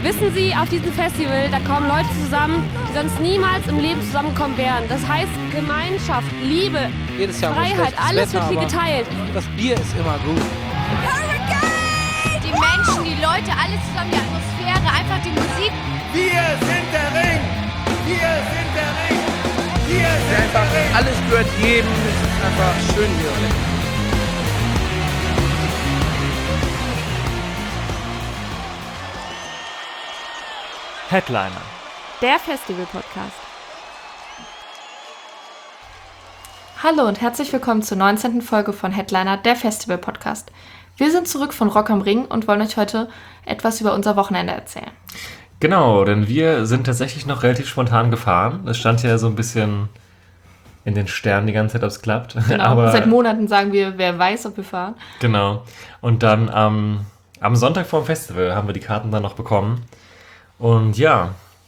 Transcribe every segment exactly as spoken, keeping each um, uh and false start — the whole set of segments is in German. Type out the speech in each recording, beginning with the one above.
Wissen Sie, auf diesem Festival, da kommen Leute zusammen, die sonst niemals im Leben zusammenkommen wären. Das heißt Gemeinschaft, Liebe, Jedes Jahr Freiheit, alles Wetter, wird hier geteilt. Das Bier ist immer gut. Die Menschen, die Leute, alles zusammen, die Atmosphäre, einfach die Musik. Wir sind der Ring! Wir sind der Ring! Wir sind Einfach der Ring! alles gehört jedem. Es ist einfach schön hier. Headliner. Der Festival-Podcast. Hallo und herzlich willkommen zur neunzehnten Folge von Headliner, der Festival-Podcast. Wir sind zurück von Rock am Ring und wollen euch heute etwas über unser Wochenende erzählen. Genau, denn wir sind tatsächlich noch relativ spontan gefahren. Es stand ja so ein bisschen in den Sternen die ganze Zeit, ob es klappt. Genau, Aber, seit Monaten sagen wir, wer weiß, ob wir fahren. Genau. Und dann ähm, am Sonntag vor dem Festival haben wir die Karten dann noch bekommen. Und ja,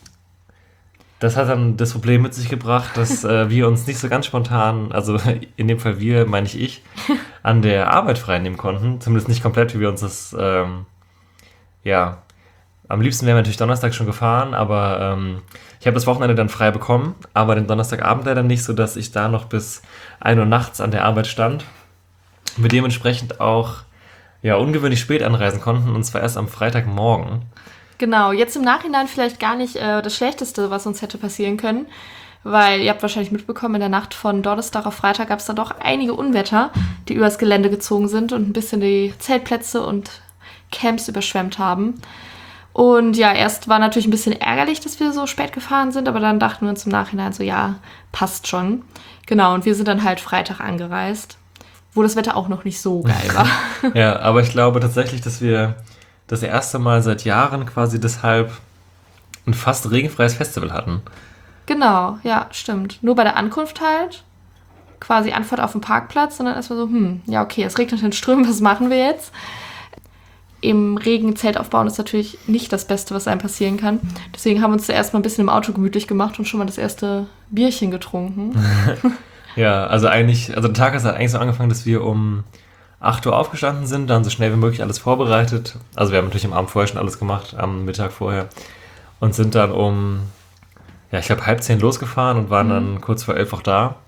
das hat dann das Problem mit sich gebracht, dass äh, wir uns nicht so ganz spontan, also in dem Fall wir, meine ich ich, an der Arbeit frei nehmen konnten. Zumindest nicht komplett, wie wir uns das, ähm, ja, am liebsten wären wir natürlich Donnerstag schon gefahren, aber ähm, ich habe das Wochenende dann frei bekommen, aber den Donnerstagabend leider nicht, sodass ich da noch bis ein Uhr nachts an der Arbeit stand. Wir dementsprechend auch ja, ungewöhnlich spät anreisen konnten, und zwar erst am Freitagmorgen. Genau, jetzt im Nachhinein vielleicht gar nicht äh, das Schlechteste, was uns hätte passieren können, weil ihr habt wahrscheinlich mitbekommen, in der Nacht von Donnerstag auf Freitag gab es da doch einige Unwetter, die übers Gelände gezogen sind und ein bisschen die Zeltplätze und Camps überschwemmt haben. Und ja, erst war natürlich ein bisschen ärgerlich, dass wir so spät gefahren sind, aber dann dachten wir uns im Nachhinein so, ja, passt schon. Genau, und wir sind dann halt Freitag angereist, wo das Wetter auch noch nicht so geil war. Ja, aber ich glaube tatsächlich, dass wir das erste Mal seit Jahren quasi deshalb ein fast regenfreies Festival hatten. Genau, ja, stimmt. Nur bei der Ankunft halt, quasi Anfahrt auf dem Parkplatz, und dann erstmal so, hm, ja okay, es regnet in Strömen, was machen wir jetzt? Im Regen Zelt aufbauen ist natürlich nicht das Beste, was einem passieren kann. Deswegen haben wir uns zuerst mal ein bisschen im Auto gemütlich gemacht und schon mal das erste Bierchen getrunken. Ja, also eigentlich, also der Tag hat eigentlich so angefangen, dass wir um acht Uhr aufgestanden sind, dann so schnell wie möglich alles vorbereitet. Also wir haben natürlich am Abend vorher schon alles gemacht, am Mittag vorher. Und sind dann um, ja, ich glaube halb zehn losgefahren und waren mhm. dann kurz vor elf auch da.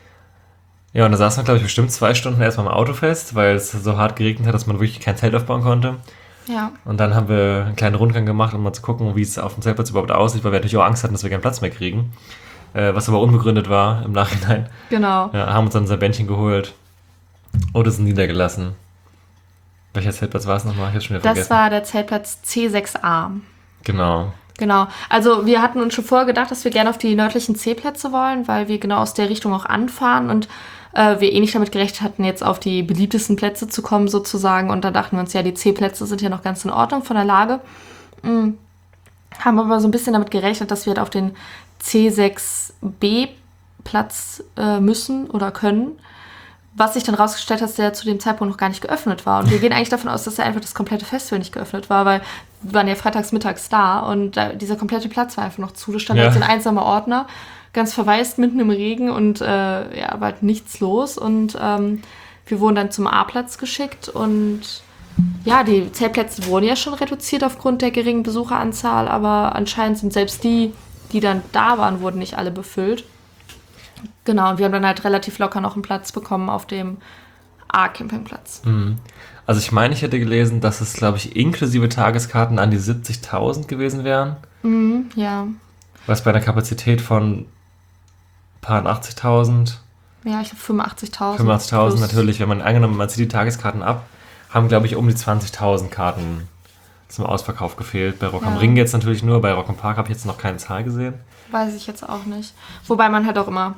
Ja, und da saßen wir, glaube ich, bestimmt zwei Stunden erstmal im Auto fest, weil es so hart geregnet hat, dass man wirklich kein Zelt aufbauen konnte. Ja. Und dann haben wir einen kleinen Rundgang gemacht, um mal zu gucken, wie es auf dem Zeltplatz überhaupt aussieht, weil wir natürlich auch Angst hatten, dass wir keinen Platz mehr kriegen. Äh, was aber unbegründet war im Nachhinein. Genau. Ja, haben uns dann unser Bändchen geholt und es niedergelassen. Welcher Zeltplatz war es nochmal? Ich hab's schon wieder vergessen. Das war der Zeltplatz C sechs A. Genau. Genau. Also wir hatten uns schon vorher gedacht, dass wir gerne auf die nördlichen C-Plätze wollen, weil wir genau aus der Richtung auch anfahren und äh, wir eh nicht damit gerechnet hatten, jetzt auf die beliebtesten Plätze zu kommen sozusagen. Und da dachten wir uns, ja, die C-Plätze sind ja noch ganz in Ordnung von der Lage. Mhm. Haben aber so ein bisschen damit gerechnet, dass wir halt auf den C sechs B Platz äh, müssen oder können. Was sich dann rausgestellt hat, dass der zu dem Zeitpunkt noch gar nicht geöffnet war. Und wir gehen eigentlich davon aus, dass ja einfach das komplette Festival nicht geöffnet war, weil wir waren ja freitags mittags da und da, dieser komplette Platz war einfach noch zu. Da stand ja. jetzt ein einsamer Ordner, ganz verwaist, mitten im Regen und äh, ja, war halt nichts los. Und ähm, wir wurden dann zum A-Platz geschickt und ja, die Zeltplätze wurden ja schon reduziert aufgrund der geringen Besucheranzahl, aber anscheinend sind selbst die, die dann da waren, wurden nicht alle befüllt. Genau, und wir haben dann halt relativ locker noch einen Platz bekommen auf dem A-Campingplatz. Mhm. Also ich meine, ich hätte gelesen, dass es, glaube ich, inklusive Tageskarten an die siebzigtausend gewesen wären. Mhm, ja. Was bei einer Kapazität von paar achtzigtausend. Ja, ich glaube fünfundachtzigtausend. fünfundachtzigtausend natürlich, wenn man angenommen, man zieht die Tageskarten ab, haben, glaube ich, um die zwanzigtausend Karten zum Ausverkauf gefehlt. Bei Rock am ja. Ring jetzt natürlich nur, bei Rock am Park habe ich jetzt noch keine Zahl gesehen. Weiß ich jetzt auch nicht. Wobei man halt auch immer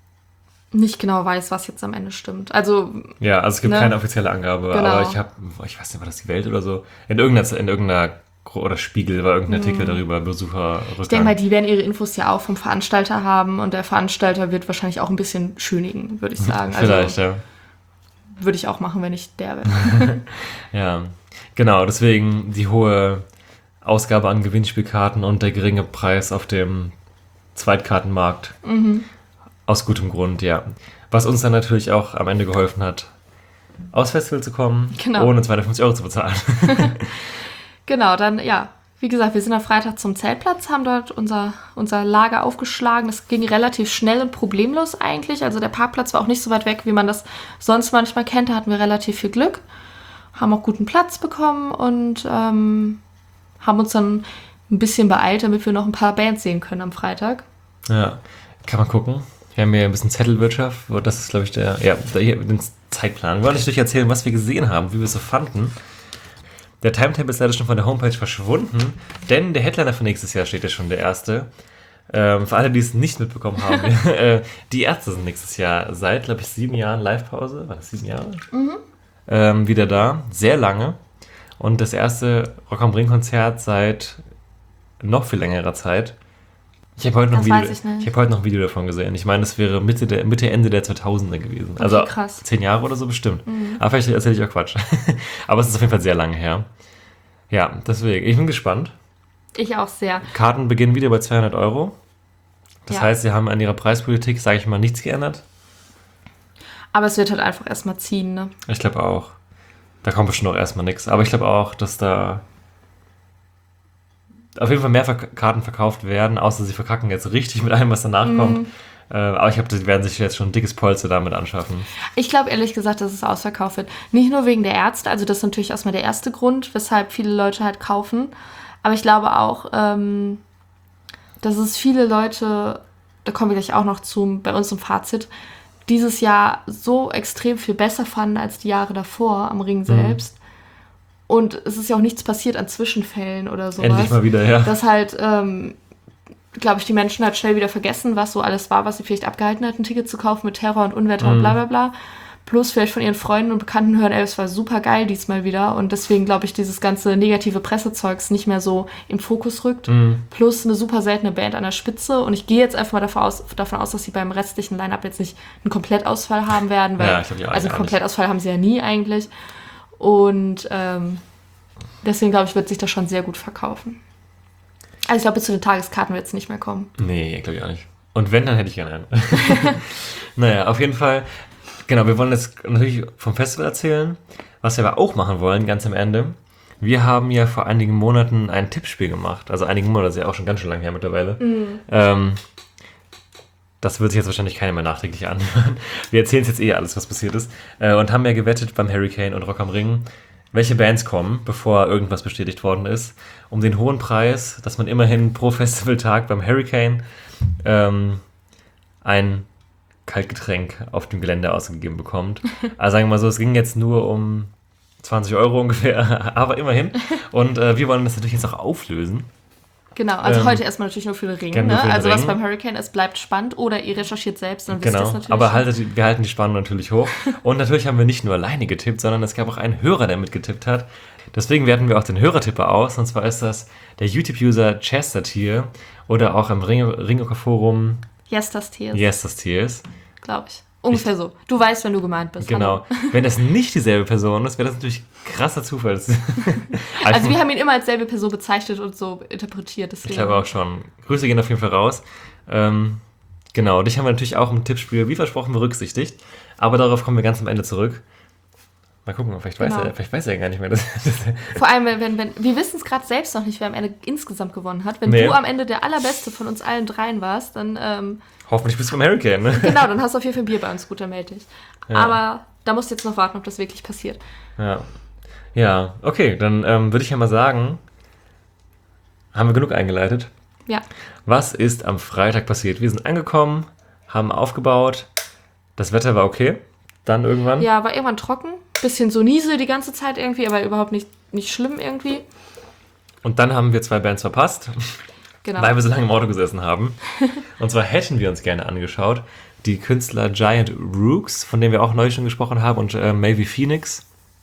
nicht genau weiß, was jetzt am Ende stimmt. Also ja, also es gibt ne? keine offizielle Angabe, genau. aber ich habe, ich weiß nicht, war das die Welt oder so? In irgendeiner, in irgendeiner oder Spiegel war irgendein Artikel mhm. darüber, Besucherrückgang. Ich denke mal, die werden ihre Infos ja auch vom Veranstalter haben und der Veranstalter wird wahrscheinlich auch ein bisschen schönigen, würde ich sagen. Vielleicht, also, ja. Würde ich auch machen, wenn ich der wäre. Ja, genau, deswegen die hohe Ausgabe an Gewinnspielkarten und der geringe Preis auf dem Zweitkartenmarkt. Mhm. Aus gutem Grund, ja. Was uns dann natürlich auch am Ende geholfen hat, aufs Festival zu kommen, genau. ohne zweihundertfünfzig Euro zu bezahlen. Genau, dann ja, wie gesagt, wir sind am Freitag zum Zeltplatz, haben dort unser, unser Lager aufgeschlagen. Das ging relativ schnell und problemlos eigentlich. Also der Parkplatz war auch nicht so weit weg, wie man das sonst manchmal kennt. Da hatten wir relativ viel Glück, haben auch guten Platz bekommen und ähm, haben uns dann ein bisschen beeilt, damit wir noch ein paar Bands sehen können am Freitag. Ja, kann man gucken. Wir haben hier ein bisschen Zettelwirtschaft. Das ist, glaube ich, der, ja, der hier den Zeitplan. Wir wollen euch durch erzählen, was wir gesehen haben, wie wir es so fanden. Der Timetable ist leider schon von der Homepage verschwunden, denn der Headliner für nächstes Jahr steht ja schon, der erste. Ähm, für alle, die es nicht mitbekommen haben, äh, die Ärzte sind nächstes Jahr seit, glaube ich, sieben Jahren Live-Pause. War das sieben Jahre? Mhm. Ähm, wieder da, sehr lange. Und das erste Rock am Ring-Konzert seit noch viel längerer Zeit. Ich habe heute, noch ein Video, ich ich hab heute noch ein Video davon gesehen. Ich meine, das wäre Mitte, der, Mitte Ende der zweitausender gewesen. Okay, also krass. Zehn Jahre oder so bestimmt. Mhm. Aber vielleicht erzähle ich auch Quatsch. Aber es ist auf jeden Fall sehr lange her. Ja, deswegen. Ich bin gespannt. Ich auch sehr. Karten beginnen wieder bei zweihundert Euro. Das ja. heißt, sie haben an ihrer Preispolitik, sage ich mal, nichts geändert. Aber es wird halt einfach erstmal ziehen, ne? Ich glaube auch. Da kommt bestimmt auch erstmal nichts. Aber ich glaube auch, dass da auf jeden Fall mehr Verk- Karten verkauft werden, außer sie verkacken jetzt richtig mit allem, was danach mm. kommt. Äh, aber ich glaube, die werden sich jetzt schon ein dickes Polster damit anschaffen. Ich glaube ehrlich gesagt, dass es ausverkauft wird. Nicht nur wegen der Ärzte, also das ist natürlich erstmal der erste Grund, weshalb viele Leute halt kaufen. Aber ich glaube auch, ähm, dass es viele Leute, da kommen wir gleich auch noch zu, bei uns im Fazit, dieses Jahr so extrem viel besser fanden als die Jahre davor am Ring selbst. Mm. Und es ist ja auch nichts passiert an Zwischenfällen oder sowas. Endlich mal wieder, ja. Dass halt, ähm, glaube ich, die Menschen halt schnell wieder vergessen, was so alles war, was sie vielleicht abgehalten hat, ein Ticket zu kaufen mit Terror und Unwetter mm. und bla bla bla. Plus vielleicht von ihren Freunden und Bekannten hören, ey, es war super geil diesmal wieder. Und deswegen, glaube ich, dieses ganze negative Pressezeugs nicht mehr so im Fokus rückt. Mm. Plus eine super seltene Band an der Spitze. Und ich gehe jetzt einfach mal davon aus, davon aus, dass sie beim restlichen Line-Up jetzt nicht einen Komplettausfall haben werden. Weil, ja, ich glaub, ja, also einen Komplettausfall haben sie ja nie eigentlich. Und ähm, deswegen, glaube ich, wird sich das schon sehr gut verkaufen. Also ich glaube, bis zu den Tageskarten wird es nicht mehr kommen. Nee, glaube ich auch nicht. Und wenn, dann hätte ich gerne einen. Naja, auf jeden Fall. Genau, wir wollen jetzt natürlich vom Festival erzählen. Was wir aber auch machen wollen, ganz am Ende. Wir haben ja vor einigen Monaten ein Tippspiel gemacht. Also einigen Monaten, das ist ja auch schon ganz schön lange her mittlerweile. Mm. Ähm, das wird sich jetzt wahrscheinlich keiner mehr nachträglich anhören. Wir erzählen jetzt eh alles, was passiert ist. Äh, und haben ja gewettet beim Hurricane und Rock am Ring, welche Bands kommen, bevor irgendwas bestätigt worden ist, um den hohen Preis, dass man immerhin pro Festivaltag beim Hurricane ähm, ein Kaltgetränk auf dem Gelände ausgegeben bekommt. Also sagen wir mal so, es ging jetzt nur um zwanzig Euro ungefähr, aber immerhin. Und äh, wir wollen das natürlich jetzt auch auflösen. Genau, also ähm, heute erstmal natürlich nur für den Ring. Ne? Den also Ring. Was beim Hurricane ist, bleibt spannend. Oder ihr recherchiert selbst, dann genau. wisst ihr es natürlich. Aber haltet, wir halten die Spannung natürlich hoch. Und natürlich haben wir nicht nur alleine getippt, sondern es gab auch einen Hörer, der mitgetippt hat. Deswegen werten wir auch den Hörertipper aus. Und zwar ist das der YouTube-User Chester Tier oder auch im Ringoker-Forum Yes, das Tiers. Yes, das Tiers. Glaube ich. Ungefähr ich, so. Du weißt, wenn du gemeint bist. Genau. Hallo. Wenn das nicht dieselbe Person ist, wäre das natürlich krasser Zufall. also, also wir haben ihn immer als selbe Person bezeichnet und so interpretiert. Deswegen. Ich glaube auch schon. Grüße gehen auf jeden Fall raus. Ähm, genau, dich haben wir natürlich auch im Tippspiel, wie versprochen, berücksichtigt. Aber darauf kommen wir ganz am Ende zurück. Mal gucken, vielleicht, genau. weiß, er, vielleicht weiß er gar nicht mehr. Das, das Vor allem, wenn, wenn wir wissen es gerade selbst noch nicht, wer am Ende insgesamt gewonnen hat. Wenn nee. du am Ende der allerbeste von uns allen dreien warst, dann... Ähm, hoffentlich bist du beim Hurricane, ne? Genau, dann hast du auf jeden Fall ein Bier bei uns, Guter, melde dich. Ja. Aber da musst du jetzt noch warten, ob das wirklich passiert. Ja, ja, okay, dann ähm, würde ich ja mal sagen, haben wir genug eingeleitet? Ja. Was ist am Freitag passiert? Wir sind angekommen, haben aufgebaut, das Wetter war okay, dann irgendwann? Ja, war irgendwann trocken, bisschen so Niesel die ganze Zeit irgendwie, aber überhaupt nicht, nicht schlimm irgendwie. Und dann haben wir zwei Bands verpasst. Genau. Weil wir so lange im Auto gesessen haben. Und zwar hätten wir uns gerne angeschaut die Künstler Giant Rooks, von denen wir auch neulich schon gesprochen haben, und äh, Maybe Phoenix.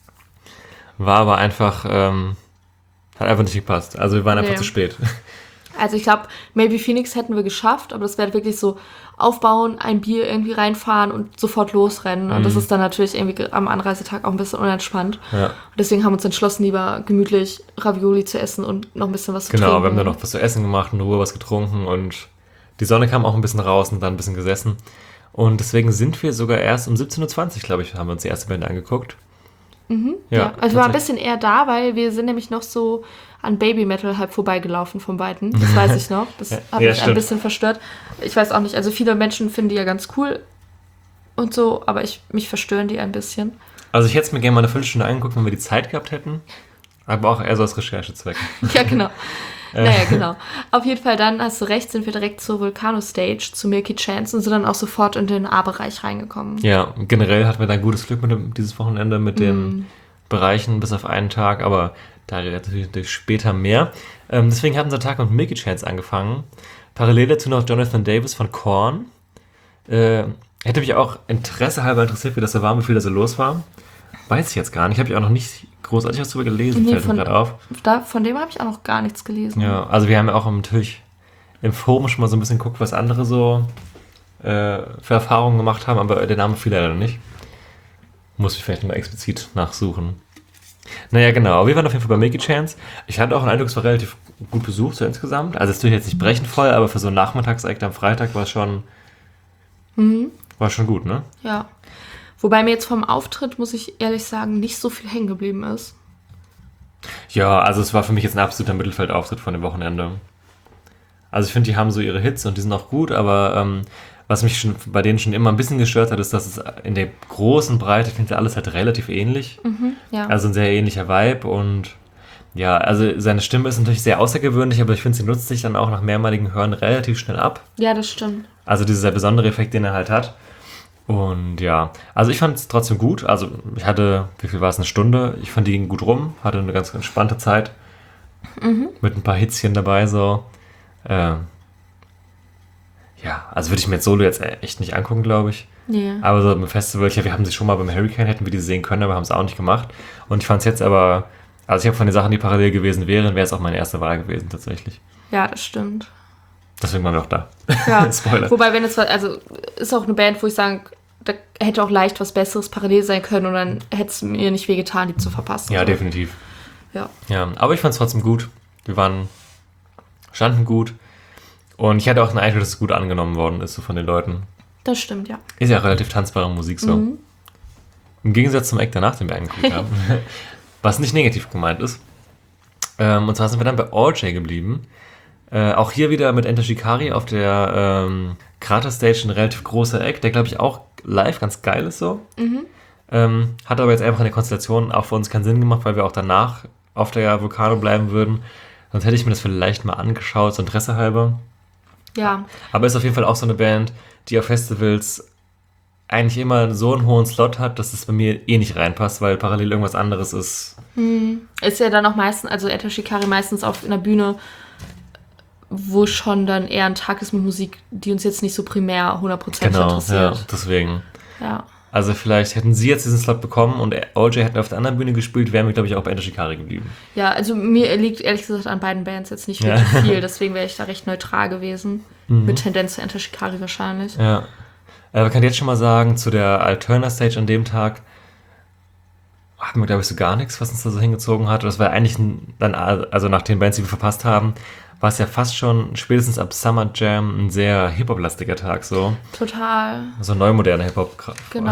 War aber einfach, ähm, hat einfach nicht gepasst. Also wir waren einfach nee. zu spät. Also ich glaube, Maybe Phoenix hätten wir geschafft, aber das wäre wirklich so aufbauen, ein Bier irgendwie reinfahren und sofort losrennen. Und mhm. das ist dann natürlich irgendwie am Anreisetag auch ein bisschen unentspannt. Ja. Und deswegen haben wir uns entschlossen, lieber gemütlich Ravioli zu essen und noch ein bisschen was zu genau, trinken. Genau, wir haben dann noch was zu essen gemacht, in Ruhe was getrunken und die Sonne kam auch ein bisschen raus und dann ein bisschen gesessen. Und deswegen sind wir sogar erst um siebzehn Uhr zwanzig, glaube ich, haben wir uns die erste Band angeguckt. Mhm, ja. ja, also wir waren ein bisschen eher da, weil wir sind nämlich noch so an Baby Metal halb vorbeigelaufen vom Weiten. Das weiß ich noch. Das Ja, hat ja, mich stimmt. ein bisschen verstört. Ich weiß auch nicht, also viele Menschen finden die ja ganz cool und so, aber ich, mich verstören die ein bisschen. Also ich hätte es mir gerne mal eine Viertelstunde angeguckt, wenn wir die Zeit gehabt hätten. Aber auch eher so aus Recherchezwecken. Ja, genau. Naja, genau. Auf jeden Fall dann, hast du recht, sind wir direkt zur Volcano-Stage, zu Milky Chance und sind dann auch sofort in den A-Bereich reingekommen. Ja, generell hatten wir dann gutes Glück mit dem, dieses Wochenende mit den mm. Bereichen bis auf einen Tag, aber da natürlich später mehr. Ähm, deswegen hat unser Tag mit Milky Chance angefangen. Parallel dazu noch Jonathan Davis von Korn. Äh, hätte mich auch Interesse halber interessiert, wie das so war, wie viel da so los war. Weiß ich jetzt gar nicht. Habe ich auch noch nicht großartig was drüber gelesen, Nee, fällt mir von- gerade auf. Da, von dem habe ich auch noch gar nichts gelesen. Ja, also wir haben ja auch natürlich im Forum schon mal so ein bisschen geguckt, was andere so äh, für Erfahrungen gemacht haben, aber der Name fiel leider nicht. Muss ich vielleicht mal explizit nachsuchen. Naja, genau. Wir waren auf jeden Fall bei Milky Chance. Ich hatte auch einen Eindruck, es war relativ gut besucht so insgesamt. Also es ist natürlich jetzt nicht brechend voll, aber für so einen Nachmittagsakt am Freitag war es schon, Mhm. war schon gut, ne? Ja. Wobei mir jetzt vom Auftritt, muss ich ehrlich sagen, nicht so viel hängen geblieben ist. Ja, also es war für mich jetzt ein absoluter Mittelfeldauftritt von dem Wochenende. Also ich finde, die haben so ihre Hits und die sind auch gut, aber ähm, was mich schon bei denen schon immer ein bisschen gestört hat, ist, dass es in der großen Breite klingt ja alles halt relativ ähnlich. Mhm, ja. Also ein sehr ähnlicher Vibe und ja, also seine Stimme ist natürlich sehr außergewöhnlich, aber ich finde, sie nutzt sich dann auch nach mehrmaligen Hören relativ schnell ab. Ja, das stimmt. Also dieser sehr besondere Effekt, den er halt hat. Und ja, also ich fand es trotzdem gut. Also ich hatte, wie viel war es, eine Stunde? Ich fand die ging gut rum, hatte eine ganz entspannte Zeit. Mhm. Mit ein paar Hitzchen dabei so. Ähm, ja, also würde ich mir jetzt Solo jetzt echt nicht angucken, glaube ich. Nee. Aber so im Festival, ja, wir haben sie schon mal beim Hurricane, hätten wir die sehen können, aber haben es auch nicht gemacht. Und ich fand es jetzt aber, also ich habe von den Sachen, die parallel gewesen wären, wäre es auch meine erste Wahl gewesen tatsächlich. Ja, das stimmt. Deswegen waren wir auch da. Ja. Spoiler. Wobei, wenn es, also ist auch eine Band, wo ich sage, da hätte auch leicht was Besseres parallel sein können und dann hätte es mir nicht wehgetan, die zu verpassen. Ja, so. definitiv. Ja. Ja, aber ich fand es trotzdem gut. Wir waren, standen gut. Und ich hatte auch den Eindruck, dass es gut angenommen worden ist so von den Leuten. Das stimmt, ja. Ist ja auch relativ tanzbare Musik so. Mhm. Im Gegensatz zum Act danach, den wir angeguckt haben. Was nicht negativ gemeint ist. Ähm, und zwar sind wir dann bei All J geblieben. Äh, auch hier wieder mit Enter Shikari auf der ähm, Krater-Stage ein relativ großer Act, der glaube ich auch live ganz geil ist so. Mhm. Ähm, hat aber jetzt einfach in der Konstellation auch für uns keinen Sinn gemacht, weil wir auch danach auf der Volcano bleiben würden. Sonst hätte ich mir das vielleicht mal angeschaut, so Interesse halber. Ja. Aber ist auf jeden Fall auch so eine Band, die auf Festivals eigentlich immer so einen hohen Slot hat, dass es bei mir eh nicht reinpasst, weil parallel irgendwas anderes ist. Hm. Ist ja dann auch meistens, also Enter Shikari meistens auf einer Bühne, wo schon dann eher ein Tag ist mit Musik, die uns jetzt nicht so primär hundert Prozent Genau, ja, interessiert. deswegen. Ja. Also vielleicht hätten sie jetzt diesen Slot bekommen und O J hätten auf der anderen Bühne gespielt, wären wir, glaube ich, auch bei Enter Shikari geblieben. Ja, also mir liegt ehrlich gesagt an beiden Bands jetzt nicht Ja. wirklich viel, deswegen wäre ich da recht neutral gewesen. Mhm. Mit Tendenz zu Enter Shikari wahrscheinlich. Ja. Äh, man kann jetzt schon mal sagen, zu der Alterna Stage an dem Tag hatten wir, glaube ich, so gar nichts, was uns da so hingezogen hat. Das war eigentlich ein, dann, also nach den Bands, die wir verpasst haben, war es ja fast schon spätestens ab Summer Jam ein sehr Hip-Hop-lastiger Tag, so. Total, So neumoderner Hip-Hop. genau.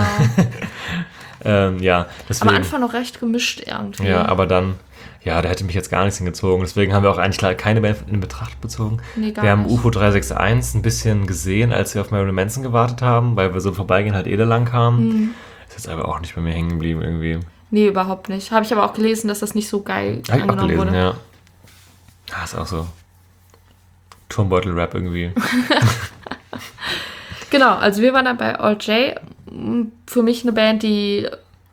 ähm, ja, deswegen. Am Anfang noch recht gemischt irgendwie. Ja, aber dann, ja, da hätte mich jetzt gar nichts hingezogen. Deswegen haben wir auch eigentlich leider keine Band in Betracht bezogen. Nee, gar wir haben nicht. U F O drei sechs eins ein bisschen gesehen, als wir auf Marilyn Manson gewartet haben, weil wir so im Vorbeigehen halt eh da lang kamen. Mhm. Ist jetzt aber auch nicht bei mir hängen geblieben irgendwie. Nee, überhaupt nicht. Habe ich aber auch gelesen, dass das nicht so geil Hab ich auch angenommen gelesen, wurde. ja. Ah, ist auch so Turmbeutel-Rap irgendwie. Genau, also wir waren dann bei All J. Für mich eine Band, die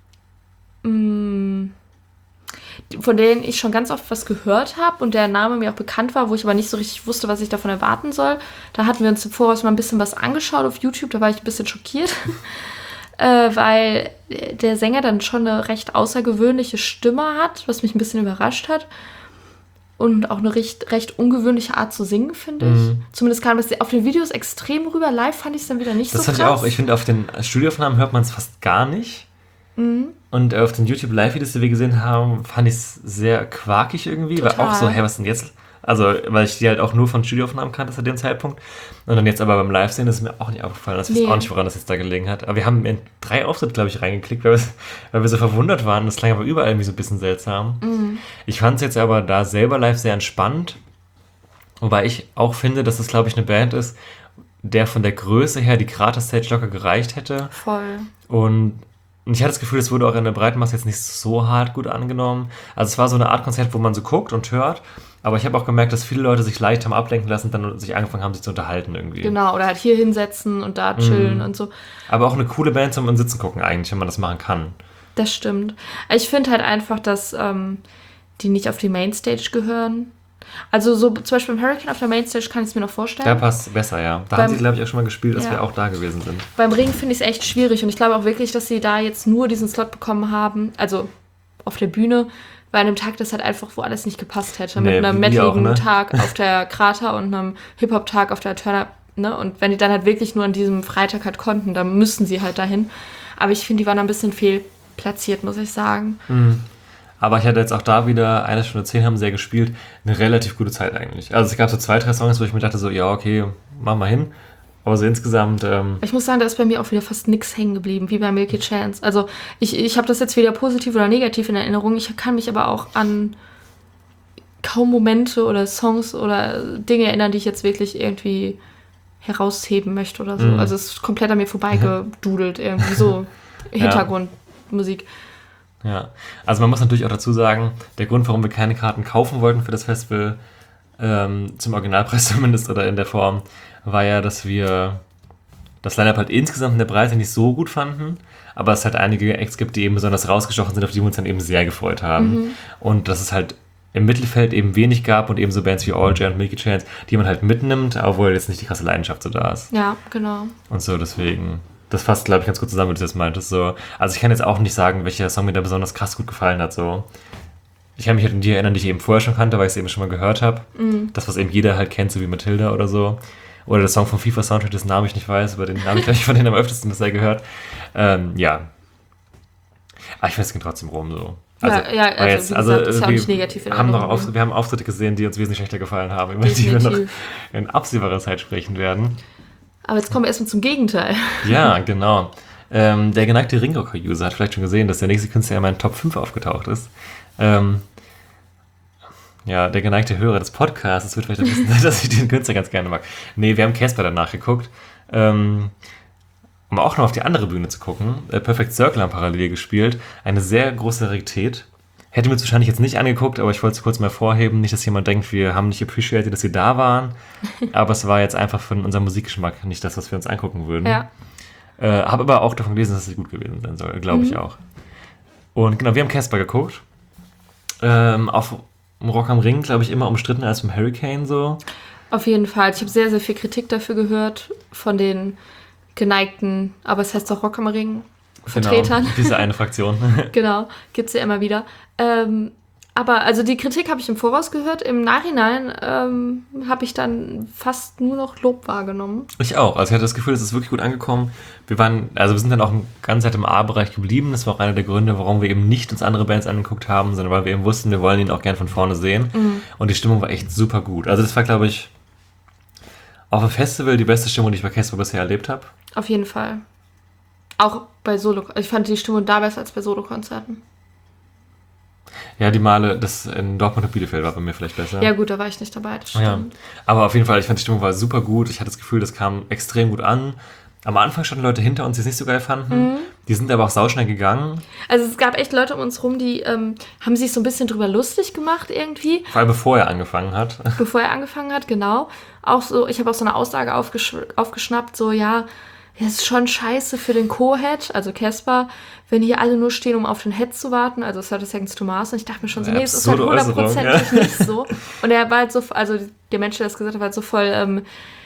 mh, von denen ich schon ganz oft was gehört habe und der Name mir auch bekannt war, wo ich aber nicht so richtig wusste, was ich davon erwarten soll. Da hatten wir uns im Voraus mal ein bisschen was angeschaut auf YouTube, da war ich ein bisschen schockiert, äh, weil der Sänger dann schon eine recht außergewöhnliche Stimme hat, was mich ein bisschen überrascht hat. Und auch eine recht, recht ungewöhnliche Art zu singen, finde ich. Mhm. Zumindest kam das auf den Videos extrem rüber. Live fand ich es dann wieder nicht Das so fand krass. ich auch. Ich finde, auf den Studioaufnahmen hört man es fast gar nicht. Mhm. Und auf den YouTube-Live-Videos, die wir gesehen haben, fand ich es sehr quakig irgendwie. Total. War auch so, hey, was ist denn jetzt Also, weil ich die halt auch nur von Studioaufnahmen kannte zu dem Zeitpunkt. Und dann jetzt aber beim Live-Sehen ist mir auch nicht aufgefallen. Das nee. weiß auch nicht, woran das jetzt da gelegen hat. Aber wir haben in drei Auftritte, glaube ich, reingeklickt, weil, weil wir so verwundert waren. Das klang aber überall irgendwie so ein bisschen seltsam. Mhm. Ich fand es jetzt aber da selber live sehr entspannt. Wobei ich auch finde, dass das, glaube ich, eine Band ist, der von der Größe her die Krater-Stage locker gereicht hätte. Voll. Und ich hatte das Gefühl, es wurde auch in der breiten Masse jetzt nicht so hart gut angenommen. Also es war so eine Art Konzert, wo man so guckt und hört. Aber ich habe auch gemerkt, dass viele Leute sich leicht haben ablenken lassen und dann sich angefangen haben, sich zu unterhalten irgendwie. Genau, oder halt hier hinsetzen und da chillen mm. und so. Aber auch eine coole Band zum Sitzen gucken eigentlich, wenn man das machen kann. Das stimmt. Ich finde halt einfach, dass ähm, die nicht auf die Mainstage gehören. Also so zum Beispiel im Hurricane auf der Mainstage kann ich es mir noch vorstellen. Da passt es besser, ja. Da beim, haben sie, glaube ich, auch schon mal gespielt, dass ja. wir auch da gewesen sind. Beim Ring finde ich es echt schwierig und ich glaube auch wirklich, dass sie da jetzt nur diesen Slot bekommen haben, also auf der Bühne, weil an dem Tag das halt einfach wo alles nicht gepasst hätte. Nee, mit einem metaligen ne? Tag auf der Krater und einem Hip-Hop-Tag auf der Turner. Ne? Und wenn die dann halt wirklich nur an diesem Freitag halt konnten, dann müssen sie halt dahin. Aber ich finde, die waren ein bisschen fehlplatziert, muss ich sagen. Mhm. Aber ich hatte jetzt auch da wieder, eine Stunde zehn haben sie ja gespielt, eine relativ gute Zeit eigentlich. Also es gab so zwei, drei Songs, wo ich mir dachte so, ja okay, mach mal hin. Aber so insgesamt... Ähm ich muss sagen, da ist bei mir auch wieder fast nichts hängen geblieben, wie bei Milky Chance. Also ich, ich habe das jetzt weder positiv oder negativ in Erinnerung. Ich kann mich aber auch an kaum Momente oder Songs oder Dinge erinnern, die ich jetzt wirklich irgendwie herausheben möchte oder so. Mhm. Also es ist komplett an mir vorbeigedudelt, irgendwie so Hintergrundmusik. Ja, also man muss natürlich auch dazu sagen, der Grund, warum wir keine Karten kaufen wollten für das Festival, ähm, zum Originalpreis zumindest oder in der Form, war ja, dass wir das Line-Up halt insgesamt in der Breite nicht so gut fanden, aber es halt einige Acts gibt, die eben besonders rausgestochen sind, auf die wir uns dann eben sehr gefreut haben. Mhm. Und dass es halt im Mittelfeld eben wenig gab und eben so Bands wie All Jay und Milky Chance, die man halt mitnimmt, obwohl jetzt nicht die krasse Leidenschaft so da ist. Ja, genau. Und so, deswegen... Das fasst, glaube ich, ganz gut zusammen, wie du das meintest. So. Also ich kann jetzt auch nicht sagen, welcher Song mir da besonders krass gut gefallen hat. So. Ich kann mich halt an die erinnern, die ich eben vorher schon kannte, weil ich es eben schon mal gehört habe. Mm. Das, was eben jeder halt kennt, so wie Matilda oder so. Oder der Song vom FIFA-Soundtrack, dessen Namen ich nicht weiß, aber den habe ich, glaube ich, von denen am öftesten bisher gehört. Ähm, ja. Aber ich finde, es ging trotzdem rum so. Also, ja, ja, also, jetzt, also gesagt, das ist ja auch nicht negativ in haben noch auf, wir haben Auftritte gesehen, die uns wesentlich schlechter gefallen haben, über die wir noch in absehbarer Zeit sprechen werden. Aber jetzt kommen wir erstmal zum Gegenteil. Ja, genau. Ähm, der geneigte Ringrocker-User hat vielleicht schon gesehen, dass der nächste Künstler in meinen Top fünf aufgetaucht ist. Ähm, ja, der geneigte Hörer des Podcasts wird vielleicht wissen, dass ich den Künstler ganz gerne mag. Nee, wir haben Casper danach geguckt. Ähm, um auch noch auf die andere Bühne zu gucken. Äh, Perfect Circle haben parallel gespielt. Eine sehr große Rarität. Hätte mir jetzt wahrscheinlich jetzt nicht angeguckt, aber ich wollte es kurz mal vorheben. Nicht, dass jemand denkt, wir haben nicht appreciated, dass sie da waren. Aber es war jetzt einfach von unserem Musikgeschmack nicht das, was wir uns angucken würden. Ja. Äh, habe aber auch davon gelesen, dass es gut gewesen sein soll. Glaube ich mhm. auch. Und genau, wir haben Casper geguckt. Ähm, auf Rock am Ring, glaube ich, immer umstrittener als beim Hurricane so. Auf jeden Fall. Ich habe sehr, sehr viel Kritik dafür gehört von den geneigten, aber es heißt doch Rock am Ring, Vertretern. Genau, diese eine Fraktion. Genau, gibt es ja immer wieder. Ähm, aber also die Kritik habe ich im Voraus gehört. Im Nachhinein ähm, habe ich dann fast nur noch Lob wahrgenommen. Ich auch. Also ich hatte das Gefühl, es ist wirklich gut angekommen. Wir waren, also wir sind dann auch die ganze Zeit im A-Bereich geblieben. Das war auch einer der Gründe, warum wir eben nicht uns andere Bands angeguckt haben, sondern weil wir eben wussten, wir wollen ihn auch gern von vorne sehen. Mhm. Und die Stimmung war echt super gut. Also das war, glaube ich, auf dem Festival die beste Stimmung, die ich bei Casper bisher erlebt habe. Auf jeden Fall. Auch bei Solo. Ich fand die Stimmung da besser als bei Solo-Konzerten. Ja, die Male, das in Dortmund und Bielefeld war bei mir vielleicht besser. Ja gut, da war ich nicht dabei, das stimmt. Ja. Aber auf jeden Fall, ich fand die Stimmung war super gut. Ich hatte das Gefühl, das kam extrem gut an. Am Anfang standen Leute hinter uns, die es nicht so geil fanden. Mhm. Die sind aber auch sauschnell gegangen. Also es gab echt Leute um uns rum, die ähm, haben sich so ein bisschen drüber lustig gemacht irgendwie. Vor allem bevor er angefangen hat. Bevor er angefangen hat, genau. Auch so, ich habe auch so eine Aussage aufgesch- aufgeschnappt, so ja, es ist schon scheiße für den Co-Head, also Casper, wenn hier alle nur stehen, um auf den Head zu warten, also thirty Seconds to Mars. Und ich dachte mir schon so, nee, es ist halt hundertprozentig ja. nicht so. Und er war halt so, also der Mensch, der das gesagt hat, war halt so voll, ähm,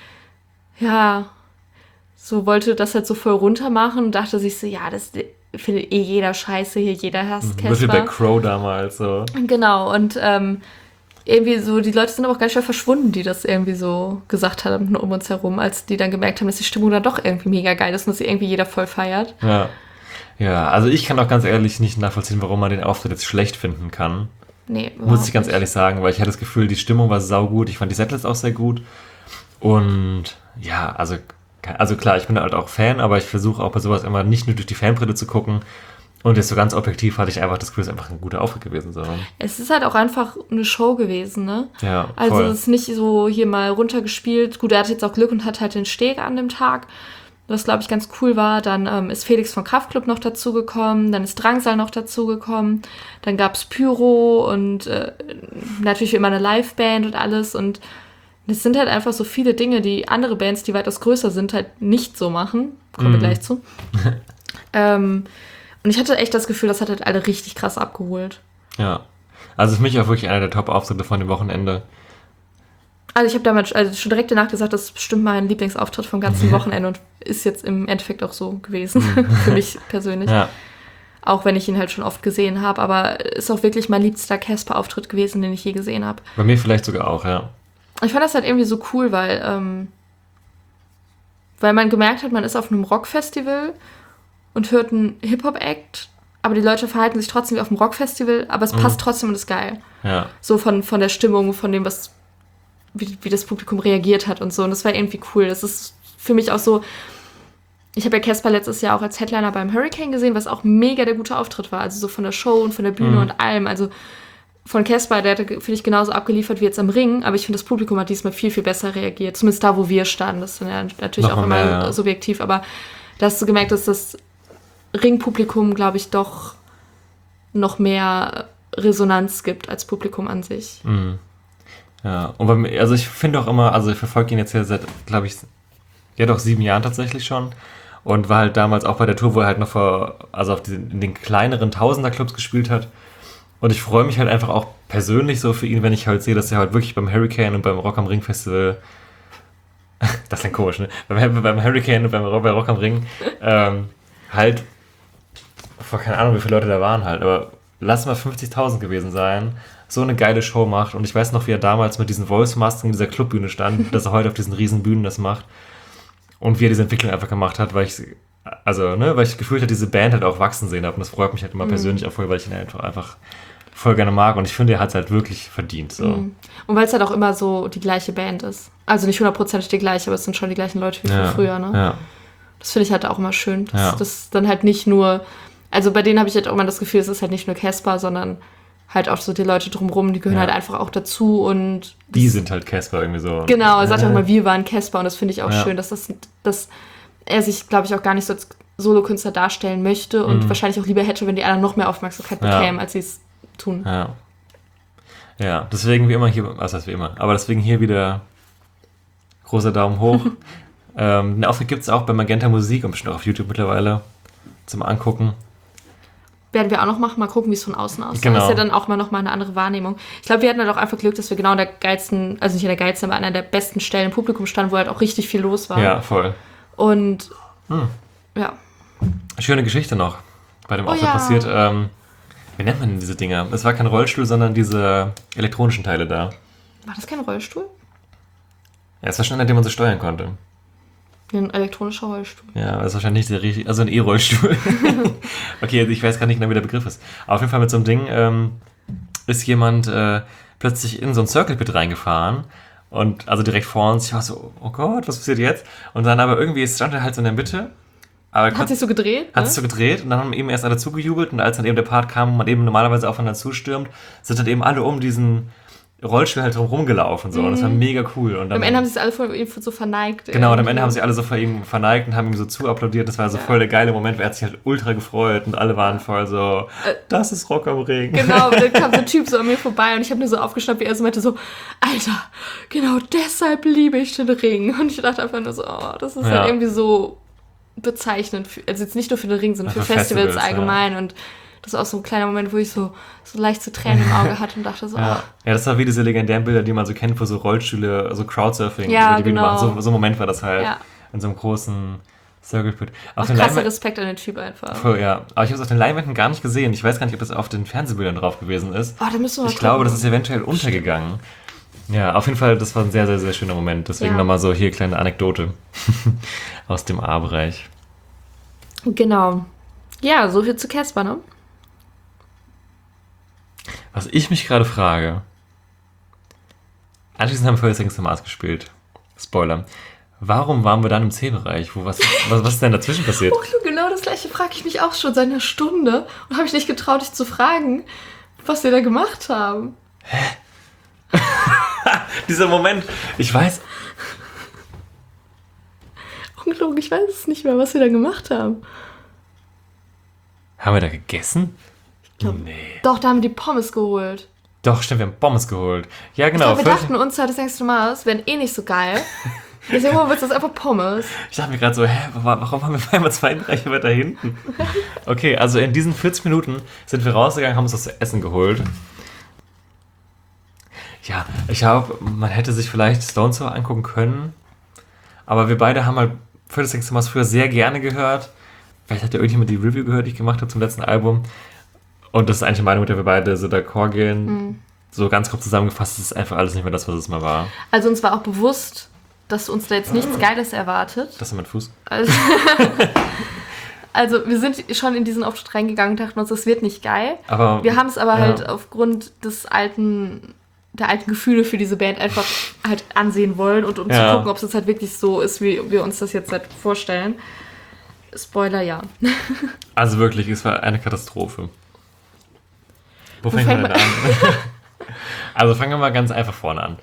ja, so wollte das halt so voll runter machen und dachte sich so, ja, das findet eh jeder scheiße hier, jeder hasst Casper. Wie bei Crow damals so. Genau, und ähm, irgendwie so, die Leute sind aber auch ganz schnell verschwunden, die das irgendwie so gesagt haben um uns herum, als die dann gemerkt haben, dass die Stimmung dann doch irgendwie mega geil ist und dass sie irgendwie jeder voll feiert. Ja. Ja, also ich kann auch ganz ehrlich nicht nachvollziehen, warum man den Auftritt jetzt schlecht finden kann. Nee, muss ich ganz nicht. ehrlich sagen, weil ich hatte das Gefühl, die Stimmung war saugut. Ich fand die Setlist auch sehr gut. Und ja, also, also klar, ich bin halt auch Fan, aber ich versuche auch bei sowas immer nicht nur durch die Fanbrille zu gucken. Und jetzt so ganz objektiv hatte ich einfach das Gefühl, es ist einfach ein guter Auftritt gewesen. So. Es ist halt auch einfach eine Show gewesen, ne? Ja, Also voll. es ist nicht so hier mal runtergespielt. Gut, er hatte jetzt auch Glück und hat halt den Steg an dem Tag, was, glaube ich, ganz cool war. Dann ähm, ist Felix von Kraftklub noch dazugekommen, dann ist Drangsal noch dazugekommen, dann gab es Pyro und äh, natürlich wie immer eine Liveband und alles. Und es sind halt einfach so viele Dinge, die andere Bands, die weitaus größer sind, halt nicht so machen. Kommen wir Mhm. gleich zu. ähm, und ich hatte echt das Gefühl, das hat halt alle richtig krass abgeholt. Ja. Also für mich auch wirklich einer der Top-Auftritte von dem Wochenende. Also ich habe damals also schon direkt danach gesagt, das ist bestimmt mein Lieblingsauftritt vom ganzen Wochenende und ist jetzt im Endeffekt auch so gewesen, für mich persönlich. Ja. Auch wenn ich ihn halt schon oft gesehen habe, aber ist auch wirklich mein liebster Casper-Auftritt gewesen, den ich je gesehen habe. Bei mir vielleicht sogar auch, ja. Ich fand das halt irgendwie so cool, weil, ähm, weil man gemerkt hat, man ist auf einem Rockfestival und hört einen Hip-Hop-Act, aber die Leute verhalten sich trotzdem wie auf einem Rockfestival, aber es Mhm. passt trotzdem und ist geil. Ja. So von, von der Stimmung, von dem, was wie, wie das Publikum reagiert hat und so. Und das war irgendwie cool. Das ist für mich auch so, ich habe ja Casper letztes Jahr auch als Headliner beim Hurricane gesehen, was auch mega der gute Auftritt war. Also so von der Show und von der Bühne Mhm. und allem. Also von Casper, der hat, finde ich, genauso abgeliefert wie jetzt am Ring. Aber ich finde, das Publikum hat diesmal viel, viel besser reagiert. Zumindest da, wo wir standen. Das ist dann ja natürlich Noch auch mal immer mehr, ja. subjektiv. Aber da hast du gemerkt, dass das Ringpublikum, glaube ich, doch noch mehr Resonanz gibt als Publikum an sich. Mhm. Ja, und bei mir, also ich finde auch immer, also ich verfolge ihn jetzt hier seit, glaube ich, ja doch sieben Jahren tatsächlich schon und war halt damals auch bei der Tour, wo er halt noch vor, also auf diesen, in den kleineren Tausender-Clubs gespielt hat und ich freue mich halt einfach auch persönlich so für ihn, wenn ich halt sehe, dass er halt wirklich beim Hurricane und beim Rock am Ring Festival, das klingt komisch, ne, beim, beim Hurricane und beim Rock, bei Rock am Ring ähm, halt, vor keine Ahnung, wie viele Leute da waren halt, aber lass mal fünfzigtausend gewesen sein, so eine geile Show macht. Und ich weiß noch, wie er damals mit diesen Voice-Masken in dieser Clubbühne stand, dass er heute auf diesen riesen Bühnen das macht. Und wie er diese Entwicklung einfach gemacht hat, weil ich, also, ne, weil ich gefühlt habe, diese Band halt auch wachsen sehen habe. Und das freut mich halt immer Mhm. persönlich auch voll, weil ich ihn einfach, einfach voll gerne mag. Und ich finde, er hat es halt wirklich verdient. So. Mhm. Und weil es halt auch immer so die gleiche Band ist. Also nicht hundertprozentig die gleiche, aber es sind schon die gleichen Leute wie Ja, von früher, ne? ja. Das finde ich halt auch immer schön. Dass Ja. das dann halt nicht nur, also bei denen habe ich halt auch immer das Gefühl, es ist halt nicht nur Casper, sondern halt auch so die Leute drumrum, die gehören Ja. halt einfach auch dazu und Die sind halt Casper irgendwie so. genau, er sagt auch mal, wir waren Casper und das finde ich auch Ja. schön, dass, das, dass er sich, glaube ich, auch gar nicht so als Solokünstler darstellen möchte und Mhm. wahrscheinlich auch lieber hätte, wenn die anderen noch mehr Aufmerksamkeit Ja. bekämen, als sie es tun. Ja. Ja, deswegen wie immer hier, was heißt wie immer, aber deswegen hier wieder großer Daumen hoch. ähm, den Auftritt gibt es auch bei Magenta Musik und bestimmt auch auf YouTube mittlerweile zum Angucken. Werden wir auch noch machen, mal gucken, wie es von außen aussieht. Genau. Das ist ja dann auch mal noch mal eine andere Wahrnehmung. Ich glaube, wir hatten halt auch einfach Glück, dass wir genau an der geilsten, also nicht an der geilsten, aber an einer der besten Stellen im Publikum standen, wo halt auch richtig viel los war. Ja, voll. Und Hm. ja, Schöne Geschichte noch bei dem Oh Auftritt ja. passiert. Ähm, wie nennt man denn diese Dinger? Es war kein Rollstuhl, sondern diese elektronischen Teile da. war das kein Rollstuhl? Ja, es war schon einer, den man so steuern konnte. Ein elektronischer Rollstuhl. Ja, das ist wahrscheinlich nicht der richtig, also ein E-Rollstuhl. Okay, also ich weiß gar nicht genau, wie der Begriff ist. Aber auf jeden Fall mit so einem Ding ähm, ist jemand äh, plötzlich in so ein Circle Pit reingefahren und also direkt vor uns. Ich war so, oh Gott, was passiert jetzt? Und dann aber irgendwie stand er halt so in der Mitte. Aber Hat sich so gedreht? Hat ne? sich so gedreht und dann haben eben erst alle zugejubelt und als dann eben der Part kam, wo man eben normalerweise aufeinander zustürmt, sind dann eben alle um diesen Rollstuhl halt drum rumgelaufen so. Und das war mega cool. Und dann, Am Ende haben sie es alle von ihm so verneigt. genau, und am irgendwie. Ende haben sie alle so vor ihm verneigt und haben ihm so zuapplaudiert. Das war so Ja. voll der geile Moment, weil er hat sich halt ultra gefreut und alle waren voll so, das ist Rock am Ring. Genau, und dann kam so ein Typ so an mir vorbei und ich habe nur so aufgeschnappt, wie er so meinte, so, Alter, genau deshalb liebe ich den Ring. Und ich dachte einfach nur so, oh, das ist Ja. halt irgendwie so bezeichnend. Für, also jetzt nicht nur für den Ring, sondern für Für Festivals, Festivals, allgemein. Und das war auch so ein kleiner Moment, wo ich so, so leicht zu Tränen im Auge hatte und dachte so, Ja. oh, ja, das war wie diese legendären Bilder, die man so kennt, wo so Rollstühle, so Crowdsurfing Ja, über die Bühne genau. machen. So, so ein Moment war das halt. Ja. In so einem großen Circle Pit. auch Auf den krasser Leinwänden- Respekt an den Typ einfach. Voll, ja. Aber ich habe es auf den Leinwänden gar nicht gesehen. Ich weiß gar nicht, ob das auf den Fernsehbildern drauf gewesen ist. Oh, da müssen wir mal Ich glaube, gucken. das ist eventuell untergegangen. Ja, auf jeden Fall, das war ein sehr, sehr, sehr schöner Moment. Deswegen Ja. nochmal so hier kleine Anekdote aus dem A-Bereich. Genau. Ja, so viel zu Casper, ne? Was ich mich gerade frage, anschließend haben wir Thirty Seconds to Mars gespielt. Spoiler. Warum waren wir dann im C-Bereich? Wo, was, was, was ist denn dazwischen passiert? Oh, genau das gleiche frage ich mich auch schon seit einer Stunde und habe mich nicht getraut, dich zu fragen, was wir da gemacht haben. Dieser Moment, ich weiß... Ungelogen, ich weiß es nicht mehr, was wir da gemacht haben. Haben wir da gegessen? glaub, nee. Doch, da haben wir die Pommes geholt. Doch, stimmt, wir haben Pommes geholt. Ja, genau. Ich glaub, wir dachten uns, Thirty Seconds to Mars wären eh nicht so geil. Deswegen holen wir uns das einfach Pommes. Ich dachte mir gerade so, hä, warum haben wir auf einmal zwei Bereiche weiter hinten? Okay, also in diesen vierzig Minuten sind wir rausgegangen, haben uns das Essen geholt. Ja, ich glaube, man hätte sich vielleicht Stone Sour angucken können, aber wir beide haben halt Thirty Seconds to Mars früher sehr gerne gehört. Vielleicht hat ja irgendjemand die Review gehört, die ich gemacht habe zum letzten Album. Und das ist eigentlich eine Meinung, mit der wir beide so d'accord gehen. Mhm. So ganz grob zusammengefasst, es ist einfach alles nicht mehr das, was es mal war. Also uns war auch bewusst, dass uns da jetzt nichts Geiles erwartet. Das ist mein Fuß. Also, also wir sind schon in diesen Auftritt reingegangen und dachten uns, das wird nicht geil. Aber, wir haben es aber ja. halt aufgrund des alten, der alten Gefühle für diese Band einfach halt ansehen wollen und um ja. zu gucken, ob es jetzt halt wirklich so ist, wie wir uns das jetzt halt vorstellen. Spoiler, ja. Also wirklich, es war eine Katastrophe. Wo, Wo fängt man fängt denn an? Also fangen wir mal ganz einfach vorne an.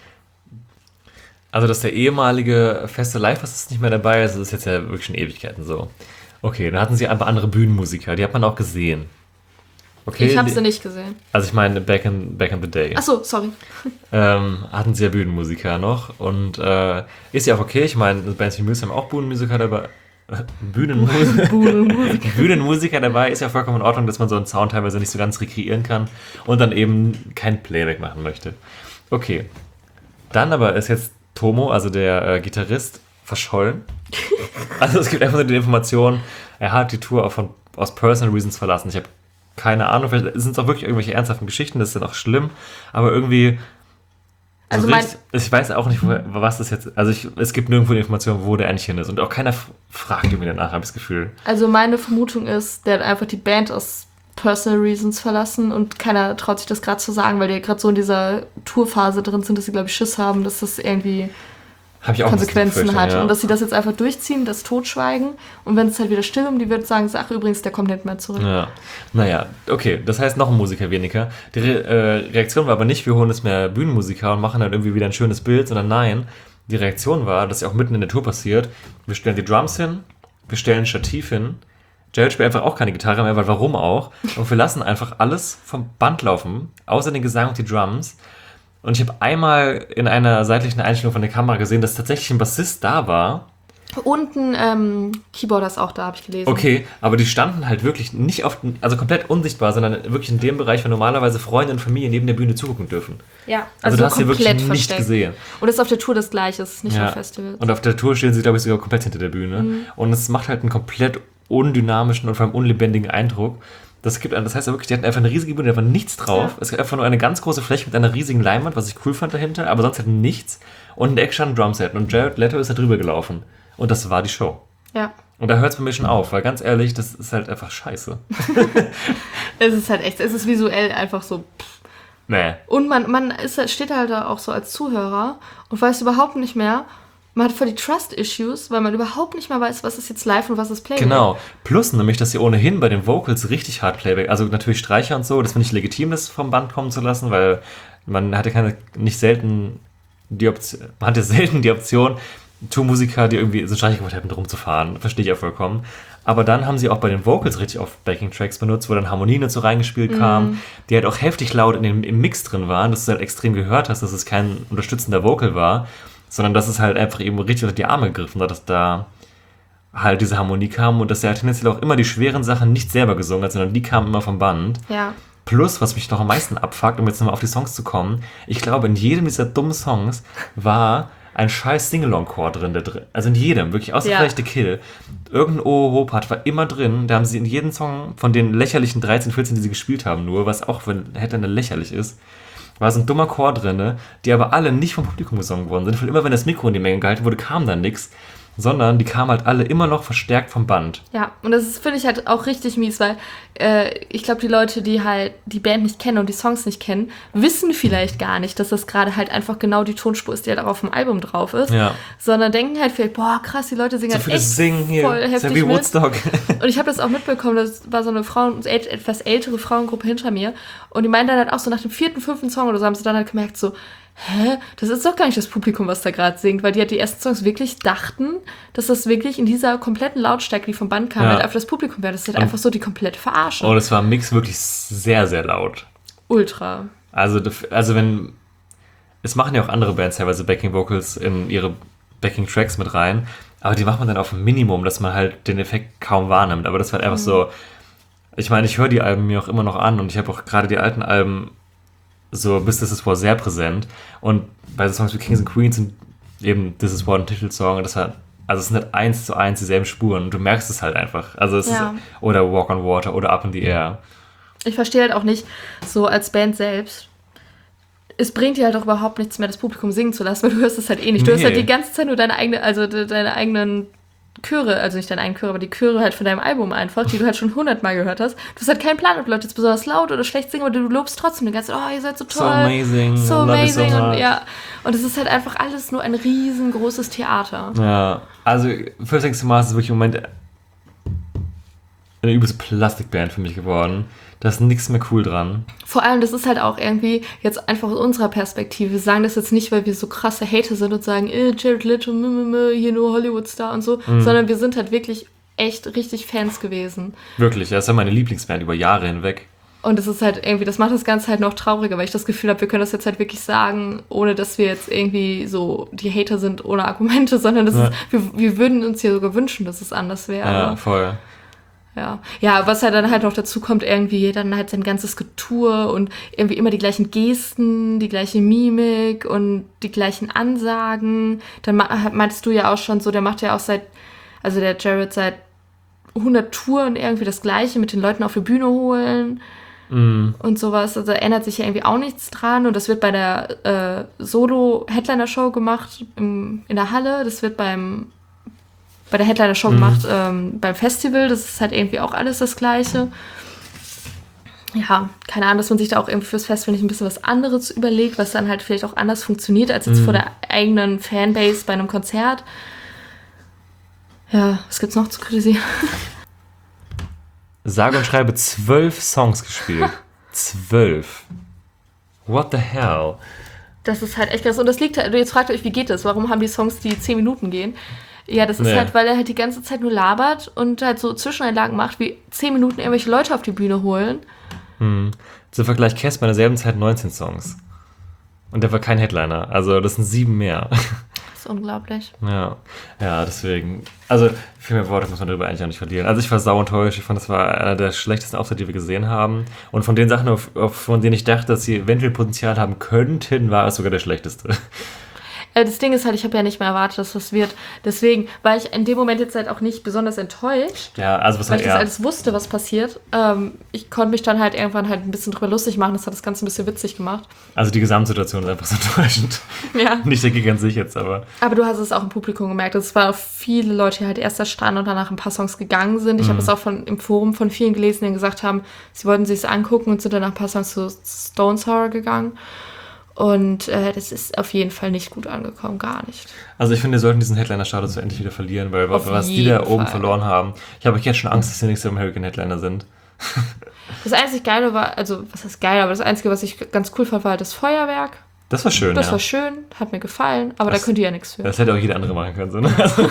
Also, dass der ehemalige feste Live-Bassist nicht mehr dabei ist, das ist jetzt ja wirklich schon Ewigkeiten so. Okay, dann hatten sie einfach andere Bühnenmusiker, die hat man auch gesehen. Okay, ich habe die, sie nicht gesehen. Also ich meine, back in, back in the day. Achso, sorry. Ähm, hatten sie ja Bühnenmusiker noch und äh, ist ja auch okay, ich meine, Bands wie Muse haben auch Bühnenmusiker dabei. Bühnenmusiker. Bühnenmusiker. Bühnenmusiker dabei, ist ja vollkommen in Ordnung, dass man so einen Sound teilweise nicht so ganz rekreieren kann und dann eben kein Playback machen möchte. Okay. Dann aber ist jetzt Tomo, also der äh, Gitarrist, verschollen. Also es gibt einfach nur die Information, er hat die Tour auch von, aus Personal Reasons verlassen. Ich habe keine Ahnung, vielleicht sind es auch wirklich irgendwelche ernsthaften Geschichten, das ist dann auch schlimm, aber irgendwie... Also so mein richtig, ich weiß auch nicht, was das jetzt... Also ich, es gibt nirgendwo die Information, wo der eigentlich hin ist. Und auch keiner fragt irgendwie danach, habe ich das Gefühl. Also meine Vermutung ist, der hat einfach die Band aus Personal Reasons verlassen und keiner traut sich das gerade zu sagen, weil die gerade so in dieser Tourphase drin sind, dass sie, glaube ich, Schiss haben, dass das irgendwie Hab ich auch Konsequenzen hat. Ja. Und dass sie das jetzt einfach durchziehen, das Totschweigen. Und wenn es halt wieder still um die wird, sagen sie, ach übrigens, der kommt nicht mehr zurück. Ja. Naja, okay, das heißt noch ein Musiker weniger. Die Re- äh, Reaktion war aber nicht, wir holen jetzt mehr Bühnenmusiker und machen dann irgendwie wieder ein schönes Bild, sondern nein, die Reaktion war, dass ja auch mitten in der Tour passiert, wir stellen die Drums hin, wir stellen ein Stativ hin, Jared spielt einfach auch keine Gitarre mehr, weil warum auch? Und wir lassen einfach alles vom Band laufen, außer den Gesang und die Drums. Und ich habe einmal in einer seitlichen Einstellung von der Kamera gesehen, dass tatsächlich ein Bassist da war. Und ein ähm, Keyboarder ist auch da, habe ich gelesen. Okay, aber die standen halt wirklich nicht auf, also komplett unsichtbar, sondern wirklich in dem Bereich, wo normalerweise Freunde und Familie neben der Bühne zugucken dürfen. Ja, also, also du hast sie wirklich nicht versteckt. gesehen. Und das ist auf der Tour das Gleiche, es ist nicht ja. auf Festivals. Und auf der Tour stehen sie, glaube ich, sogar komplett hinter der Bühne. Mhm. Und es macht halt einen komplett undynamischen und vor allem unlebendigen Eindruck. Das, gibt, das heißt ja wirklich, die hatten einfach eine riesige Bühne, da war nichts drauf. Ja. Es gab einfach nur eine ganz große Fläche mit einer riesigen Leinwand, was ich cool fand dahinter, aber sonst halt nichts. Und ein Action Drumset. Und Jared Leto ist da drüber gelaufen. Und das war die Show. Ja. Und da hört es bei mir schon auf, weil ganz ehrlich, das ist halt einfach scheiße. Es ist halt echt, es ist visuell einfach so. Pff. Nee. Und man, man ist, steht halt da auch so als Zuhörer und weiß überhaupt nicht mehr, man hat voll die Trust-Issues, weil man überhaupt nicht mehr weiß, was ist jetzt live und was ist Playback. Genau. Plus nämlich, dass sie ohnehin bei den Vocals richtig hart Playback, also natürlich Streicher und so, das finde ich legitim, das vom Band kommen zu lassen, weil man hatte keine, nicht selten die Option, man hatte selten die Option, Tourmusiker, die irgendwie so Streicher gemacht hätten, rumzufahren. Verstehe ich ja vollkommen. Aber dann haben sie auch bei den Vocals richtig oft Backing-Tracks benutzt, wo dann Harmonien dazu reingespielt kamen, mm. die halt auch heftig laut in dem, im Mix drin waren, dass du halt extrem gehört hast, dass es kein unterstützender Vocal war, sondern dass es halt einfach eben richtig unter die Arme gegriffen hat, dass da halt diese Harmonie kam und dass er halt tendenziell auch immer die schweren Sachen nicht selber gesungen hat, sondern die kamen immer vom Band. Ja. Plus, was mich noch am meisten abfuckt, um jetzt nochmal auf die Songs zu kommen, ich glaube, in jedem dieser dummen Songs war ein scheiß Sing-Along-Chor drin, der drin. Also in jedem, wirklich, außer ja. vielleicht The Kill. Irgendein Oho-Part war immer drin. Da haben sie in jedem Song von den lächerlichen dreizehn, vierzehn, die sie gespielt haben, nur, was auch, wenn hätte eine lächerlich ist, war so ein dummer Chor drin, die aber alle nicht vom Publikum gesungen worden sind. Weil immer, wenn das Mikro in die Menge gehalten wurde, kam dann nichts. sondern die kamen halt alle immer noch verstärkt vom Band. Ja, und das finde ich halt auch richtig mies, weil äh, ich glaube, die Leute, die halt die Band nicht kennen und die Songs nicht kennen, wissen vielleicht gar nicht, dass das gerade halt einfach genau die Tonspur ist, die halt auch auf dem Album drauf ist, Ja. sondern denken halt vielleicht, boah, krass, die Leute singen So halt viele echt Singen hier, voll ist ja heftig wie mit. Woodstock. Und ich habe das auch mitbekommen, das war so eine Frauen, etwas ältere Frauengruppe hinter mir und die meinen dann halt auch so nach dem vierten, fünften Song oder so, haben sie dann halt gemerkt so, hä, das ist doch gar nicht das Publikum, was da gerade singt, weil die halt die ersten Songs wirklich dachten, dass das wirklich in dieser kompletten Lautstärke, die vom Band kam, Ja. halt einfach das Publikum wäre. Das ist halt Und- einfach so die komplette Verarsche. Oh, das war im Mix wirklich sehr, sehr laut. Ultra. Also, also wenn, es machen ja auch andere Bands teilweise Backing Vocals in ihre Backing Tracks mit rein, aber die macht man dann auf ein Minimum, dass man halt den Effekt kaum wahrnimmt. Aber das war halt einfach so, ich meine, ich höre die Alben mir auch immer noch an und ich habe auch gerade die alten Alben so bis This Is War sehr präsent und bei so Songs wie Kings and Queens sind eben This Is War ein Titelsong und das hat, also es sind halt eins zu eins dieselben Spuren und du merkst es halt einfach. Also es Ja. ist, oder Walk on Water oder Up in the Air. Ich verstehe halt auch nicht, so als Band selbst, es bringt dir halt auch überhaupt nichts mehr, das Publikum singen zu lassen, weil du hörst es halt eh nicht. Du Nee. hörst halt die ganze Zeit nur deine eigene, also de- deine eigenen Chöre, also nicht deine eigenen Chöre, aber die Chöre halt von deinem Album einfach, die du halt schon hundertmal gehört hast. Du hast halt keinen Plan, ob Leute jetzt besonders laut oder schlecht singen, aber du lobst trotzdem die ganze Zeit, oh, ihr seid so toll. So amazing. So I love you so amazing. much. Und, ja. Und es ist halt einfach alles nur ein riesengroßes Theater. Ja, also First Things to Mars ist wirklich im Moment eine übelste Plastikband für mich geworden. Da ist nichts mehr cool dran. Vor allem, das ist halt auch irgendwie jetzt einfach aus unserer Perspektive. Wir sagen das jetzt nicht, weil wir so krasse Hater sind und sagen, äh, Jared Leto, mh, mh, mh, hier nur Hollywood-Star und so, Mhm. sondern wir sind halt wirklich echt richtig Fans gewesen. Wirklich, das war meine Lieblingsband über Jahre hinweg. Und es ist halt irgendwie, das macht das Ganze halt noch trauriger, weil ich das Gefühl habe, wir können das jetzt halt wirklich sagen, ohne dass wir jetzt irgendwie so die Hater sind ohne Argumente, sondern das Ja. ist, wir, wir würden uns hier sogar wünschen, dass es anders wäre. Ja, voll. Ja. ja, was halt dann halt noch dazu kommt, irgendwie dann halt sein ganzes Getue und irgendwie immer die gleichen Gesten, die gleiche Mimik und die gleichen Ansagen. Dann ma- meintest du ja auch schon so, der macht ja auch seit, also der Jared seit hundert Touren irgendwie das Gleiche mit den Leuten auf die Bühne holen Mhm. und sowas. Also ändert sich ja irgendwie auch nichts dran und das wird bei der äh, Solo-Headliner-Show gemacht im, in der Halle. Das wird beim bei der Headliner-Show Mhm. gemacht ähm, beim Festival. Das ist halt irgendwie auch alles das Gleiche. Ja, keine Ahnung, dass man sich da auch irgendwie fürs Festival nicht ein bisschen was anderes überlegt, was dann halt vielleicht auch anders funktioniert, als jetzt Mhm. vor der eigenen Fanbase bei einem Konzert. Ja, was gibt's noch zu kritisieren? Sage und schreibe zwölf Songs gespielt. Zwölf. What the hell? Das ist halt echt krass. Und das liegt halt, jetzt fragt ihr euch, wie geht das? Warum haben die Songs, die zehn Minuten gehen? Ja, das ist Nee. halt, weil er halt die ganze Zeit nur labert und halt so Zwischeneinlagen macht, wie zehn Minuten irgendwelche Leute auf die Bühne holen. Hm. Zum Vergleich, Casper in derselben Zeit neunzehn Songs. Und der war kein Headliner. Also das sind sieben mehr. Das ist unglaublich. Ja, ja, deswegen. Also, viel mehr Worte muss man darüber eigentlich auch nicht verlieren. Also, ich war sau enttäuscht. Ich fand, das war einer der schlechtesten Auftritte, die wir gesehen haben. Und von den Sachen, auf, auf, von denen ich dachte, dass sie eventuell Potenzial haben könnten, war es sogar der schlechteste. Äh, das Ding ist halt, ich habe ja nicht mehr erwartet, dass das wird. Deswegen war ich in dem Moment jetzt halt auch nicht besonders enttäuscht, Ja, also, was weil halt ich das eher. alles wusste, was passiert. Ähm, ich konnte mich dann halt irgendwann halt ein bisschen drüber lustig machen. Das hat das Ganze ein bisschen witzig gemacht. Also, die Gesamtsituation ist einfach so enttäuschend. Ja. Nicht der Gig an sich jetzt, aber. Aber du hast es auch im Publikum gemerkt. Es waren viele Leute, die halt erst da standen und danach ein paar Songs gegangen sind. Ich habe es auch von, im Forum von vielen gelesen, die gesagt haben, sie wollten sich es angucken und sind dann nach ein paar Songs zu Stone Sour gegangen. Und äh, das ist auf jeden Fall nicht gut angekommen, gar nicht. Also, ich finde, wir sollten diesen Headliner-Status endlich wieder verlieren, weil Auf was die da jeden oben Fall. verloren haben. Ich habe jetzt schon Angst, dass sie nächste American Headliner sind. Das einzig Geile war, also was heißt geil, aber das Einzige, was ich ganz cool fand, war halt das Feuerwerk. Das war schön, Das ja. war schön, hat mir gefallen, aber Das- da könnt ihr ja nichts für. Das hätte auch jeder andere machen können. So, ne? Also,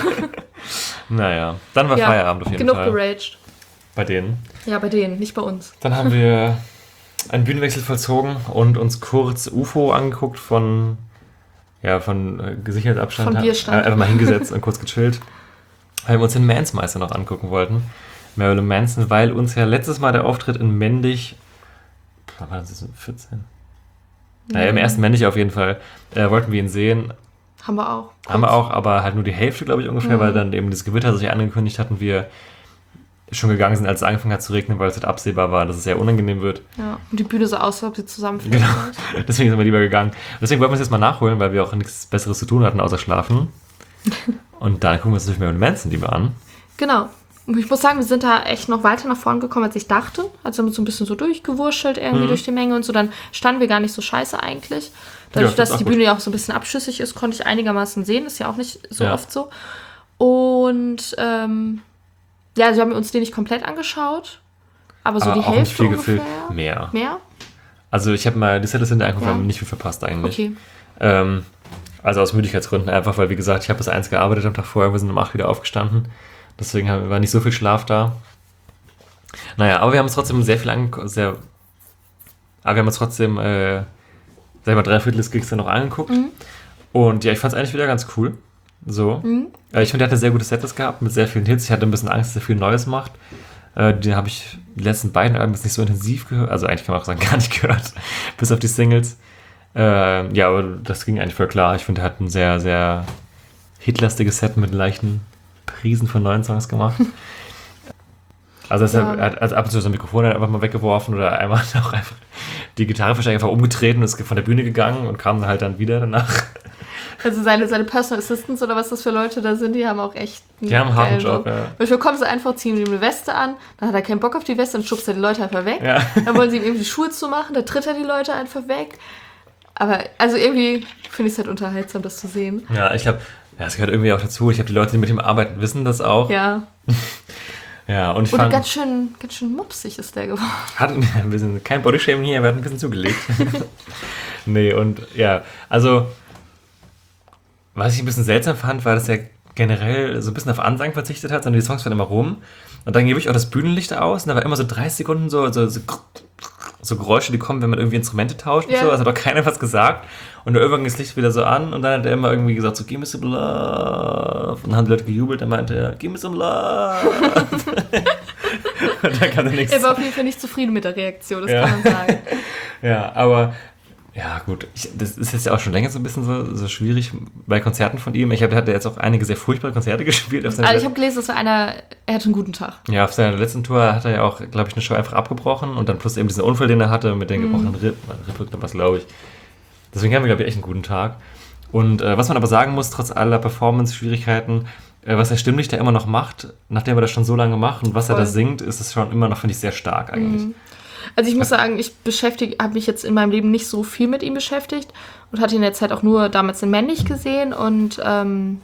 naja, dann war Ja, Feierabend auf jeden genug Fall. geraged. Bei denen. Ja, bei denen, nicht bei uns. Dann haben wir einen Bühnenwechsel vollzogen und uns kurz U F O angeguckt von, ja, von äh, Sicherheitsabstand. Von Bierstand. Äh, einfach mal hingesetzt und kurz gechillt. Weil wir uns den Mansmeister noch angucken wollten. Marilyn Manson, weil uns ja letztes Mal der Auftritt in Mendig, wann war das, vierzehn? Naja, im ersten Mendig auf jeden Fall, äh, wollten wir ihn sehen. Haben wir auch. Haben wir auch, aber halt nur die Hälfte, glaube ich, ungefähr, Mhm. weil dann eben das Gewitter sich angekündigt hatten, wir schon gegangen sind, als es angefangen hat zu regnen, weil es halt absehbar war, dass es sehr unangenehm wird. Ja, und die Bühne so aus, als ob sie zusammenfällt. Genau. Deswegen sind wir lieber gegangen. Deswegen wollten wir es jetzt mal nachholen, weil wir auch nichts Besseres zu tun hatten, außer schlafen. Und dann gucken wir uns natürlich Marilyn Manson lieber an. Genau. Und ich muss sagen, wir sind da echt noch weiter nach vorn gekommen, als ich dachte. Also haben wir uns so ein bisschen so durchgewurschtelt irgendwie Mhm. durch die Menge und so. Dann standen wir gar nicht so scheiße eigentlich. Dadurch, Ja, das ist dass die auch gut. Bühne ja auch so ein bisschen abschüssig ist, konnte ich einigermaßen sehen. Ist ja auch nicht so Ja. oft so. Und ähm, ja, also haben wir uns den nicht komplett angeschaut. Aber so Aber die auch nicht Hälfte viel ungefähr. gefüllt. Mehr. Mehr? Also ich habe mal die Setlist hinter angeguckt, Ja. haben nicht viel verpasst eigentlich. Okay. Ähm, also aus Müdigkeitsgründen einfach, weil wie gesagt, ich habe bis eins gearbeitet am Tag vorher, wir sind um acht wieder aufgestanden. Deswegen haben- war nicht so viel Schlaf da. Naja, aber wir haben uns trotzdem sehr viel angeguckt, sehr, aber wir haben uns trotzdem, äh, sag ich mal, drei Viertel des Gigs dann noch angeguckt. Mhm. Und ja, ich fand es eigentlich wieder ganz cool. So. Mhm. Äh, ich finde, er hat eine sehr gute Setlist gehabt mit sehr vielen Hits. Ich hatte ein bisschen Angst, dass er viel Neues macht. Äh, den habe ich die letzten beiden Alben jetzt nicht so intensiv gehört. Also eigentlich kann man auch sagen, gar nicht gehört. Bis auf die Singles. Äh, ja, aber das ging eigentlich voll klar. Ich finde, er hat ein sehr, sehr hitlastiges Set mit leichten Prisen von neuen Songs gemacht. Also das Ja. er hat also ab und zu sein Mikrofon einfach mal weggeworfen oder einmal hat er auch einfach die Gitarre wahrscheinlich einfach umgedreht und ist von der Bühne gegangen und kam halt dann wieder danach. Also seine, seine Personal Assistants oder was das für Leute da sind, die haben auch echt Die haben einen harten geilen Job, ja. Manchmal kommen sie einfach, ziehen ihm eine Weste an, dann hat er keinen Bock auf die Weste, dann schubst er die Leute einfach weg. Ja. Dann wollen sie ihm irgendwie die Schuhe zumachen, dann tritt er die Leute einfach weg. Aber also irgendwie finde ich es halt unterhaltsam, das zu sehen. Ja, ich glaube, ja, es gehört irgendwie auch dazu. Ich habe die Leute, die mit ihm arbeiten, wissen das auch. Ja. Ja, und ich Und fand, ganz schön, ganz schön mupsig ist der geworden. hat ein bisschen, kein Bodyshaming hier, wir hatten ein bisschen zugelegt. Nee, und ja, also, was ich ein bisschen seltsam fand, war, dass er generell so ein bisschen auf Ansagen verzichtet hat, sondern die Songs waren immer rum. Und dann gebe ich auch das Bühnenlicht aus und da war immer so dreißig Sekunden so, so, so, so Geräusche, die kommen, wenn man irgendwie Instrumente tauscht und Ja. so. Also hat auch keiner was gesagt. Und dann irgendwann ging das Licht wieder so an und dann hat er immer irgendwie gesagt, so, give me some love. Und dann haben die Leute gejubelt, dann meinte er, give me some love. Und dann kann er nichts Er war auf jeden Fall nicht zufrieden mit der Reaktion, das Ja. kann man sagen. Ja, aber ja gut, ich, das ist jetzt ja auch schon länger so ein bisschen so, so schwierig bei Konzerten von ihm. Ich hab, er hat ja jetzt auch einige sehr furchtbare Konzerte gespielt. Auf seiner, Also ich habe gelesen, das war einer, er hatte einen guten Tag. ja, auf seiner letzten Tour hat er ja auch, glaube ich, eine Show einfach abgebrochen und dann plus eben diesen Unfall, den er hatte mit den gebrochenen Ripp, Ripp was glaube ich. Deswegen haben wir, glaube ich, echt einen guten Tag. Und äh, was man aber sagen muss, trotz aller Performance-Schwierigkeiten, äh, was er stimmlich da immer noch macht, nachdem er das schon so lange macht und was er Voll. da singt, ist es schon immer noch, finde ich, sehr stark eigentlich. Also ich muss sagen, ich beschäftige, habe mich jetzt in meinem Leben nicht so viel mit ihm beschäftigt und hatte ihn jetzt halt auch nur damals in Männlich gesehen und ähm,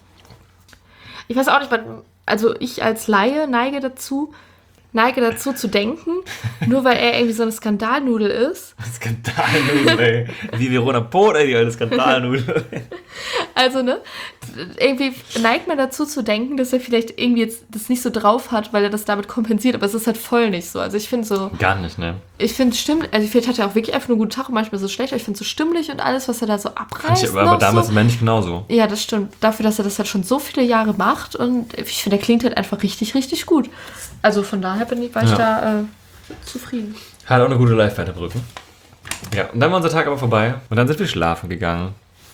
ich weiß auch nicht, man, also ich als Laie neige dazu, neige dazu zu denken, nur weil er irgendwie so eine Skandalnudel ist. Skandalnudel, ey. Wie Verona Pot, ey, die alte Skandalnudel. Also, ne, irgendwie neigt man dazu zu denken, dass er vielleicht irgendwie jetzt das nicht so drauf hat, weil er das damit kompensiert, aber es ist halt voll nicht so. Also ich finde so, Gar nicht, ne? ich finde stimmt, also vielleicht hat er auch wirklich einfach nur einen guten Tag und manchmal ist es schlecht, aber ich finde so stimmlich und alles, was er da so abreißt. Ich, aber, aber noch damals so. im Männlich genauso. Ja, das stimmt. Dafür, dass er das halt schon so viele Jahre macht und ich finde, er klingt halt einfach richtig, richtig gut. Also von daher bin ich, war ich Ja. da äh, zufrieden. Hat auch eine gute Live-Weiterbrücke. Ja, und dann war unser Tag aber vorbei und dann sind wir schlafen gegangen.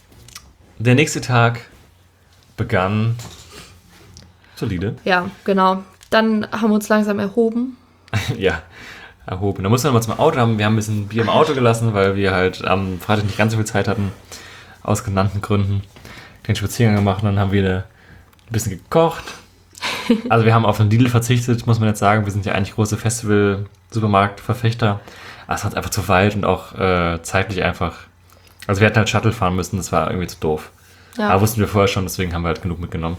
Der nächste Tag begann solide. Ja, genau. Dann haben wir uns langsam erhoben. Ja, erhoben. Da mussten wir nochmal zum Auto haben. Wir haben ein bisschen Bier im Auto gelassen, weil wir halt am Freitag nicht ganz so viel Zeit hatten. Aus genannten Gründen. Den Spaziergang gemacht und dann haben wir eine, ein bisschen gekocht. Also wir haben auf den Lidl verzichtet, muss man jetzt sagen. Wir sind ja eigentlich große Festival-Supermarkt-Verfechter. Aber es war einfach zu weit und auch äh, zeitlich einfach. Also wir hätten halt Shuttle fahren müssen, das war irgendwie zu doof. Ja. Aber wussten wir vorher schon, deswegen haben wir halt genug mitgenommen.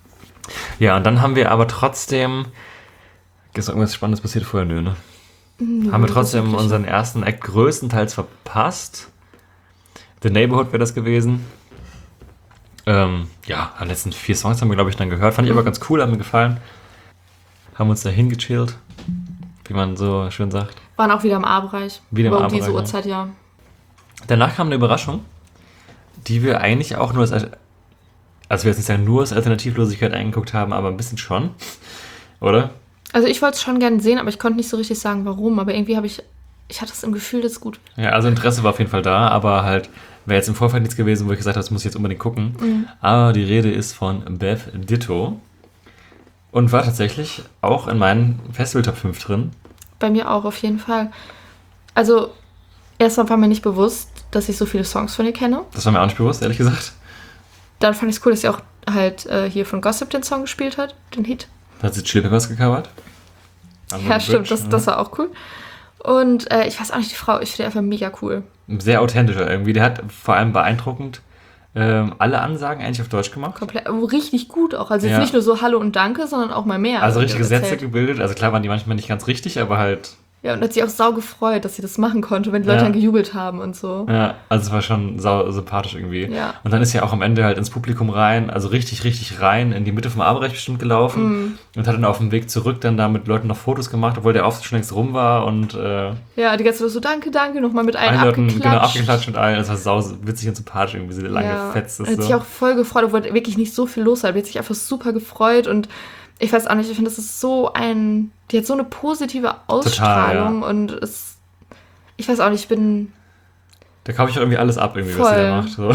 Ja, und dann haben wir aber trotzdem... Ist noch irgendwas Spannendes passiert vorher? Nö, ne? haben wir trotzdem wirklich. unseren ersten Act größtenteils verpasst. The Neighborhood wäre das gewesen. Ähm, ja, die letzten vier Songs haben wir, glaube ich, dann gehört. Fand ich aber ganz cool, haben mir gefallen. Haben uns da hingechillt, wie man so schön sagt. Waren auch wieder im A-Bereich. Wieder im Aber um A-Bereich, diese ja. Uhrzeit, ja. Danach kam eine Überraschung, die wir eigentlich auch nur als, also wir jetzt nicht sagen, nur als Alternativlosigkeit eingeguckt haben, aber ein bisschen schon, oder? Also ich wollte es schon gerne sehen, aber ich konnte nicht so richtig sagen, warum. Aber irgendwie habe ich, ich hatte das im Gefühl, das ist gut. Ja, also Interesse war auf jeden Fall da, aber halt wäre jetzt im Vorfeld nichts gewesen, wo ich gesagt habe, das muss ich jetzt unbedingt gucken. Mhm. Aber die Rede ist von Beth Ditto und war tatsächlich auch in meinen Festival-Top fünf drin. Bei mir auch, auf jeden Fall. Also, erstmal war mir nicht bewusst, dass ich so viele Songs von ihr kenne. Das war mir auch nicht bewusst, ehrlich gesagt. Dann fand ich es cool, dass sie auch halt äh, hier von Gossip den Song gespielt hat, den Hit. Hat sie Chili Peppers gecovert? Ja, Bitch, stimmt, das, ja. das war auch cool. Und äh, ich weiß auch nicht, die Frau, ich finde die einfach mega cool. Sehr authentischer irgendwie. Der hat vor allem beeindruckend ähm, alle Ansagen eigentlich auf Deutsch gemacht. Komplett, aber richtig gut auch. Also jetzt Ja. nicht nur so Hallo und Danke, sondern auch mal mehr. Also richtige erzählt. Sätze gebildet. Also klar waren die manchmal nicht ganz richtig, aber halt, Ja, und hat sich auch sau gefreut, dass sie das machen konnte, wenn die Leute Ja. dann gejubelt haben und so. ja, also es war schon sau sympathisch irgendwie. Ja. Und dann ist ja auch am Ende halt ins Publikum rein, also richtig, richtig rein, in die Mitte vom A-Bereich bestimmt gelaufen Mhm. und hat dann auf dem Weg zurück dann da mit Leuten noch Fotos gemacht, obwohl der Auftritt schon längst rum war und äh, Ja, die ganze Zeit so Danke, Danke, nochmal mit allen allen Leuten abgeklatscht. genau abgeklatscht mit allen. Das war sau witzig und sympathisch irgendwie, so lange Ja, gefetzt hat ist. sich So. auch voll gefreut, obwohl wirklich nicht so viel los war. Die hat sich einfach super gefreut und ich weiß auch nicht, ich finde, das ist so ein, die hat so eine positive Ausstrahlung ja. und es, ich weiß auch nicht, ich bin, Da kaufe ich auch irgendwie alles ab, irgendwie, was sie Voll. da macht. So.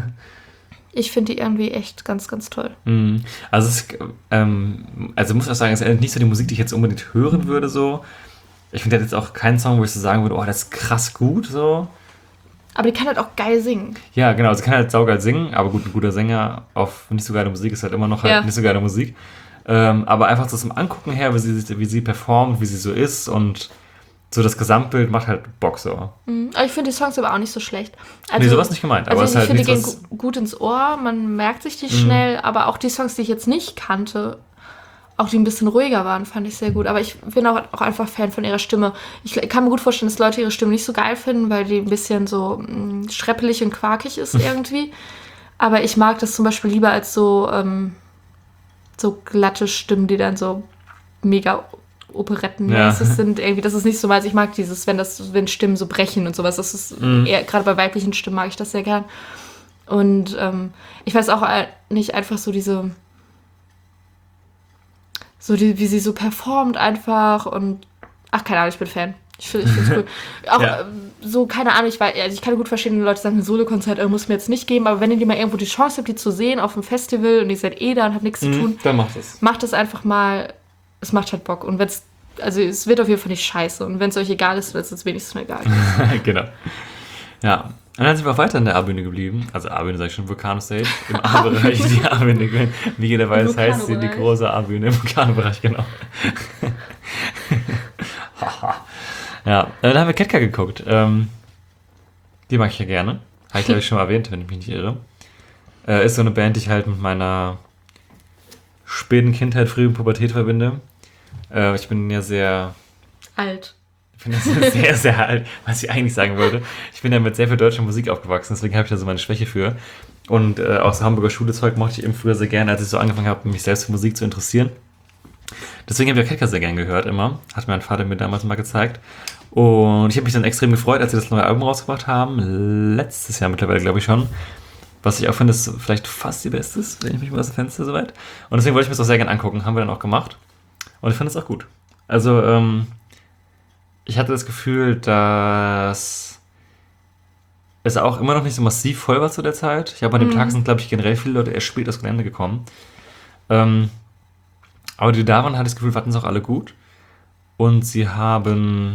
ich finde die irgendwie echt ganz, ganz toll. Mhm. Also, es, ähm, also muss ich auch sagen, es ist nicht so die Musik, die ich jetzt unbedingt hören würde. So. Ich finde, der hat jetzt auch keinen Song, wo ich so sagen würde, oh, das ist krass gut. So. Aber die kann halt auch geil singen. Ja, genau, sie kann halt saugeil singen, aber gut, ein guter Sänger auf nicht so geile Musik ist halt immer noch halt Ja. nicht so geile Musik. Ähm, aber einfach so zum Angucken her, wie sie, wie sie performt, wie sie so ist und so das Gesamtbild macht halt Bock so. Mhm. Aber ich finde die Songs aber auch nicht so schlecht. Also, Nee, sowas nicht gemeint, aber Also es ist ich halt finde, die nichts, gehen was... gu- gut ins Ohr, man merkt sich die Mhm. schnell, aber auch die Songs, die ich jetzt nicht kannte, auch die ein bisschen ruhiger waren, fand ich sehr gut. Aber ich bin auch, auch einfach Fan von ihrer Stimme. Ich kann mir gut vorstellen, dass Leute ihre Stimme nicht so geil finden, weil die ein bisschen so mh, schreppelig und quakig ist irgendwie. Aber ich mag das zum Beispiel lieber als so, ähm, so glatte Stimmen, die dann so mega operettenmäßig Ja. sind. Irgendwie, das ist nicht so meins. Ich mag dieses, wenn das, wenn Stimmen so brechen und sowas. Das ist Mhm. eher, gerade bei weiblichen Stimmen mag ich das sehr gern. Und ähm, ich weiß auch äh, nicht einfach so diese, so die, wie sie so performt einfach und ach, keine Ahnung, ich bin Fan. Ich finde es cool. Auch Ja. ähm, so, keine Ahnung, ich, weiß, also ich kann gut verstehen, wenn Leute sagen, ein Solokonzert äh, muss mir jetzt nicht geben, aber wenn ihr die mal irgendwo die Chance habt, die zu sehen auf dem Festival und ihr seid eh da und habt nichts zu tun, Mhm, dann macht es. macht es einfach mal, es macht halt Bock. Und wenn es, also es wird auf jeden Fall nicht scheiße. Und wenn es euch egal ist, dann ist es wenigstens egal. Genau. Ja. Und dann sind wir auch weiter in der A-Bühne geblieben. Also A-Bühne sage ich schon, Vulkano-Stage. Im A-Bereich die A-Bühne. Wie jeder weiß, heißt sie die Vulkano-Bereich. große A-Bühne im Vulkano-Bereich, genau. Ja, dann haben wir Ketka geguckt. Ähm, die mag ich ja gerne. Habe ich, glaube ich, schon mal erwähnt, wenn ich mich nicht irre. Äh, ist so eine Band, die ich halt mit meiner späten Kindheit, frühen Pubertät verbinde. Äh, ich bin ja sehr... Alt. Ich bin das sehr, sehr alt, was ich eigentlich sagen wollte. Ich bin ja mit sehr viel deutscher Musik aufgewachsen, deswegen habe ich da so meine Schwäche für. Und äh, auch so Hamburger Schulezeug mochte ich eben früher sehr gerne, als ich so angefangen habe, mich selbst für Musik zu interessieren. Deswegen habe ich ja Ketka sehr gern gehört immer. Hat mein Vater mir damals mal gezeigt. Und ich habe mich dann extrem gefreut, als sie das neue Album rausgebracht haben. Letztes Jahr mittlerweile, glaube ich schon. Was ich auch finde, ist vielleicht fast die Beste ist, wenn ich mich mal aus dem Fenster soweit. Und deswegen wollte ich mir das auch sehr gerne angucken. Haben wir dann auch gemacht. Und ich fand es auch gut. Also, ähm... ich hatte das Gefühl, dass es auch immer noch nicht so massiv voll war zu der Zeit. Ich habe an dem Mhm. Tag sind, glaube ich, generell viele Leute erst spät aufs Gelände gekommen. Ähm, aber die da waren, hatte ich das Gefühl, hatten es auch alle gut. Und sie haben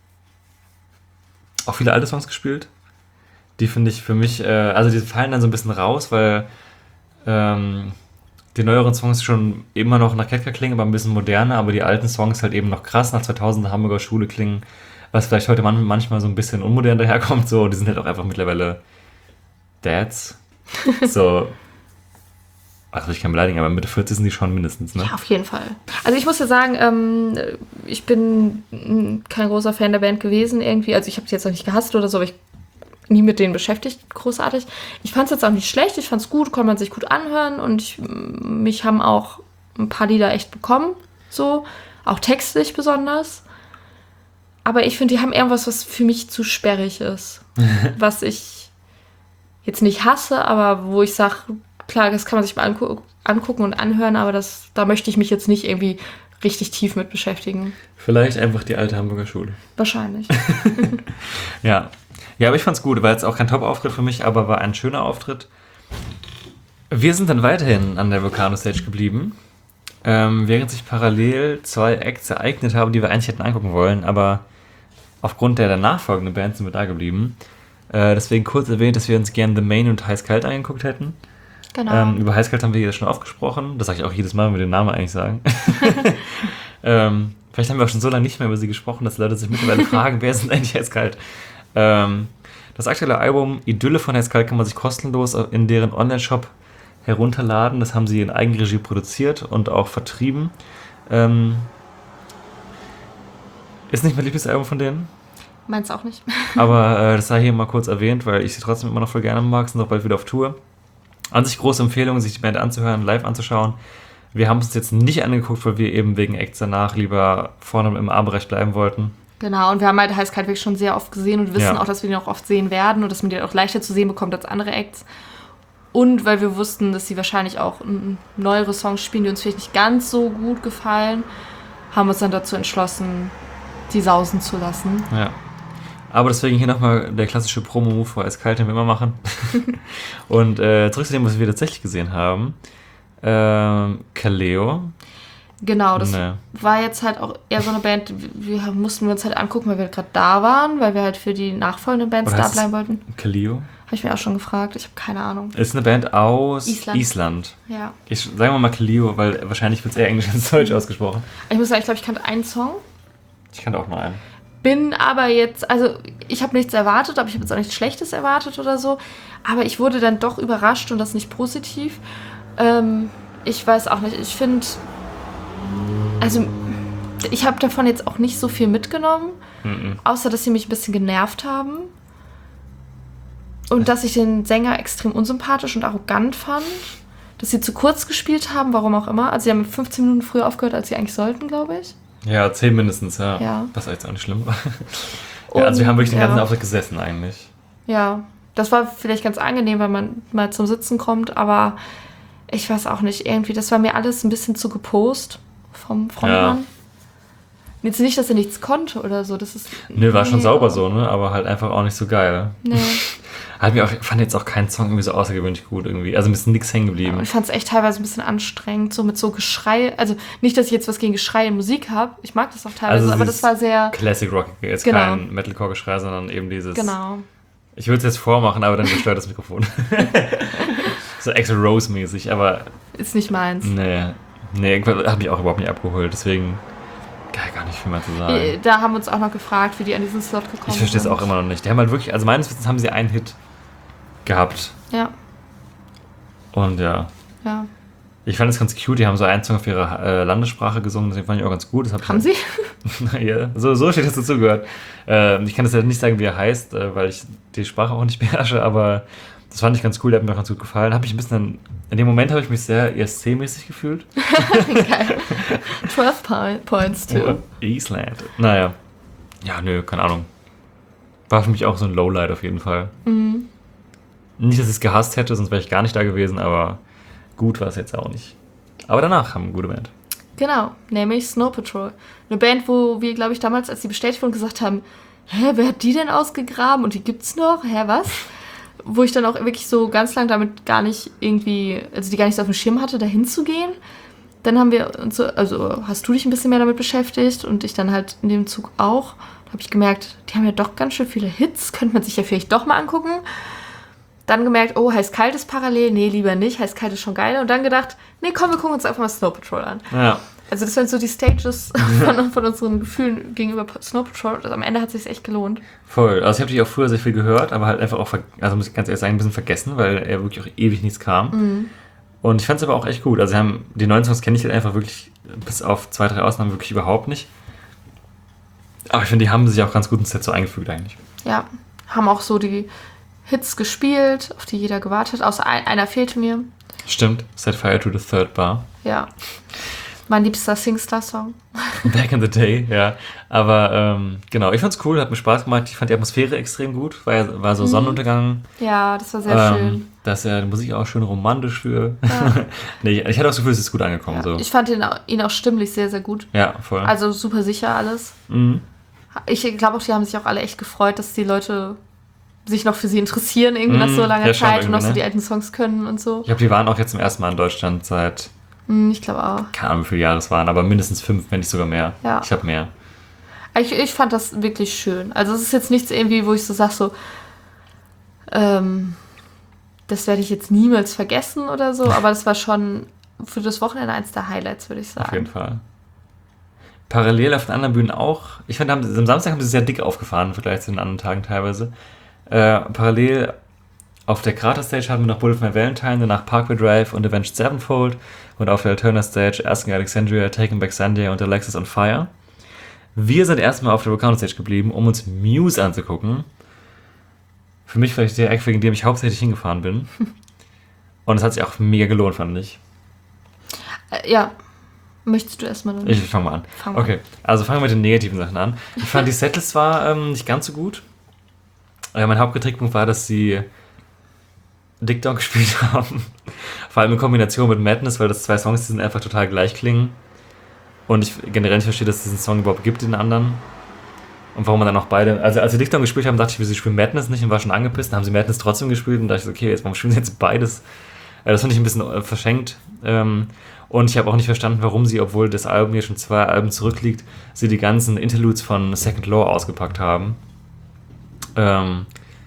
auch viele alte Songs gespielt. Die finde ich für mich, äh, also die fallen dann so ein bisschen raus, weil ähm, die neueren Songs schon immer noch nach Ketka klingen, aber ein bisschen moderner, aber die alten Songs halt eben noch krass nach zweitausender Hamburger Schule klingen, was vielleicht heute man, manchmal so ein bisschen unmodern daherkommt, so, die sind halt auch einfach mittlerweile Dads. So, also ich kann beleidigen, aber Mitte vierzig sind die schon mindestens, ne? Ja, auf jeden Fall. Also ich muss ja sagen, ähm, ich bin mm, kein großer Fan der Band gewesen irgendwie. Also ich habe sie jetzt noch nicht gehasst oder so, aber ich nie mit denen beschäftigt, großartig. Ich fand es jetzt auch nicht schlecht, ich fand es gut, konnte man sich gut anhören und ich, mich haben auch ein paar Lieder echt bekommen, so, auch textlich besonders. Aber ich finde, die haben irgendwas, was für mich zu sperrig ist. Was ich jetzt nicht hasse, aber wo ich sage, klar, das kann man sich mal angu- angucken und anhören, aber das, da möchte ich mich jetzt nicht irgendwie richtig tief mit beschäftigen. Vielleicht einfach die alte Hamburger Schule. Wahrscheinlich. Ja. Ja, aber ich fand's gut. War jetzt auch kein Top-Auftritt für mich, aber war ein schöner Auftritt. Wir sind dann weiterhin an der Vulkano-Stage geblieben, ähm, während sich parallel zwei Acts ereignet haben, die wir eigentlich hätten angucken wollen, aber aufgrund der danach folgenden Bands sind wir da geblieben. Äh, deswegen kurz erwähnt, dass wir uns gerne The Main und Heiß Kalt angeguckt hätten. Genau. Ähm, über Heißkalt haben wir hier schon aufgesprochen. Das sage ich auch jedes Mal, wenn wir den Namen eigentlich sagen. ähm, vielleicht haben wir auch schon so lange nicht mehr über sie gesprochen, dass Leute sich mittlerweile fragen, wer sind eigentlich Heißkalt? Ähm, das aktuelle Album Idylle von Heißkalt kann man sich kostenlos in deren Online-Shop herunterladen. Das haben sie in Eigenregie produziert und auch vertrieben. Ähm, ist nicht mein Lieblingsalbum von denen. Meins auch nicht. Aber äh, das sei hier mal kurz erwähnt, weil ich sie trotzdem immer noch voll gerne mag. Sind auch bald wieder auf Tour. An sich große Empfehlung, sich die Band anzuhören, live anzuschauen. Wir haben es uns jetzt nicht angeguckt, weil wir eben wegen Acts danach lieber vorne im A-Bereich bleiben wollten. Genau, und wir haben halt Heißkalt wirklich schon sehr oft gesehen und wissen Ja. auch, dass wir die noch oft sehen werden und dass man die auch leichter zu sehen bekommt als andere Acts. Und weil wir wussten, dass sie wahrscheinlich auch n- neuere Songs spielen, die uns vielleicht nicht ganz so gut gefallen, haben wir uns dann dazu entschlossen, die sausen zu lassen. Ja. Aber deswegen hier nochmal der klassische Promo-Move vor Eiskalt, den wir immer machen. Und äh, zurück zu dem, was wir tatsächlich gesehen haben. Ähm, Kaleo. Genau, das Nee. war jetzt halt auch eher so eine Band, wir wir mussten wir uns halt angucken, weil wir gerade da waren, weil wir halt für die nachfolgenden Bands Oder da heißt bleiben es wollten. Kaleo. Habe ich mir auch schon gefragt, ich habe keine Ahnung. Ist eine Band aus Island. Island. Ja. Ich sagen wir mal Kaleo, weil wahrscheinlich wird es eher Englisch als Deutsch ausgesprochen. Ich muss sagen, ich glaube, ich kannte einen Song. Ich kannte auch mal einen. Bin aber jetzt, also ich habe nichts erwartet, aber ich habe jetzt auch nichts Schlechtes erwartet oder so. Aber ich wurde dann doch überrascht und das nicht positiv. Ähm, ich weiß auch nicht, ich finde, also ich habe davon jetzt auch nicht so viel mitgenommen, Mhm. außer dass sie mich ein bisschen genervt haben. Und dass ich den Sänger extrem unsympathisch und arrogant fand. Dass sie zu kurz gespielt haben, warum auch immer. Also sie haben fünfzehn Minuten früher aufgehört, als sie eigentlich sollten, glaube ich. Ja, zehn mindestens, ja. Ja. Das ist jetzt auch nicht schlimm. ja, also wir haben wirklich den ja. ganzen Auftritt gesessen eigentlich. Ja, das war vielleicht ganz angenehm, weil man mal zum Sitzen kommt, aber ich weiß auch nicht, irgendwie, das war mir alles ein bisschen zu gepost vom Frontmann. Jetzt nicht, dass er nichts konnte oder so, das ist... Nö, war schon nee, sauber so, ne? Aber halt einfach auch nicht so geil. Nee. Hat mir auch, fand jetzt auch keinen Song irgendwie so außergewöhnlich gut irgendwie. Also mir ist nichts hängen geblieben. Und ich fand es echt teilweise ein bisschen anstrengend, so mit so Geschrei, also nicht, dass ich jetzt was gegen Geschrei in Musik habe, ich mag das auch teilweise, Also aber dieses das war sehr... Classic Rock, jetzt Genau. kein Metalcore-Geschrei, sondern eben dieses... Genau. Ich würde es jetzt vormachen, aber dann gestört das Mikrofon. so Axl Rose-mäßig, aber Ist nicht meins. nee, nee, irgendwas hat mich auch überhaupt nicht abgeholt, deswegen kann ich gar nicht viel mehr zu sagen. Äh, Da haben wir uns auch noch gefragt, wie die an diesen Slot gekommen sind. Ich verstehe es auch immer noch nicht. Die haben halt wirklich, also meines Wissens haben sie einen Hit gehabt. Ja, Und ja, ja. ich fand es ganz cute. Die haben so einen Song auf ihrer äh, Landessprache gesungen, deswegen fand ich auch ganz gut. Das hab ich Haben sie? ja, so, so steht das dazu gehört. Ähm, ich kann das ja nicht sagen, wie er heißt, äh, weil ich die Sprache auch nicht beherrsche, aber das fand ich ganz cool, der hat mir auch ganz gut gefallen. Hab mich ein bisschen, in dem Moment habe ich mich sehr E S C-mäßig gefühlt. Geil. zwölf po- Points, too. Island. Naja. Ja, nö, keine Ahnung. War für mich auch so ein Lowlight auf jeden Fall. Mhm. Nicht, dass ich es gehasst hätte, sonst wäre ich gar nicht da gewesen, aber gut war es jetzt auch nicht. Aber danach haben wir eine gute Band. Genau, nämlich Snow Patrol. Eine Band, wo wir, glaube ich, damals, als die bestätigt wurden, gesagt haben, hä, wer hat die denn ausgegraben und die gibt's noch? Hä, was? Wo ich dann auch wirklich so ganz lang damit gar nicht irgendwie, also die gar nicht so auf dem Schirm hatte, da hinzugehen. Dann haben wir uns so, also hast du dich ein bisschen mehr damit beschäftigt und ich dann halt in dem Zug auch. Da habe ich gemerkt, die haben ja doch ganz schön viele Hits, könnte man sich ja vielleicht doch mal angucken. Dann gemerkt, oh, Heiß-Kalt ist parallel, nee, lieber nicht, Heiß-Kalt ist schon geil. Und dann gedacht, nee, komm, wir gucken uns einfach mal Snow Patrol an. Ja. Also das waren so die Stages von, von unseren Gefühlen gegenüber Snow Patrol. Und am Ende hat es sich echt gelohnt. Voll. Also ich habe dich auch früher sehr viel gehört, aber halt einfach auch, ver- also muss ich ganz ehrlich sagen, ein bisschen vergessen, weil er wirklich auch ewig nichts kam. Mhm. Und ich fand es aber auch echt gut. Also sie haben, die neuen Songs kenne ich halt einfach wirklich, bis auf zwei, drei Ausnahmen wirklich überhaupt nicht. Aber ich finde, die haben sich auch ganz gut ins Set so eingefügt eigentlich. Ja, haben auch so die Hits gespielt, auf die jeder gewartet. Außer ein, einer fehlte mir. Stimmt. Set Fire to the Third Bar. Ja. Mein liebster Singstar-Song. Back in the day, ja. Aber ähm, genau, ich fand's cool, hat mir Spaß gemacht. Ich fand die Atmosphäre extrem gut. War, ja, war so Sonnenuntergang. Ja, das war sehr ähm, schön. Da ist ja die Musik auch schön romantisch für. Ja. nee, ich hatte auch das Gefühl, es ist gut angekommen. Ja. So. Ich fand ihn auch, ihn auch stimmlich sehr, sehr gut. Ja, voll. Also super sicher alles. mhm. Ich glaube auch, die haben sich auch alle echt gefreut, dass die Leute sich noch für sie interessieren, irgendwie nach so langer ja, schon Zeit und noch so irgendwie, die ne? alten Songs können und so. Ich glaube, die waren auch jetzt zum ersten Mal in Deutschland seit, Hm, ich glaube auch. keine Ahnung, wie viele Jahre es waren, aber mindestens fünf, wenn nicht sogar mehr. Ja. Ich habe mehr. Ich, ich fand das wirklich schön. Also es ist jetzt nichts irgendwie, wo ich so sage, so, ähm, das werde ich jetzt niemals vergessen oder so, aber das war schon für das Wochenende eins der Highlights, würde ich sagen. Auf jeden Fall. Parallel auf den anderen Bühnen auch. Ich finde, am Samstag haben sie sehr dick aufgefahren im Vergleich zu den anderen Tagen teilweise. Äh, parallel auf der Krater-Stage hatten wir noch Bullet for My Valentine, danach Parkway Drive und Avenged Sevenfold und auf der Alterna-Stage Asking Alexandria, Taking Back Sunday und Alexis on Fire. Wir sind erstmal auf der Recounter-Stage geblieben, um uns Muse anzugucken. Für mich vielleicht der Act, wegen dem ich hauptsächlich hingefahren bin. Und es hat sich auch mega gelohnt, fand ich. Äh, ja. Möchtest du erstmal dann? Ich fange mal an. Fang mal okay, an. also fangen wir mit den negativen Sachen an. Ich fand die Setlist zwar ähm, nicht ganz so gut. Äh, mein Hauptkritikpunkt war, dass sie Dick Dog gespielt haben. Vor allem in Kombination mit Madness, weil das zwei Songs, die sind einfach total gleich klingen. Und ich generell nicht verstehe, dass es diesen Song überhaupt gibt, den anderen. Und warum man dann auch beide... Also als sie Dick Dog gespielt haben, dachte ich, sie spielen Madness nicht und war schon angepisst. Dann haben sie Madness trotzdem gespielt und dachte ich, okay, jetzt warum spielen sie jetzt beides? Äh, das fand ich ein bisschen äh, verschenkt. Ähm, Und ich habe auch nicht verstanden, warum sie, obwohl das Album hier schon zwei Alben zurückliegt, sie die ganzen Interludes von Second Law ausgepackt haben. Ähm,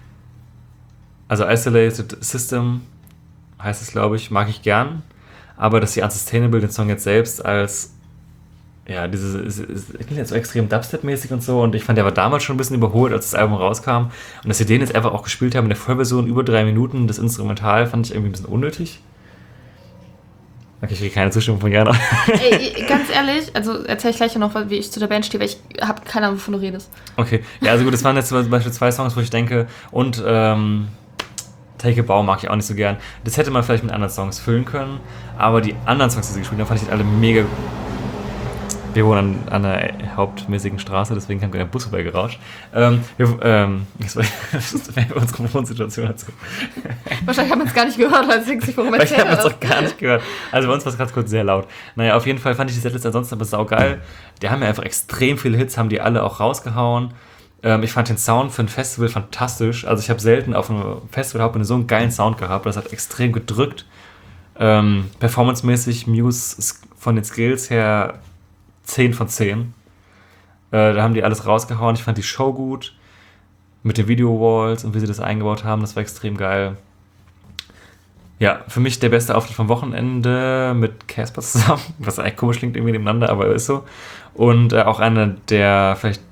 also Isolated System heißt es, glaube ich, mag ich gern. Aber dass sie Unsustainable den Song jetzt selbst als, ja, diese, es klingt jetzt so extrem Dubstep-mäßig und so. Und ich fand, der war damals schon ein bisschen überholt, als das Album rauskam. Und dass sie den jetzt einfach auch gespielt haben in der Vollversion, über drei Minuten, das Instrumental, fand ich irgendwie ein bisschen unnötig. Okay, ich kriege keine Zustimmung von Jana. Ey, ganz ehrlich, also erzähl ich gleich noch, wie ich zu der Band stehe, weil ich habe keine Ahnung, wovon du redest. Okay, ja, also gut, das waren jetzt zum Beispiel zwei Songs, wo ich denke, und ähm, Take a Bow mag ich auch nicht so gern. Das hätte man vielleicht mit anderen Songs füllen können, aber die anderen Songs, die sie gespielt haben, fand ich alle mega. Wir wohnen an, an einer hauptmäßigen Straße, deswegen kam gerade ein Bus vorbeigerauscht. Ähm, wir, ähm, das war unsere Wohnsituation dazu. Wahrscheinlich haben wir es gar nicht gehört, weil es sich worum erzählt erzählt hat. Ich habe es auch gar nicht gehört. Also bei uns war es ganz kurz sehr laut. Naja, auf jeden Fall fand ich die Setlist ansonsten aber saugeil. Die haben ja einfach extrem viele Hits, haben die alle auch rausgehauen. Ähm, ich fand den Sound für ein Festival fantastisch. Also ich habe selten auf einem Festival so einen geilen Sound gehabt. Das hat extrem gedrückt. Ähm, performancemäßig, Muse von den Skills her zehn von zehn. Äh, da haben die alles rausgehauen. Ich fand die Show gut. Mit den Video-Walls und wie sie das eingebaut haben. Das war extrem geil. Ja, für mich der beste Auftritt vom Wochenende mit Casper zusammen. Was eigentlich komisch klingt irgendwie nebeneinander, aber ist so. Und äh, auch einer der vielleicht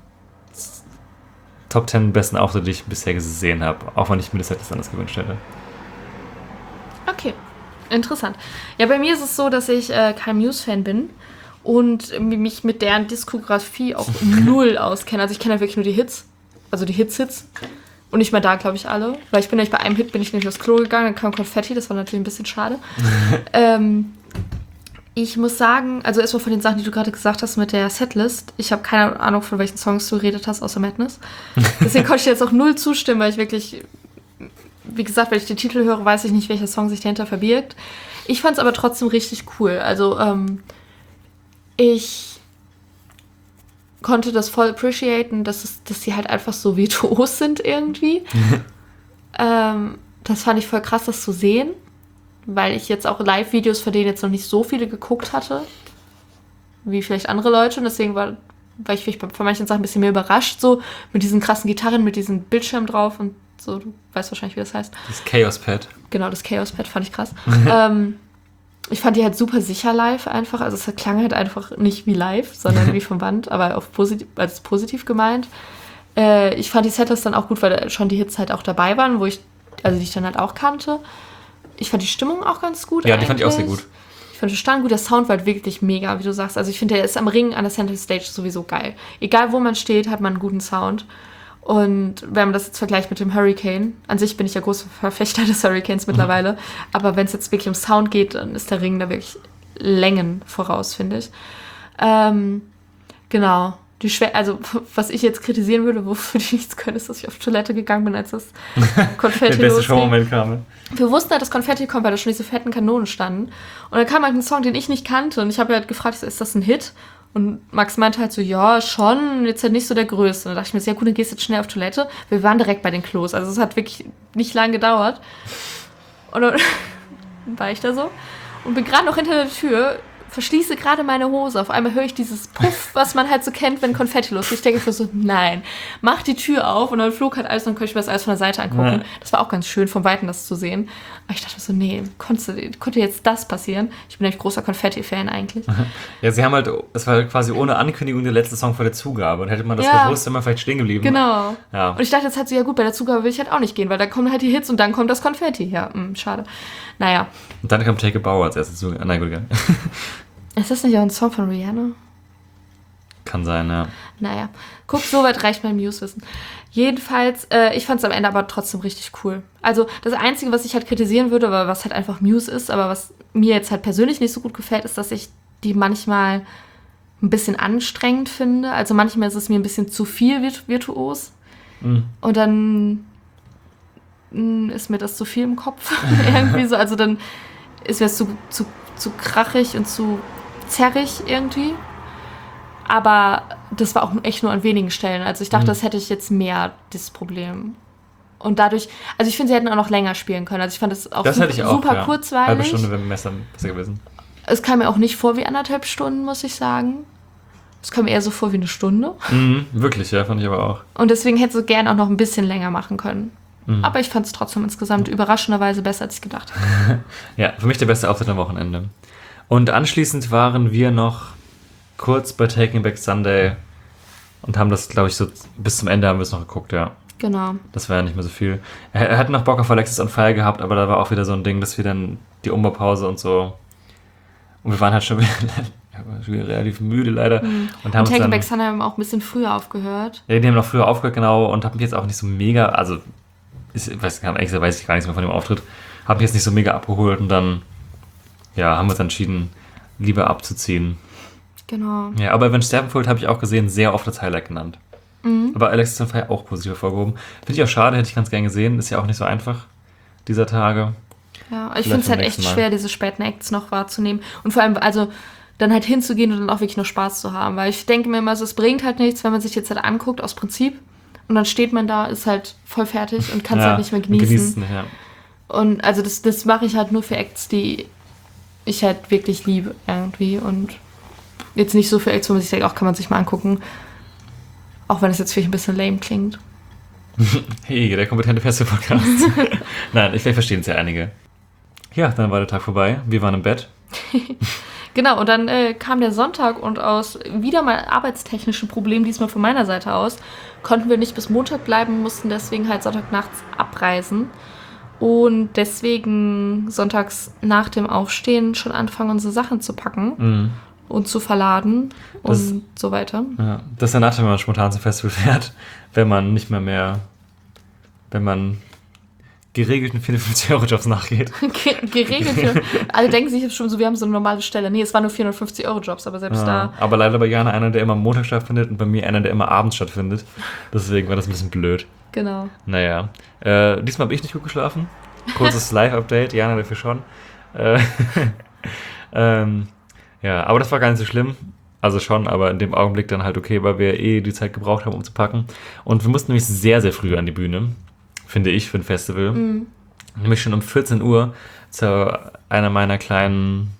Top zehn besten Auftritte, die ich bisher gesehen habe. Auch wenn ich mir das etwas anders gewünscht hätte. Okay, interessant. Ja, bei mir ist es so, dass ich äh, kein Muse-Fan bin. Und mich mit deren Diskografie auch null auskenne. Also ich kenne ja wirklich nur die Hits. Also die Hits-Hits. Und nicht mal da, glaube ich, alle. Weil ich bin nämlich bei einem Hit bin ich nicht aufs Klo gegangen, dann kam Konfetti, das war natürlich ein bisschen schade. ähm, ich muss sagen, also erstmal von den Sachen, die du gerade gesagt hast mit der Setlist. Ich habe keine Ahnung, von welchen Songs du geredet hast, außer Madness. Deswegen konnte ich dir jetzt auch null zustimmen, weil ich wirklich, wie gesagt, wenn ich den Titel höre, weiß ich nicht, welcher Song sich dahinter verbirgt. Ich fand es aber trotzdem richtig cool. Also, ähm, ich konnte das voll appreciaten, dass, es, dass sie halt einfach so virtuos sind irgendwie. ähm, das fand ich voll krass, das zu sehen, weil ich jetzt auch Live-Videos von denen jetzt noch nicht so viele geguckt hatte, wie vielleicht andere Leute. Und deswegen war, war ich vielleicht von manchen Sachen ein bisschen mehr überrascht, so mit diesen krassen Gitarren, mit diesem Bildschirm drauf und so. Du weißt wahrscheinlich, wie das heißt. Das Chaos Pad. Genau, das Chaos Pad fand ich krass. ähm, Ich fand die halt super sicher live einfach. Also es klang halt einfach nicht wie live, sondern wie vom Band, aber auf positiv, als positiv gemeint. Äh, ich fand die Setlist dann auch gut, weil schon die Hits halt auch dabei waren, wo ich, also die ich dann halt auch kannte. Ich fand die Stimmung auch ganz gut. Ja, eigentlich. die fand ich auch sehr gut. Ich fand den Stand gut, der Sound war halt wirklich mega, wie du sagst. Also ich finde, der ist am Ring an der Center Stage sowieso geil. Egal wo man steht, hat man einen guten Sound. Und wenn man das jetzt vergleicht mit dem Hurricane, an sich bin ich ja großer Verfechter des Hurricanes mittlerweile, mhm. aber wenn es jetzt wirklich um Sound geht, dann ist der Ring da wirklich Längen voraus, finde ich. Ähm, genau. Die Schwer- also was ich jetzt kritisieren würde, wofür die nichts können, ist, dass ich auf Toilette gegangen bin, als das Konfetti der beste losging. Showmoment kam. Wir wussten halt, dass Konfetti kommt, weil da schon diese fetten Kanonen standen. Und dann kam halt ein Song, den ich nicht kannte. Und ich habe halt gefragt, ist das ein Hit? Und Max meinte halt so, ja, schon, jetzt halt nicht so der Größte. Und da dachte ich mir, sehr gut, dann gehst du jetzt schnell auf Toilette. Wir waren direkt bei den Klos. Also es hat wirklich nicht lange gedauert. Und dann war ich da so und bin gerade noch hinter der Tür verschließe gerade meine Hose. Auf einmal höre ich dieses Puff, was man halt so kennt, wenn Konfetti losgeht. Ich denke mir so, nein, mach die Tür auf und dann flog halt alles und dann konnte ich mir das alles von der Seite angucken. Ja. Das war auch ganz schön, vom Weiten das zu sehen. Aber ich dachte mir so, nee, konnte, konnte jetzt das passieren? Ich bin nämlich großer Konfetti-Fan eigentlich. Ja, sie haben halt, es war quasi ohne Ankündigung der letzte Song vor der Zugabe. Und hätte man das Ja. gewusst, wäre man vielleicht stehen geblieben. Genau. Ja. Und ich dachte, jetzt hat sie ja gut, bei der Zugabe will ich halt auch nicht gehen, weil da kommen halt die Hits und dann kommt das Konfetti. Ja, mh, schade. Naja. Und dann kam Take a Bow als erstes Zugabe. Nein, gut, egal. Ist das nicht auch ein Song von Rihanna? Kann sein, ja. Naja, guck, soweit reicht mein Muse-Wissen. Jedenfalls, äh, ich fand es am Ende aber trotzdem richtig cool. Also das Einzige, was ich halt kritisieren würde, aber was halt einfach Muse ist, aber was mir jetzt halt persönlich nicht so gut gefällt, ist, dass ich die manchmal ein bisschen anstrengend finde. Also manchmal ist es mir ein bisschen zu viel virtu- virtuos. Mhm. Und dann mh, ist mir das zu viel im Kopf. Irgendwie so. Also dann ist mir das zu, zu, zu krachig und zu zerrig irgendwie. Aber das war auch echt nur an wenigen Stellen. Also ich dachte, Mhm. das hätte ich jetzt mehr, das Problem. Und dadurch, also ich finde, sie hätten auch noch länger spielen können. Also ich fand das auch Das super, hätte ich auch, super ja. kurzweilig. Halbe Stunde wäre besser, besser gewesen. Es kam mir auch nicht vor wie anderthalb Stunden, muss ich sagen. Es kam mir eher so vor wie eine Stunde. Mhm, wirklich, ja, fand ich aber auch. Und deswegen hätte sie gerne auch noch ein bisschen länger machen können. Mhm. Aber ich fand es trotzdem insgesamt überraschenderweise besser, als ich gedacht habe. Ja, für mich der beste Auftritt am Wochenende. Und anschließend waren wir noch kurz bei Taking Back Sunday und haben das, glaube ich, so bis zum Ende haben wir es noch geguckt, ja. Genau. Das war ja nicht mehr so viel. Er, er hat noch Bock auf Alexis on Fire gehabt, aber da war auch wieder so ein Ding, dass wir dann die Umbaupause und so. Und wir waren halt schon wieder, schon wieder relativ müde leider. Mhm. Und haben Und uns Taking dann, Back Sunday haben auch ein bisschen früher aufgehört. ja, die haben noch früher aufgehört, genau, und haben mich jetzt auch nicht so mega, also, ist, ich weiß, ehrlich gesagt weiß ich gar nichts mehr von dem Auftritt, haben mich jetzt nicht so mega abgeholt und dann, ja, haben wir uns entschieden, lieber abzuziehen. Genau. Ja, aber Avenged Sevenfold habe ich auch gesehen, sehr oft als Highlight genannt. Mhm. Aber Alexis on Fire auch positiv hervorgehoben. Finde ich auch schade, hätte ich ganz gern gesehen. Ist ja auch nicht so einfach dieser Tage. Ja, ich Vielleicht finde es beim halt echt nächsten Mal. schwer, diese späten Acts noch wahrzunehmen. Und vor allem, also dann halt hinzugehen und dann auch wirklich nur Spaß zu haben. Weil ich denke mir immer so, es bringt halt nichts, wenn man sich jetzt halt anguckt, aus Prinzip. Und dann steht man da, ist halt voll fertig und kann es Ja, halt nicht mehr und genießen. genießt es nicht, ja. Und also das, das mache ich halt nur für Acts, die ich halt wirklich liebe irgendwie. Und jetzt nicht so für Acts, wo man sich denkt, auch kann man sich mal angucken. Auch wenn es jetzt vielleicht ein bisschen lame klingt. Hey, der kompetente Festival-Podcast. Nein, ich, vielleicht verstehen es ja einige. Ja, dann war der Tag vorbei. Wir waren im Bett. Genau, und dann äh, kam der Sonntag und aus wieder mal arbeitstechnischen Problemen, diesmal von meiner Seite aus, konnten wir nicht bis Montag bleiben, mussten deswegen halt Sonntagnachts abreisen. Und deswegen sonntags nach dem Aufstehen schon anfangen, unsere Sachen zu packen Mhm. und zu verladen und Das- so weiter. Ja, das ist der Nachteil, wenn man spontan zum Festival fährt, wenn man nicht mehr mehr, wenn man geregelten vierhundertfünfzig-Euro-Jobs nachgeht. Ge- Geregelt. Für, alle denken sich jetzt schon so, wir haben so eine normale Stelle. Nee, es waren nur vierhundertfünfzig Euro Jobs, aber selbst Ja, aber leider bei Jana einer, der immer am Montag stattfindet und bei mir einer, der immer abends stattfindet. Deswegen war das ein bisschen blöd. da, genau. Naja, äh, diesmal habe ich nicht gut geschlafen. Kurzes Live-Update, Jana dafür schon. Äh, ähm, ja, aber das war gar nicht so schlimm. Also schon, aber in dem Augenblick dann halt okay, weil wir eh die Zeit gebraucht haben, um zu packen. Und wir mussten nämlich sehr, sehr früh an die Bühne, finde ich, für ein Festival. Mhm. Nämlich schon um vierzehn Uhr zu einer meiner kleinen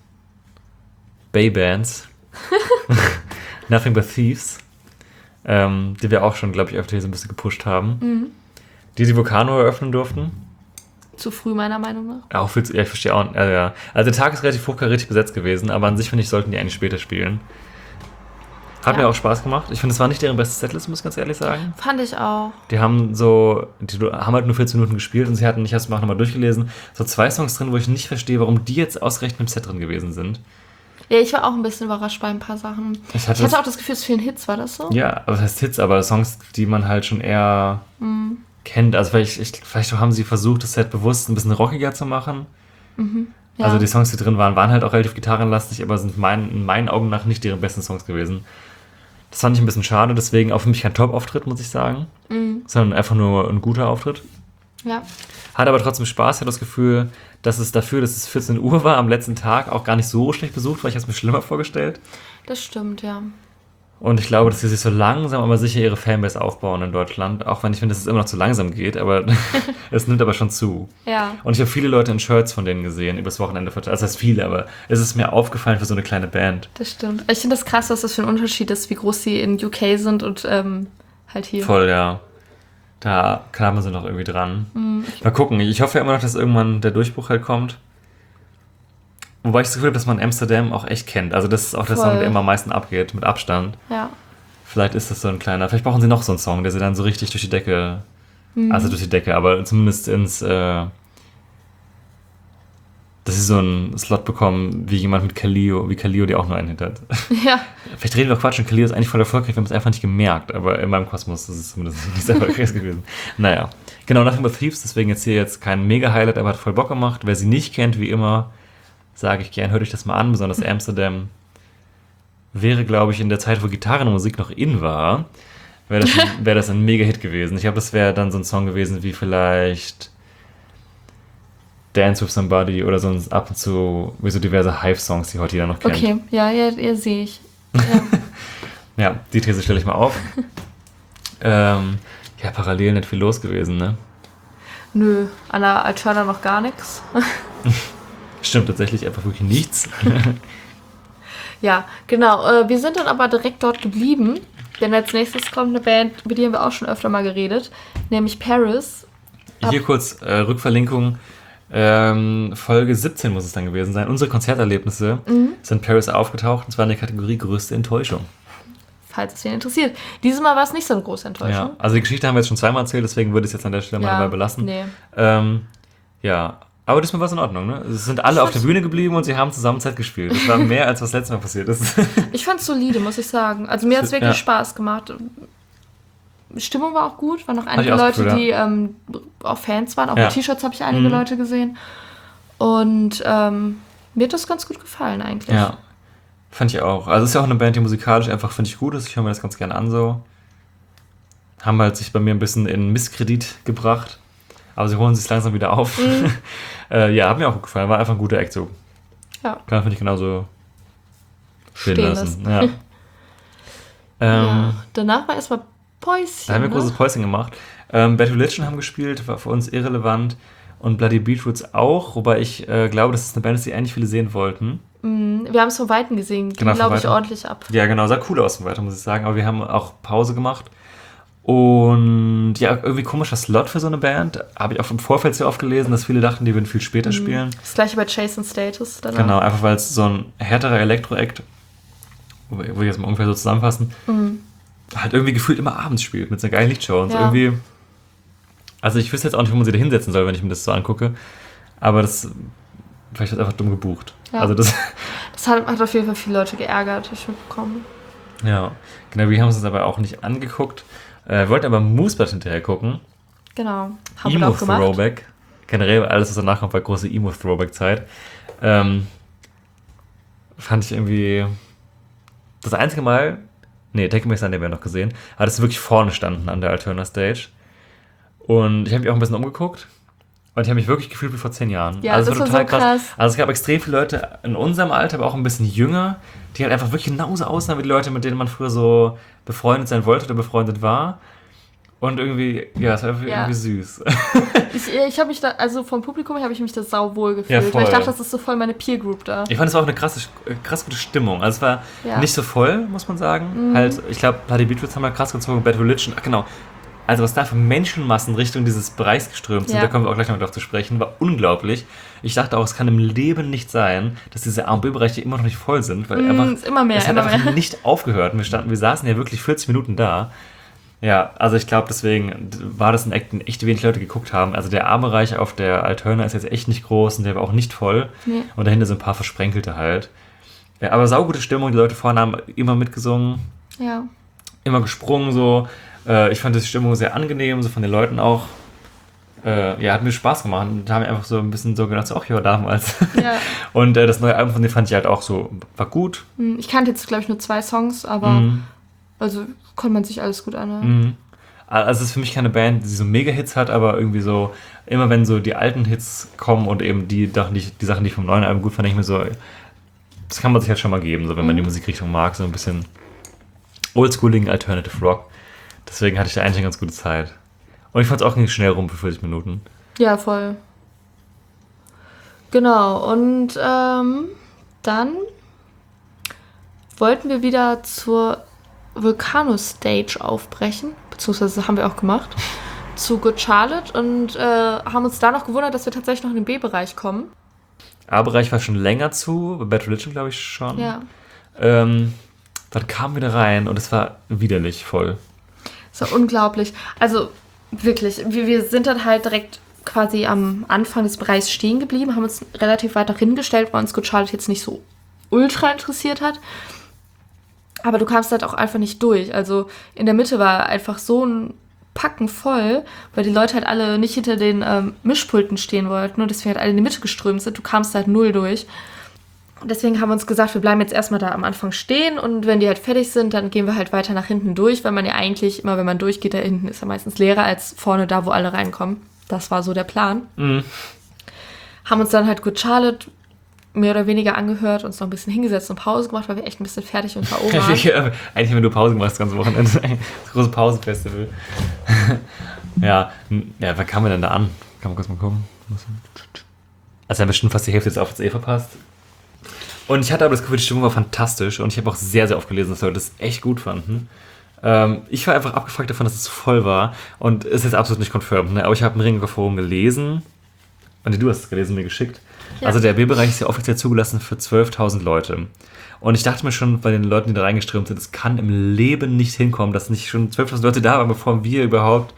Bay-Bands. Nothing But Thieves. Ähm, die wir auch schon, glaube ich, öfter hier so ein bisschen gepusht haben. Mhm. Die die Vulcano eröffnen durften. Zu früh, meiner Meinung nach. Auch viel zu, ja, ich verstehe auch. Also, ja. Also der Tag ist relativ hochkarätig besetzt gewesen, aber an sich, finde ich, sollten die eigentlich später spielen. Hat Ja. mir auch Spaß gemacht. Ich finde, es war nicht deren beste Setlist, muss ich ganz ehrlich sagen. Fand ich auch. Die haben so, die haben halt nur vierzehn Minuten gespielt und sie hatten, ich habe es mir auch nochmal durchgelesen, so zwei Songs drin, wo ich nicht verstehe, warum die jetzt ausgerechnet im Set drin gewesen sind. Ja, ich war auch ein bisschen überrascht bei ein paar Sachen. Ich hatte, Ich hatte auch das Gefühl, es fehlen Hits, war das so? ja, aber das heißt Hits, aber Songs, die man halt schon eher Mhm. kennt. Also vielleicht, ich, vielleicht haben sie versucht, das Set bewusst ein bisschen rockiger zu machen. Ja. Also die Songs, die drin waren, waren halt auch relativ gitarrenlastig, aber sind mein, in meinen Augen nach nicht deren besten Songs gewesen. Das fand ich ein bisschen schade, deswegen auch für mich kein Top-Auftritt, muss ich sagen. Mhm. Sondern einfach nur ein guter Auftritt. Ja. Hat aber trotzdem Spaß. Ich hatte das Gefühl, dass es dafür, dass es vierzehn Uhr war am letzten Tag, auch gar nicht so schlecht besucht war. Ich habe es mir schlimmer vorgestellt. Das stimmt, ja. Und ich glaube, dass sie sich so langsam aber sicher ihre Fanbase aufbauen in Deutschland. Auch wenn ich finde, dass es immer noch zu langsam geht, aber es nimmt aber schon zu. Ja. Und ich habe viele Leute in Shirts von denen gesehen, übers Wochenende verteilt. Also das heißt viele, aber es ist mir aufgefallen für so eine kleine Band. Das stimmt. Ich finde das krass, was das für ein Unterschied ist, wie groß sie in U K sind und ähm, halt hier. Voll, ja. Da klammern sie noch irgendwie dran. Mhm. Mal gucken. Ich hoffe ja immer noch, dass irgendwann der Durchbruch halt kommt. Wobei ich das Gefühl habe, dass man Amsterdam auch echt kennt. Also das ist auch der Voll. Song, der immer am meisten abgeht, mit Abstand. Ja. Vielleicht ist das so ein kleiner... Vielleicht brauchen sie noch so einen Song, der sie dann so richtig durch die Decke... Mhm. Also durch die Decke, aber zumindest ins... Äh, dass sie so einen Slot bekommen, wie jemand mit Kaleo, wie Kaleo, der auch nur einen Hit hat. Ja. Vielleicht reden wir auch Quatsch und Kaleo ist eigentlich voll erfolgreich, wir haben es einfach nicht gemerkt, aber in meinem Kosmos ist es zumindest nicht sehr erfolgreich gewesen. Naja. Genau, Nothing But Thieves, deswegen jetzt hier jetzt kein Mega-Highlight, aber hat voll Bock gemacht. Wer sie nicht kennt, wie immer... sage ich gern, hört euch das mal an, besonders Amsterdam wäre, glaube ich, in der Zeit, wo Gitarrenmusik noch in war, wäre das, wär das ein Mega-Hit gewesen. Ich glaube, das wäre dann so ein Song gewesen wie vielleicht Dance With Somebody oder so ab und zu, wie so diverse Hive-Songs, die heute jeder noch kennt. Okay, ja, ja, ja sehe ich. Ja. Ja, die These stelle ich mal auf. ähm, ja, parallel nicht viel los gewesen, ne? Nö, an der Alterna noch gar nichts. Stimmt, tatsächlich einfach wirklich nichts. Ja, genau. Äh, wir sind dann aber direkt dort geblieben, denn als nächstes kommt eine Band, über die haben wir auch schon öfter mal geredet, nämlich Paris. Hier kurz äh, Rückverlinkung. Ähm, Folge siebzehn muss es dann gewesen sein. Unsere Konzerterlebnisse mhm. sind Paris aufgetaucht, und zwar in der Kategorie größte Enttäuschung. Falls es wen interessiert. Dieses Mal war es nicht so eine große Enttäuschung. Ja, also die Geschichte haben wir jetzt schon zweimal erzählt, deswegen würde ich es jetzt an der Stelle ja, mal dabei belassen. Nee. Ähm, ja, aber diesmal war es in Ordnung, ne? Es sind alle auf der Bühne geblieben und sie haben zusammen Zeit gespielt. Das war mehr, als was letztes Mal passiert ist. Ich fand es solide, muss ich sagen. Also mir hat es wirklich ja. Spaß gemacht. Stimmung war auch gut, waren noch Hatte einige ich auch Leute, das Gefühl, die ähm, auch Fans waren. Auch Ja. mit T-Shirts habe ich einige Mhm. Leute gesehen. Und ähm, mir hat das ganz gut gefallen eigentlich. Ja, fand ich auch. Also es ist ja auch eine Band, die musikalisch einfach, finde ich, gut ist. Ich höre mir das ganz gerne an so. Haben halt sich bei mir ein bisschen in Misskredit gebracht. Aber sie holen sich langsam wieder auf. Mhm. äh, ja, hat mir auch gut gefallen. War einfach ein guter Act so. Ja. Kann man, finde ich, genauso stehen, Stehen lassen. lassen. Ja. ähm, Ja. Danach war erstmal Päuschen. Da haben wir ne? großes Päuschen gemacht. Ähm, Bad Religion haben gespielt, war für uns irrelevant. Und Bloody Beetroots auch, wobei ich äh, glaube, dass es eine Band ist, die eigentlich viele sehen wollten. Mhm. Wir haben es von Weitem gesehen, ging, Genau, von glaube ich, Weitem. ordentlich ab. Ja, genau, sah cool aus von weiter, muss ich sagen. Aber wir haben auch Pause gemacht. Und ja, irgendwie komischer Slot für so eine Band. Habe ich auch im Vorfeld sehr oft gelesen, dass viele dachten, die würden viel später spielen. Das gleiche bei Chase and Status danach. Genau, einfach weil es so ein härterer Elektro-Act, wo ich jetzt mal ungefähr so zusammenfassen, Mhm. halt irgendwie gefühlt immer abends spielt, mit so einer geilen Lichtshow. Und so Ja. irgendwie. Also ich wüsste jetzt auch nicht, wo man sie da hinsetzen soll, wenn ich mir das so angucke. Aber das. Vielleicht hat es einfach dumm gebucht. Ja. Also das. Das hat, hat auf jeden Fall viele Leute geärgert, habe ich mitbekommen. Ja. Genau, wir haben uns das aber auch nicht angeguckt. Äh, wir wollten aber Mooseblatt hinterher gucken. Genau. Haben wir auch gemacht. Emo-Throwback. Generell alles, was danach kommt, war große Emo-Throwback-Zeit. Ähm, fand ich irgendwie das einzige Mal, nee, Take Me Sunday wäre noch gesehen, hat es wirklich vorne standen an der Alterna Stage. Und ich habe mich auch ein bisschen umgeguckt. Und ich habe mich wirklich gefühlt wie vor zehn Jahren. Ja, also das war war total so krass. krass. Also es gab extrem viele Leute in unserem Alter, aber auch ein bisschen jünger, die halt einfach wirklich genauso aussahen wie die Leute, mit denen man früher so befreundet sein wollte oder befreundet war. Und irgendwie, ja, es war irgendwie, Ja. irgendwie süß. Ich, ich habe mich da, also vom Publikum her habe ich mich da sauwohl gefühlt. Ja, voll. Weil ich dachte, das ist so voll meine Peer Group da. Ich fand es war auch eine krasse, krass gute Stimmung. Also es war Ja. nicht so voll, muss man sagen. Halt, ich glaube, Bloody Beetroots haben wir krass gezogen, Bad Religion, ach genau. Also was da für Menschenmassen Richtung dieses Bereichs geströmt sind, Ja. da kommen wir auch gleich noch drauf zu sprechen, war unglaublich. Ich dachte auch, es kann im Leben nicht sein, dass diese A und B-Bereiche immer noch nicht voll sind, weil Mm, einfach, ist immer mehr, es hat immer einfach mehr. nicht aufgehört. Und wir standen, wir saßen ja wirklich vierzig Minuten da. Ja, also ich glaube, deswegen war das ein Act, den echt wenig Leute geguckt haben. Also der A-Bereich auf der Alterna ist jetzt echt nicht groß und der war auch nicht voll. Nee. Und dahinter sind ein paar Versprenkelte halt. Ja, aber saugute Stimmung, die Leute vorne haben immer mitgesungen, Ja. immer gesprungen so. Äh, ich fand die Stimmung sehr angenehm, so von den Leuten auch. Äh, ja, hat mir Spaß gemacht. Und da haben wir einfach so ein bisschen so gedacht, so, ach ja, damals. Ja. Und äh, das neue Album von denen fand ich halt auch so, war gut. Hm, Ich kannte jetzt, glaube ich, nur zwei Songs, aber Mhm. also konnte man sich alles gut anhören. Mhm. Also es ist für mich keine Band, die so Mega-Hits hat, aber irgendwie so, immer wenn so die alten Hits kommen und eben die, Sachen, die, die Sachen, die ich vom neuen Album gut fand, denke ich mir so, das kann man sich halt schon mal geben, so wenn man die Musikrichtung mag, so ein bisschen oldschooligen Alternative Rock. Deswegen hatte ich da eigentlich eine ganz gute Zeit. Und ich fand es auch nicht schnell rum für vierzig Minuten. Ja, voll. Genau, und ähm, dann wollten wir wieder zur Volcano-Stage aufbrechen, beziehungsweise das haben wir auch gemacht, zu Good Charlotte und äh, haben uns da noch gewundert, dass wir tatsächlich noch in den B-Bereich kommen. A-Bereich war schon länger zu, bei Bad Religion glaube ich schon. Ja. Ähm, dann kamen wir da rein und es war widerlich voll. Das war unglaublich. Also wirklich, wir, wir sind dann halt direkt quasi am Anfang des Bereichs stehen geblieben, haben uns relativ weit nach hinten gestellt, weil uns Good Charlotte jetzt nicht so ultra interessiert hat. Aber du kamst halt auch einfach nicht durch. Also in der Mitte war einfach so ein Packen voll, weil die Leute halt alle nicht hinter den ähm, Mischpulten stehen wollten und deswegen halt alle in die Mitte geströmt sind. Du kamst halt null durch. Und deswegen haben wir uns gesagt, wir bleiben jetzt erstmal da am Anfang stehen und wenn die halt fertig sind, dann gehen wir halt weiter nach hinten durch, weil man ja eigentlich immer, wenn man durchgeht, da hinten ist ja meistens leerer als vorne da, wo alle reinkommen. Das war so der Plan. Mhm. Haben uns dann halt Good Charlotte mehr oder weniger angehört, uns noch ein bisschen hingesetzt und Pause gemacht, weil wir echt ein bisschen fertig und K O waren. Ja, eigentlich haben wir nur Pause gemacht das ganze Wochenende. Das große Pausenfestival. ja, ja, wann kamen wir denn da an? Kann man kurz mal gucken. Also wir haben bestimmt fast die Hälfte des Auftrits eh verpasst. Und ich hatte aber das Gefühl, die Stimmung war fantastisch und ich habe auch sehr, sehr oft gelesen, dass Leute das echt gut fanden. Ähm, ich war einfach abgefuckt davon, dass es so voll war und ist jetzt absolut nicht confirmed, ne? Aber ich habe ein Ringinger Forum gelesen und du hast es gelesen, mir geschickt. Ja. Also der B-Bereich ist ja offiziell zugelassen für zwölftausend Leute. Und ich dachte mir schon bei den Leuten, die da reingeströmt sind, es kann im Leben nicht hinkommen, dass nicht schon zwölftausend Leute da waren, bevor wir überhaupt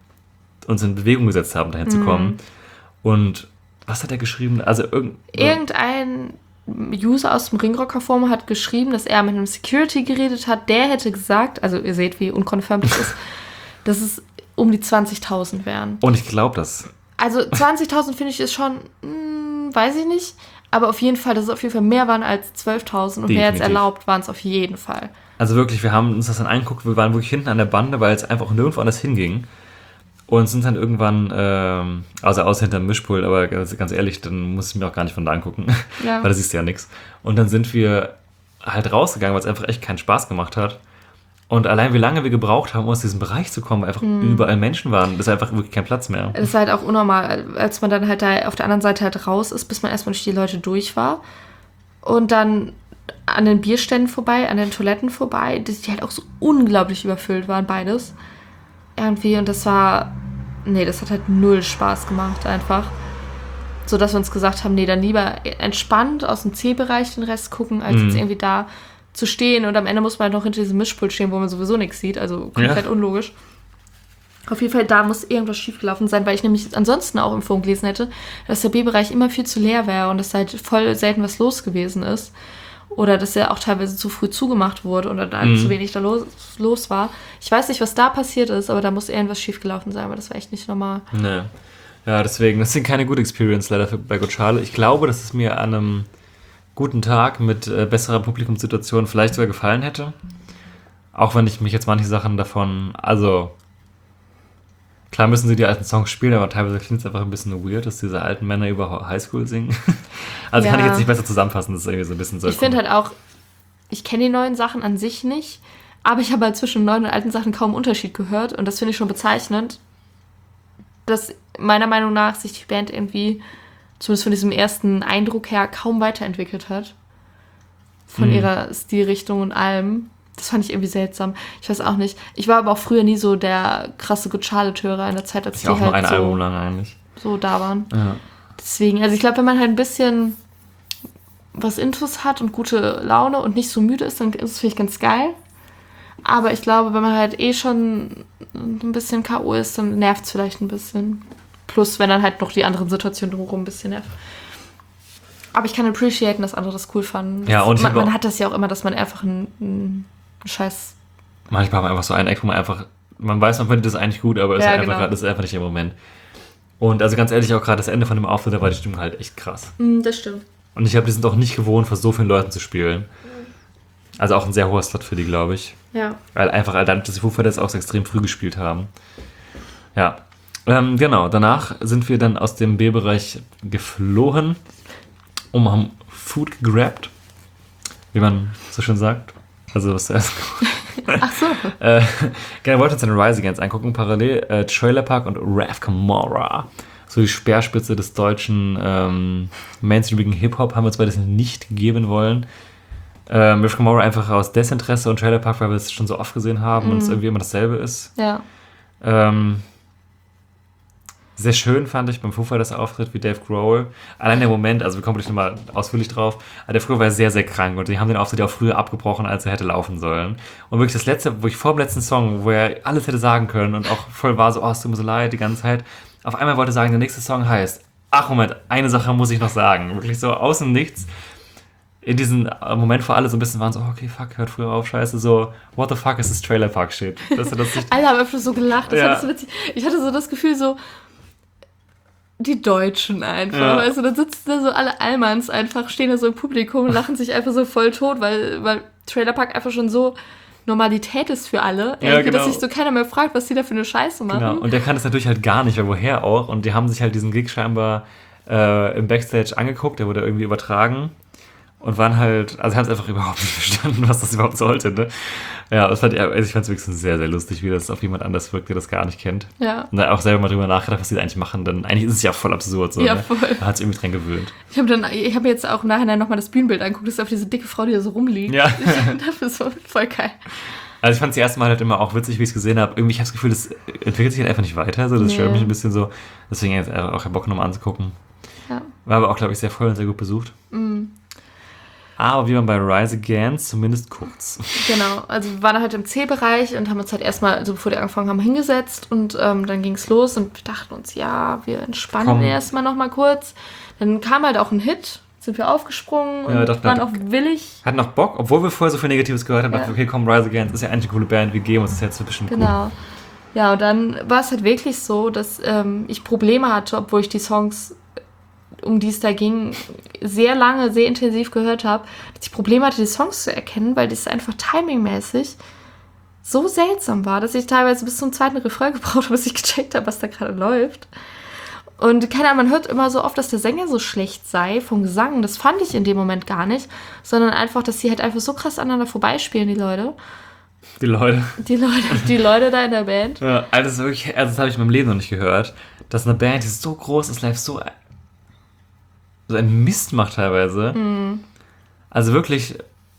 uns in Bewegung gesetzt haben, dahin mhm. zu kommen. Und was hat er geschrieben? Also irgend- Irgendein User aus dem Ringrocker Forum hat geschrieben, dass er mit einem Security geredet hat. Der hätte gesagt, also ihr seht, wie unconfirmed das ist, dass es um die zwanzigtausend wären. Und ich glaube das. Also zwanzigtausend finde ich ist schon, mh, weiß ich nicht, aber auf jeden Fall, dass es auf jeden Fall mehr waren als zwölftausend und mehr jetzt erlaubt waren es auf jeden Fall. Also wirklich, wir haben uns das dann angeguckt, wir waren wirklich hinten an der Bande, weil es einfach nirgendwo anders hinging. Und sind dann irgendwann, ähm, also außer hinterm Mischpult, aber ganz, ganz ehrlich, dann muss ich mir auch gar nicht von da angucken, ja. weil da siehst du ja nichts. Und dann sind wir halt rausgegangen, weil es einfach echt keinen Spaß gemacht hat. Und allein wie lange wir gebraucht haben, um aus diesem Bereich zu kommen, weil einfach mhm. überall Menschen waren, das ist einfach wirklich kein Platz mehr. Das war halt auch unnormal, als man dann halt da auf der anderen Seite halt raus ist, bis man erstmal durch die Leute durch war. Und dann an den Bierständen vorbei, an den Toiletten vorbei, die halt auch so unglaublich überfüllt waren, beides. Irgendwie, und das war, nee, das hat halt null Spaß gemacht einfach. So, dass wir uns gesagt haben, nee, dann lieber entspannt aus dem C-Bereich den Rest gucken, als mhm. jetzt irgendwie da zu stehen und am Ende muss man halt noch hinter diesem Mischpult stehen, wo man sowieso nichts sieht, also komplett ja. unlogisch. Auf jeden Fall, da muss irgendwas schiefgelaufen sein, weil ich nämlich ansonsten auch im Forum gelesen hätte, dass der B-Bereich immer viel zu leer wäre und dass halt voll selten was los gewesen ist. Oder dass er auch teilweise zu früh zugemacht wurde oder da mhm. zu wenig da los, los war. Ich weiß nicht, was da passiert ist, aber da muss irgendwas schiefgelaufen sein, weil das war echt nicht normal. Nee. Ja, deswegen, das sind keine gute Experience leider für, bei Good Charlotte. Ich glaube, dass es mir an einem guten Tag mit äh, besserer Publikumssituation vielleicht sogar gefallen hätte. Auch wenn ich mich jetzt manche Sachen davon, also klar müssen sie die alten Songs spielen, aber teilweise klingt es einfach ein bisschen weird, dass diese alten Männer über Highschool singen. Also ja. kann ich jetzt nicht besser zusammenfassen, das ist irgendwie so ein bisschen so. Ich finde halt auch, ich kenne die neuen Sachen an sich nicht, aber ich habe halt zwischen neuen und alten Sachen kaum Unterschied gehört und das finde ich schon bezeichnend, dass meiner Meinung nach sich die Band irgendwie, zumindest von diesem ersten Eindruck her, kaum weiterentwickelt hat. Von mhm. ihrer Stilrichtung und allem. Das fand ich irgendwie seltsam. Ich weiß auch nicht. Ich war aber auch früher nie so der krasse Good Charlotte-Hörer in der Zeit, als ich die auch halt nur ein so, Album lang eigentlich. so da waren. Ja. Deswegen, also ich glaube, wenn man halt ein bisschen was Intus hat und gute Laune und nicht so müde ist, dann ist es vielleicht ganz geil. Aber ich glaube, wenn man halt eh schon ein bisschen K O ist, dann nervt es vielleicht ein bisschen. Plus, wenn dann halt noch die anderen Situationen drumherum ein bisschen nervt. Aber ich kann appreciaten, dass andere das cool fanden. Ja, und man, man hat das ja auch immer, dass man einfach einen, einen Scheiß... Manchmal hat man einfach so einen Eck, wo man einfach... Man weiß, man findet das eigentlich gut, aber es ja, ist, einfach, genau. das ist einfach nicht im Moment. Und also ganz ehrlich, auch gerade das Ende von dem Auftritt, da war die Stimmung halt echt krass. Mm, das stimmt. Und ich glaube, die sind auch nicht gewohnt, vor so vielen Leuten zu spielen. Also auch ein sehr hoher Slot für die, glaube ich. Ja. Weil einfach, dadurch, dass die Foo Fighters auch so extrem früh gespielt haben. Ja. Ähm, genau, danach sind wir dann aus dem B-Bereich geflohen und haben Food gegrabt, wie man so schön sagt. Also was zuerst kommt. Ach so. äh, gerne wollten uns den Rise Against angucken, parallel äh, Trailer Park und Rav Camorra. So die Speerspitze des deutschen ähm, mainstreamigen Hip-Hop haben wir uns beides nicht geben wollen. Ähm, Rav Camorra einfach aus Desinteresse und Trailer Park, weil wir es schon so oft gesehen haben mm. und es irgendwie immer dasselbe ist. Ja. Ähm, sehr schön fand ich beim Foo Fighters Auftritt wie Dave Grohl. Allein der Moment, also wir kommen gleich nochmal ausführlich drauf, aber der früher war sehr, sehr krank und die haben den Auftritt ja auch früher abgebrochen, als er hätte laufen sollen. Und wirklich das letzte, wo ich vor dem letzten Song, wo er alles hätte sagen können und auch voll war so, oh, es tut mir so leid, die ganze Zeit, auf einmal wollte sagen, der nächste Song heißt, ach Moment, eine Sache muss ich noch sagen. Wirklich so aus dem Nichts. In diesem Moment, wo alle so ein bisschen waren, so, oh, okay, fuck, hört früher auf, scheiße, so, what the fuck ist das Trailer Park Shit? Das, das nicht alle haben einfach so gelacht, das ja. war so witzig. Ich hatte so das Gefühl, so, die Deutschen einfach, ja. weißt du, dann sitzen da so alle Allmanns einfach, stehen da so im Publikum und lachen sich einfach so voll tot, weil, weil Trailer Park einfach schon so Normalität ist für alle, ja, genau. dass sich so keiner mehr fragt, was die da für eine Scheiße machen. Genau, und der kann das natürlich halt gar nicht, weil woher auch, und die haben sich halt diesen Gig scheinbar äh, im Backstage angeguckt, der wurde irgendwie übertragen und waren halt, also haben es einfach überhaupt nicht verstanden, was das überhaupt sollte, ne? Ja, das fand ich, also ich fand es wirklich sehr, sehr lustig, wie das auf jemand anders wirkt, der das gar nicht kennt. Ja. Und da auch selber mal drüber nachgedacht, was die da eigentlich machen, denn eigentlich ist es ja voll absurd, so, ja, ne? voll. Man hat sich irgendwie dran gewöhnt. Ich habe dann, ich habe jetzt auch im Nachhinein nochmal das Bühnenbild angeguckt, das ist auf diese dicke Frau, die da so rumliegt. Ja. Ich dafür so voll geil. Also ich fand es erste Mal halt immer auch witzig, wie ich es gesehen habe. Irgendwie, ich habe das Gefühl, das entwickelt sich halt einfach nicht weiter, so, das nee. stört mich ein bisschen so. Deswegen jetzt auch keinen Bock, nochmal anzugucken. Ja. War aber auch, glaube ich, sehr voll und sehr gut besucht. Mhm. Aber wie man bei Rise Against zumindest kurz. Genau, also wir waren halt im C-Bereich und haben uns halt erstmal, also bevor die angefangen haben, hingesetzt und ähm, dann ging es los und wir dachten uns, ja, wir entspannen erstmal nochmal kurz. Dann kam halt auch ein Hit, sind wir aufgesprungen und ja, dachten, waren auch willig. Hatten auch Bock, obwohl wir vorher so viel Negatives gehört haben, ja. dachten wir, okay, komm, Rise Against ist ja eigentlich eine coole Band, wir geben uns das jetzt ein bisschen cool. Genau. Ja, und dann war es halt wirklich so, dass ähm, ich Probleme hatte, obwohl ich die Songs, um die es da ging, sehr lange, sehr intensiv gehört habe, dass ich Probleme hatte, die Songs zu erkennen, weil das einfach timingmäßig so seltsam war, dass ich teilweise bis zum zweiten Refrain gebraucht habe, bis ich gecheckt habe, was da gerade läuft. Und keine Ahnung, man hört immer so oft, dass der Sänger so schlecht sei vom Gesang. Das fand ich in dem Moment gar nicht, sondern einfach, dass sie halt einfach so krass aneinander vorbeispielen, die Leute. Die Leute. Die Leute, die Leute da in der Band. Ja, also das, ist wirklich, also das habe ich in meinem Leben noch nicht gehört, dass eine Band, die so groß ist, live so so ein Mist macht teilweise. Mhm. Also wirklich,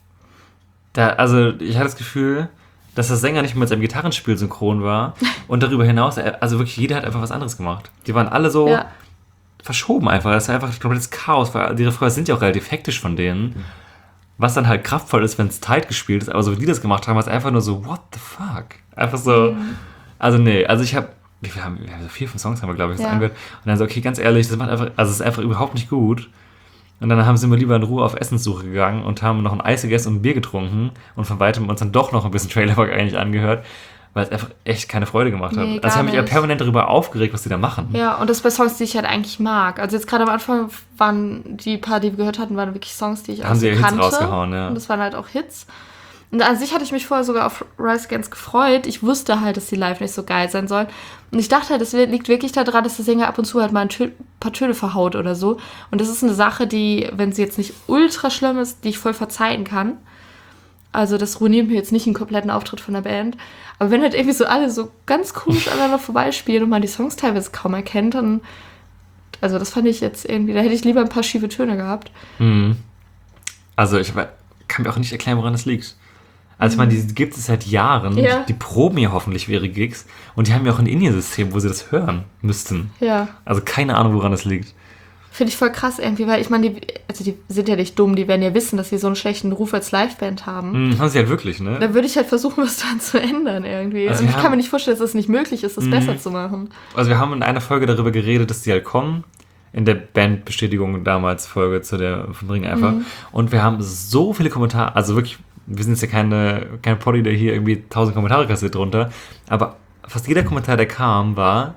da, also ich hatte das Gefühl, dass der Sänger nicht mal mit seinem Gitarrenspiel synchron war und darüber hinaus, also wirklich jeder hat einfach was anderes gemacht. Die waren alle so ja. verschoben einfach. Das war einfach ein komplettes Chaos, weil die Refrains sind ja auch relativ hektisch von denen, was dann halt kraftvoll ist, wenn es tight gespielt ist, aber so wie die das gemacht haben, war es einfach nur so, what the fuck? Einfach so, mhm. also nee, also ich habe Wir haben, wir haben so vier, fünf Songs haben wir, glaube ich, das ja. angehört. Und dann so, okay, ganz ehrlich, das macht einfach, also es ist einfach überhaupt nicht gut. Und dann haben sind wir lieber in Ruhe auf Essenssuche gegangen und haben noch ein Eis gegessen und ein Bier getrunken und von weitem uns dann doch noch ein bisschen Trailer Park eigentlich angehört, weil es einfach echt keine Freude gemacht hat. Nee, also ich habe mich ja permanent darüber aufgeregt, was die da machen. Ja, und das bei Songs, die ich halt eigentlich mag. Also jetzt gerade am Anfang waren die paar, die wir gehört hatten, waren wirklich Songs, die ich haben auch sie ja kannte. Hits rausgehauen, ja. Und das waren halt auch Hits. Und an sich hatte ich mich vorher sogar auf Rise Against gefreut. Ich wusste halt, dass die live nicht so geil sein sollen. Und ich dachte halt, das liegt wirklich daran, dass der Sänger ab und zu halt mal ein Tö- paar Töne verhaut oder so. Und das ist eine Sache, die, wenn sie jetzt nicht ultra schlimm ist, die ich voll verzeihen kann. Also das ruiniert mir jetzt nicht einen kompletten Auftritt von der Band. Aber wenn halt irgendwie so alle so ganz komisch aneinander vorbeispielen und man die Songs teilweise kaum erkennt, dann... Also das fand ich jetzt irgendwie... Da hätte ich lieber ein paar schiefe Töne gehabt. Mhm. Also ich kann mir auch nicht erklären, woran das liegt. Also ich meine, die gibt es seit Jahren, ja. die proben ja hoffentlich für ihre Gigs und die haben ja auch ein In-Ear-System, wo sie das hören müssten. Ja. Also keine Ahnung, woran das liegt. Finde ich voll krass irgendwie, weil ich meine, die, also die sind ja nicht dumm, die werden ja wissen, dass sie so einen schlechten Ruf als Liveband haben. Mhm, haben sie halt wirklich, ne? Da würde ich halt versuchen, was daran zu ändern irgendwie. Also und ich haben, kann mir nicht vorstellen, dass es nicht möglich ist, das mh. besser zu machen. Also wir haben in einer Folge darüber geredet, dass die halt kommen, in der Bandbestätigung damals, Folge zu der von Ring einfach. Mhm. Und wir haben so viele Kommentare, also wirklich, wir sind jetzt ja keine, keine Poddy, der hier irgendwie tausend Kommentare kassiert drunter, aber fast jeder Kommentar, der kam, war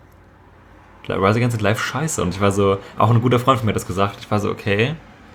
Rise Against ist live scheiße. Und ich war so, auch ein guter Freund von mir hat das gesagt, ich war so, okay,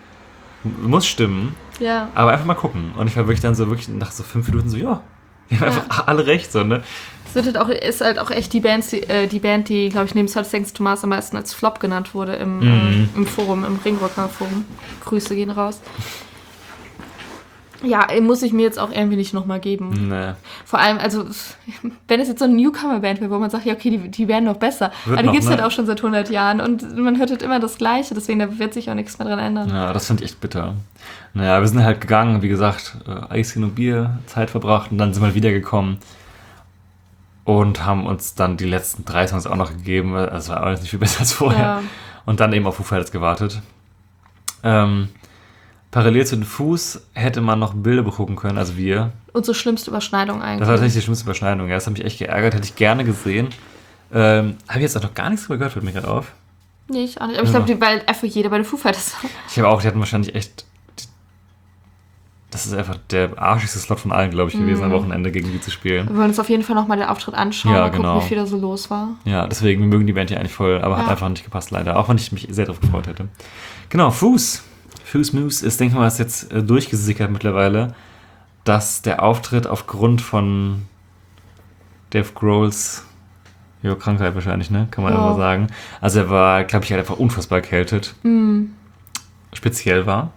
muss stimmen, ja. aber einfach mal gucken. Und ich war wirklich dann so, wirklich nach so fünf Minuten so, ja, die haben ja. einfach alle recht, so, ne? Es wird halt auch, ist halt auch echt die Band, die, äh, die Band, die, glaube ich, neben Salt Thanks Thomas am meisten als Flop genannt wurde im, mhm. äh, im Forum, im Ringrocker Forum. Grüße gehen raus. Ja, muss ich mir jetzt auch irgendwie nicht nochmal geben. Nee. Vor allem, also, wenn es jetzt so eine Newcomer-Band wäre, wo man sagt, ja, okay, die, die werden noch besser. Wird Aber die noch, gibt es ne? halt auch schon seit hundert Jahren und man hört halt immer das Gleiche, deswegen da wird sich auch nichts mehr dran ändern. Ja, das finde ich echt bitter. Naja, wir sind halt gegangen, wie gesagt, äh, Eischen und Bier, Zeit verbracht und dann sind wir wiedergekommen und haben uns dann die letzten drei Songs auch noch gegeben. Das war alles nicht viel besser als vorher. Ja. Und dann eben auf Foo Fighters gewartet. Ähm, parallel zu den Fuß hätte man noch Bilder begucken können, also wir. Unsere schlimmste Überschneidung eigentlich. Das war tatsächlich die schlimmste Überschneidung, ja. Das hat mich echt geärgert, hätte ich gerne gesehen. Ähm, Habe ich jetzt auch noch gar nichts drüber gehört, fällt mir gerade auf. Nee, ich auch nicht. Aber ich glaube, die weil einfach jeder bei den Foo Fighters war. Ich habe auch, die hatten wahrscheinlich echt. Das ist einfach der arschigste Slot von allen, glaube ich, gewesen, am Wochenende gegen die zu spielen. Wir wollen uns auf jeden Fall nochmal den Auftritt anschauen, Ja, mal gucken, genau. wie viel da so los war. Ja, deswegen, wir mögen die Band ja eigentlich voll, aber hat Ja. einfach nicht gepasst, leider. Auch wenn ich mich sehr darauf gefreut hätte. Genau, Fuß. Fuß Moose ist, denke ich mal, ist jetzt äh, durchgesickert mittlerweile, dass der Auftritt aufgrund von Dave Grohls ja, Krankheit wahrscheinlich, ne? Kann man Ja. immer sagen. Also er war, glaube ich, halt einfach unfassbar erkältet. Hm. Speziell war.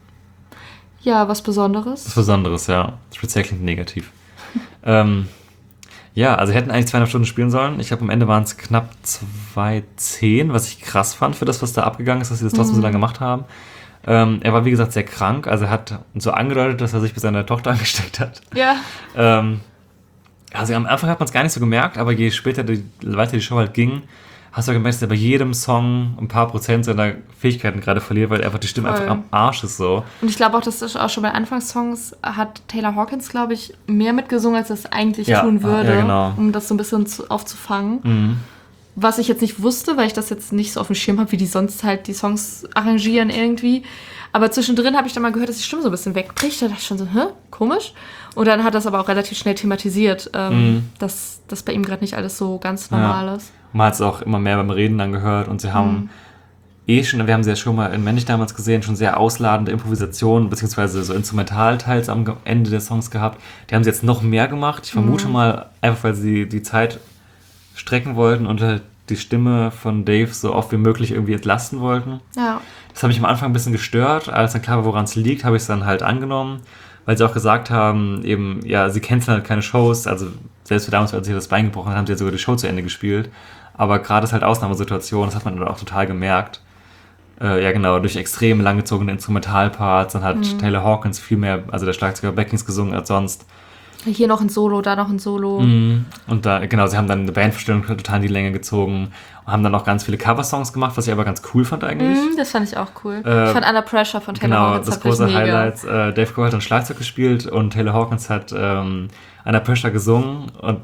Ja, was Besonderes. Was Besonderes, ja. Speziell klingt negativ. ähm, ja, also hätten eigentlich zweieinhalb Stunden spielen sollen. Ich glaube, am Ende waren es knapp zwei zehn, was ich krass fand für das, was da abgegangen ist, dass sie das trotzdem Mhm. so lange gemacht haben. Ähm, er war, wie gesagt, sehr krank. Also er hat so angedeutet, dass er sich mit seiner Tochter angesteckt hat. Ja. Ähm, also am Anfang hat man es gar nicht so gemerkt, aber je später die, weiter die Show halt ging, hast du gemerkt, dass er bei jedem Song ein paar Prozent seiner Fähigkeiten gerade verliert, weil einfach die Stimme Voll. einfach am Arsch ist so. Und ich glaube auch, dass das auch schon bei Anfangssongs hat Taylor Hawkins, glaube ich, mehr mitgesungen, als er es eigentlich Ja, tun würde, ja, genau. um das so ein bisschen zu, aufzufangen. Mhm. Was ich jetzt nicht wusste, weil ich das jetzt nicht so auf dem Schirm habe, wie die sonst halt die Songs arrangieren irgendwie. Aber zwischendrin habe ich dann mal gehört, dass die Stimme so ein bisschen wegbricht. Da dachte ich schon so, hä, komisch. Und dann hat das aber auch relativ schnell thematisiert, ähm, Mhm. dass das bei ihm gerade nicht alles so ganz normal Ja. ist. Man hat es auch immer mehr beim Reden dann gehört und sie haben Mhm. eh schon, wir haben sie ja schon mal in Männlich damals gesehen, schon sehr ausladende Improvisationen, beziehungsweise so Instrumentalteils am Ende der Songs gehabt. Die haben sie jetzt noch mehr gemacht. Ich vermute Mhm. mal, einfach weil sie die Zeit strecken wollten und halt die Stimme von Dave so oft wie möglich irgendwie entlasten wollten. Ja. Das hat mich am Anfang ein bisschen gestört. Als dann klar war, woran es liegt, habe ich es dann halt angenommen, weil sie auch gesagt haben, eben, ja, sie canceln halt keine Shows, also selbst für damals, als sie das Bein gebrochen haben, haben sie ja sogar die Show zu Ende gespielt. Aber gerade ist halt Ausnahmesituation, das hat man dann auch total gemerkt. Äh, ja, genau, durch extrem langgezogene Instrumentalparts, dann hat Mhm. Taylor Hawkins viel mehr, also der Schlagzeuger Backings gesungen als sonst. Hier noch ein Solo, da noch ein Solo. Mhm. Und da, genau, sie haben dann eine Bandverstellung total in die Länge gezogen und haben dann auch ganz viele Coversongs gemacht, was ich aber ganz cool fand eigentlich. Mhm, das fand ich auch cool. Äh, ich fand Under Pressure von Taylor Genau, Hawkins das hat mich große mega. Highlight. Äh, Dave Grohl hat dann Schlagzeug gespielt und Taylor Hawkins hat ähm, Under Pressure gesungen und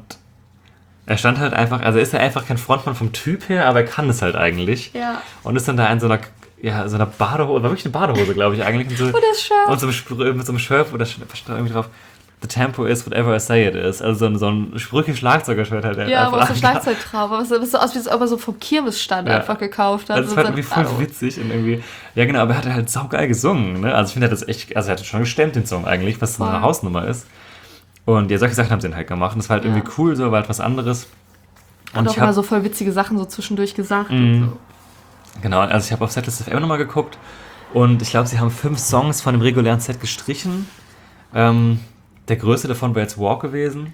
er stand halt einfach, also ist er einfach kein Frontmann vom Typ her, aber er kann es halt eigentlich. Ja. Und ist dann da in so einer, ja, so einer Badehose, war wirklich eine Badehose, glaube ich eigentlich. Und, so, Und das Shirt. und so mit so einem Shirt, wo da stand irgendwie drauf, The tempo is whatever I say it is. Also so ein, so ein sprüche Schlagzeuger-Shirt halt. Ja, wo ist so einfach Schlagzeug drauf. Aber es sah so aus, wie ob er so vom Kirmesstand Ja. einfach gekauft hat. Also das So war sein- irgendwie voll Oh. witzig und irgendwie. Ja, genau, aber er hat halt saugeil gesungen, ne? Also ich finde, er hat das echt, also er hat schon gestemmt, den Song eigentlich, was so eine Voll. Hausnummer ist. Und ja, solche Sachen haben sie dann halt gemacht. Und das war halt Ja. irgendwie cool, so, war halt was anderes. Und Und auch ich immer habe so voll witzige Sachen so zwischendurch gesagt. Mhm. Und so. Genau, also ich habe auf Setlist F M nochmal geguckt und ich glaube, sie haben fünf Songs von dem regulären Set gestrichen. Ähm, der größte davon war jetzt Walk gewesen.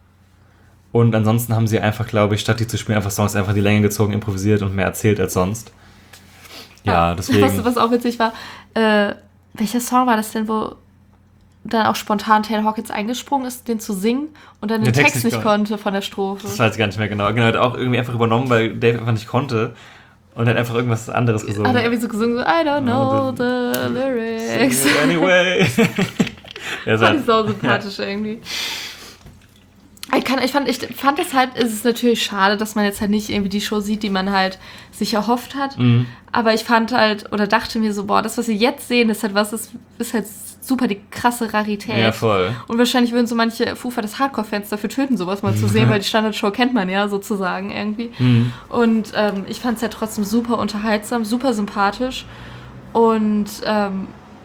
Und ansonsten haben sie einfach, glaube ich, statt die zu spielen, einfach Songs einfach die Länge gezogen, improvisiert und mehr erzählt als sonst. Ja, deswegen. Was, was auch witzig war, äh, welcher Song war das denn, wo dann auch spontan Taylor Hawkins eingesprungen ist, den zu singen und dann den, Den Text, Text nicht nicht konnte von der Strophe. Das weiß ich gar nicht mehr genau. Genau, hat auch irgendwie einfach übernommen, weil Dave einfach nicht konnte. Und hat einfach irgendwas anderes gesungen. Hat er irgendwie so gesungen, so, I don't know Oh, the lyrics. Anyway. Ja, so- Fand ich so sympathisch irgendwie. Ich, kann, ich, fand, ich fand es halt, es ist natürlich schade, dass man jetzt halt nicht irgendwie die Show sieht, die man halt sich erhofft hat. Mhm. Aber ich fand halt, oder dachte mir so, boah, das, was wir jetzt sehen, ist halt was, ist, ist halt super die krasse Rarität. Ja, voll. Und wahrscheinlich würden so manche Foo Fighters Hardcore-Fans dafür töten, sowas mal zu sehen, weil die Standardshow kennt man ja sozusagen irgendwie. Mhm. Und ähm, ich fand es ja trotzdem super unterhaltsam, super sympathisch. Und ähm,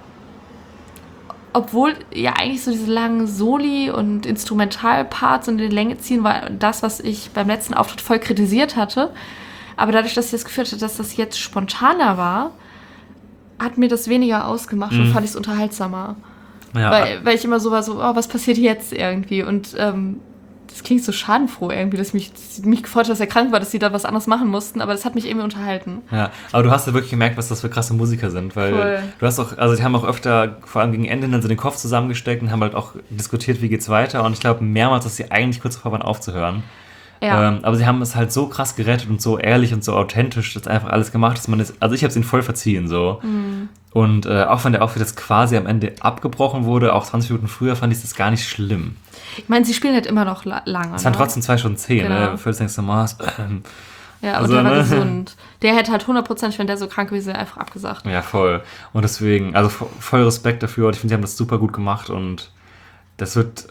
obwohl ja eigentlich so diese langen Soli- und Instrumentalparts und die Länge ziehen, war das, was ich beim letzten Auftritt voll kritisiert hatte. Aber dadurch, dass ich das Gefühl hatte, dass das jetzt spontaner war, hat mir das weniger ausgemacht und Mhm. fand ich es unterhaltsamer. Ja. Weil, weil ich immer so war, so, oh, was passiert jetzt irgendwie? Und ähm, das klingt so schadenfroh irgendwie, dass mich, dass mich gefreut hat, dass er krank war, dass sie da was anderes machen mussten, aber das hat mich irgendwie unterhalten. Ja, aber du hast ja wirklich gemerkt, was das für krasse Musiker sind, weil Voll. du hast auch, also die haben auch öfter, vor allem gegen Ende, dann so den Kopf zusammengesteckt und haben halt auch diskutiert, wie geht's weiter, und ich glaube mehrmals, dass sie eigentlich kurz davor waren aufzuhören. Ja. Ähm, aber sie haben es halt so krass gerettet und so ehrlich und so authentisch, dass einfach alles gemacht, dass man es, also ich habe es ihnen voll verziehen, so. Mhm. Und äh, auch wenn der Auftritt jetzt quasi am Ende abgebrochen wurde, auch zwanzig Minuten früher, fand ich das gar nicht schlimm. Ich meine, sie spielen halt immer noch la- lange. Es waren ne? trotzdem zwei Stunden zehn, Genau. ne? Bevor du denkst, Mars, ähm, Ja, also, und der war ne? gesund. Der hätte halt hundertprozentig, wenn der so krank gewesen wäre, einfach abgesagt. ja, voll. Und deswegen, also vo- voll Respekt dafür, und ich finde, sie haben das super gut gemacht, und das wird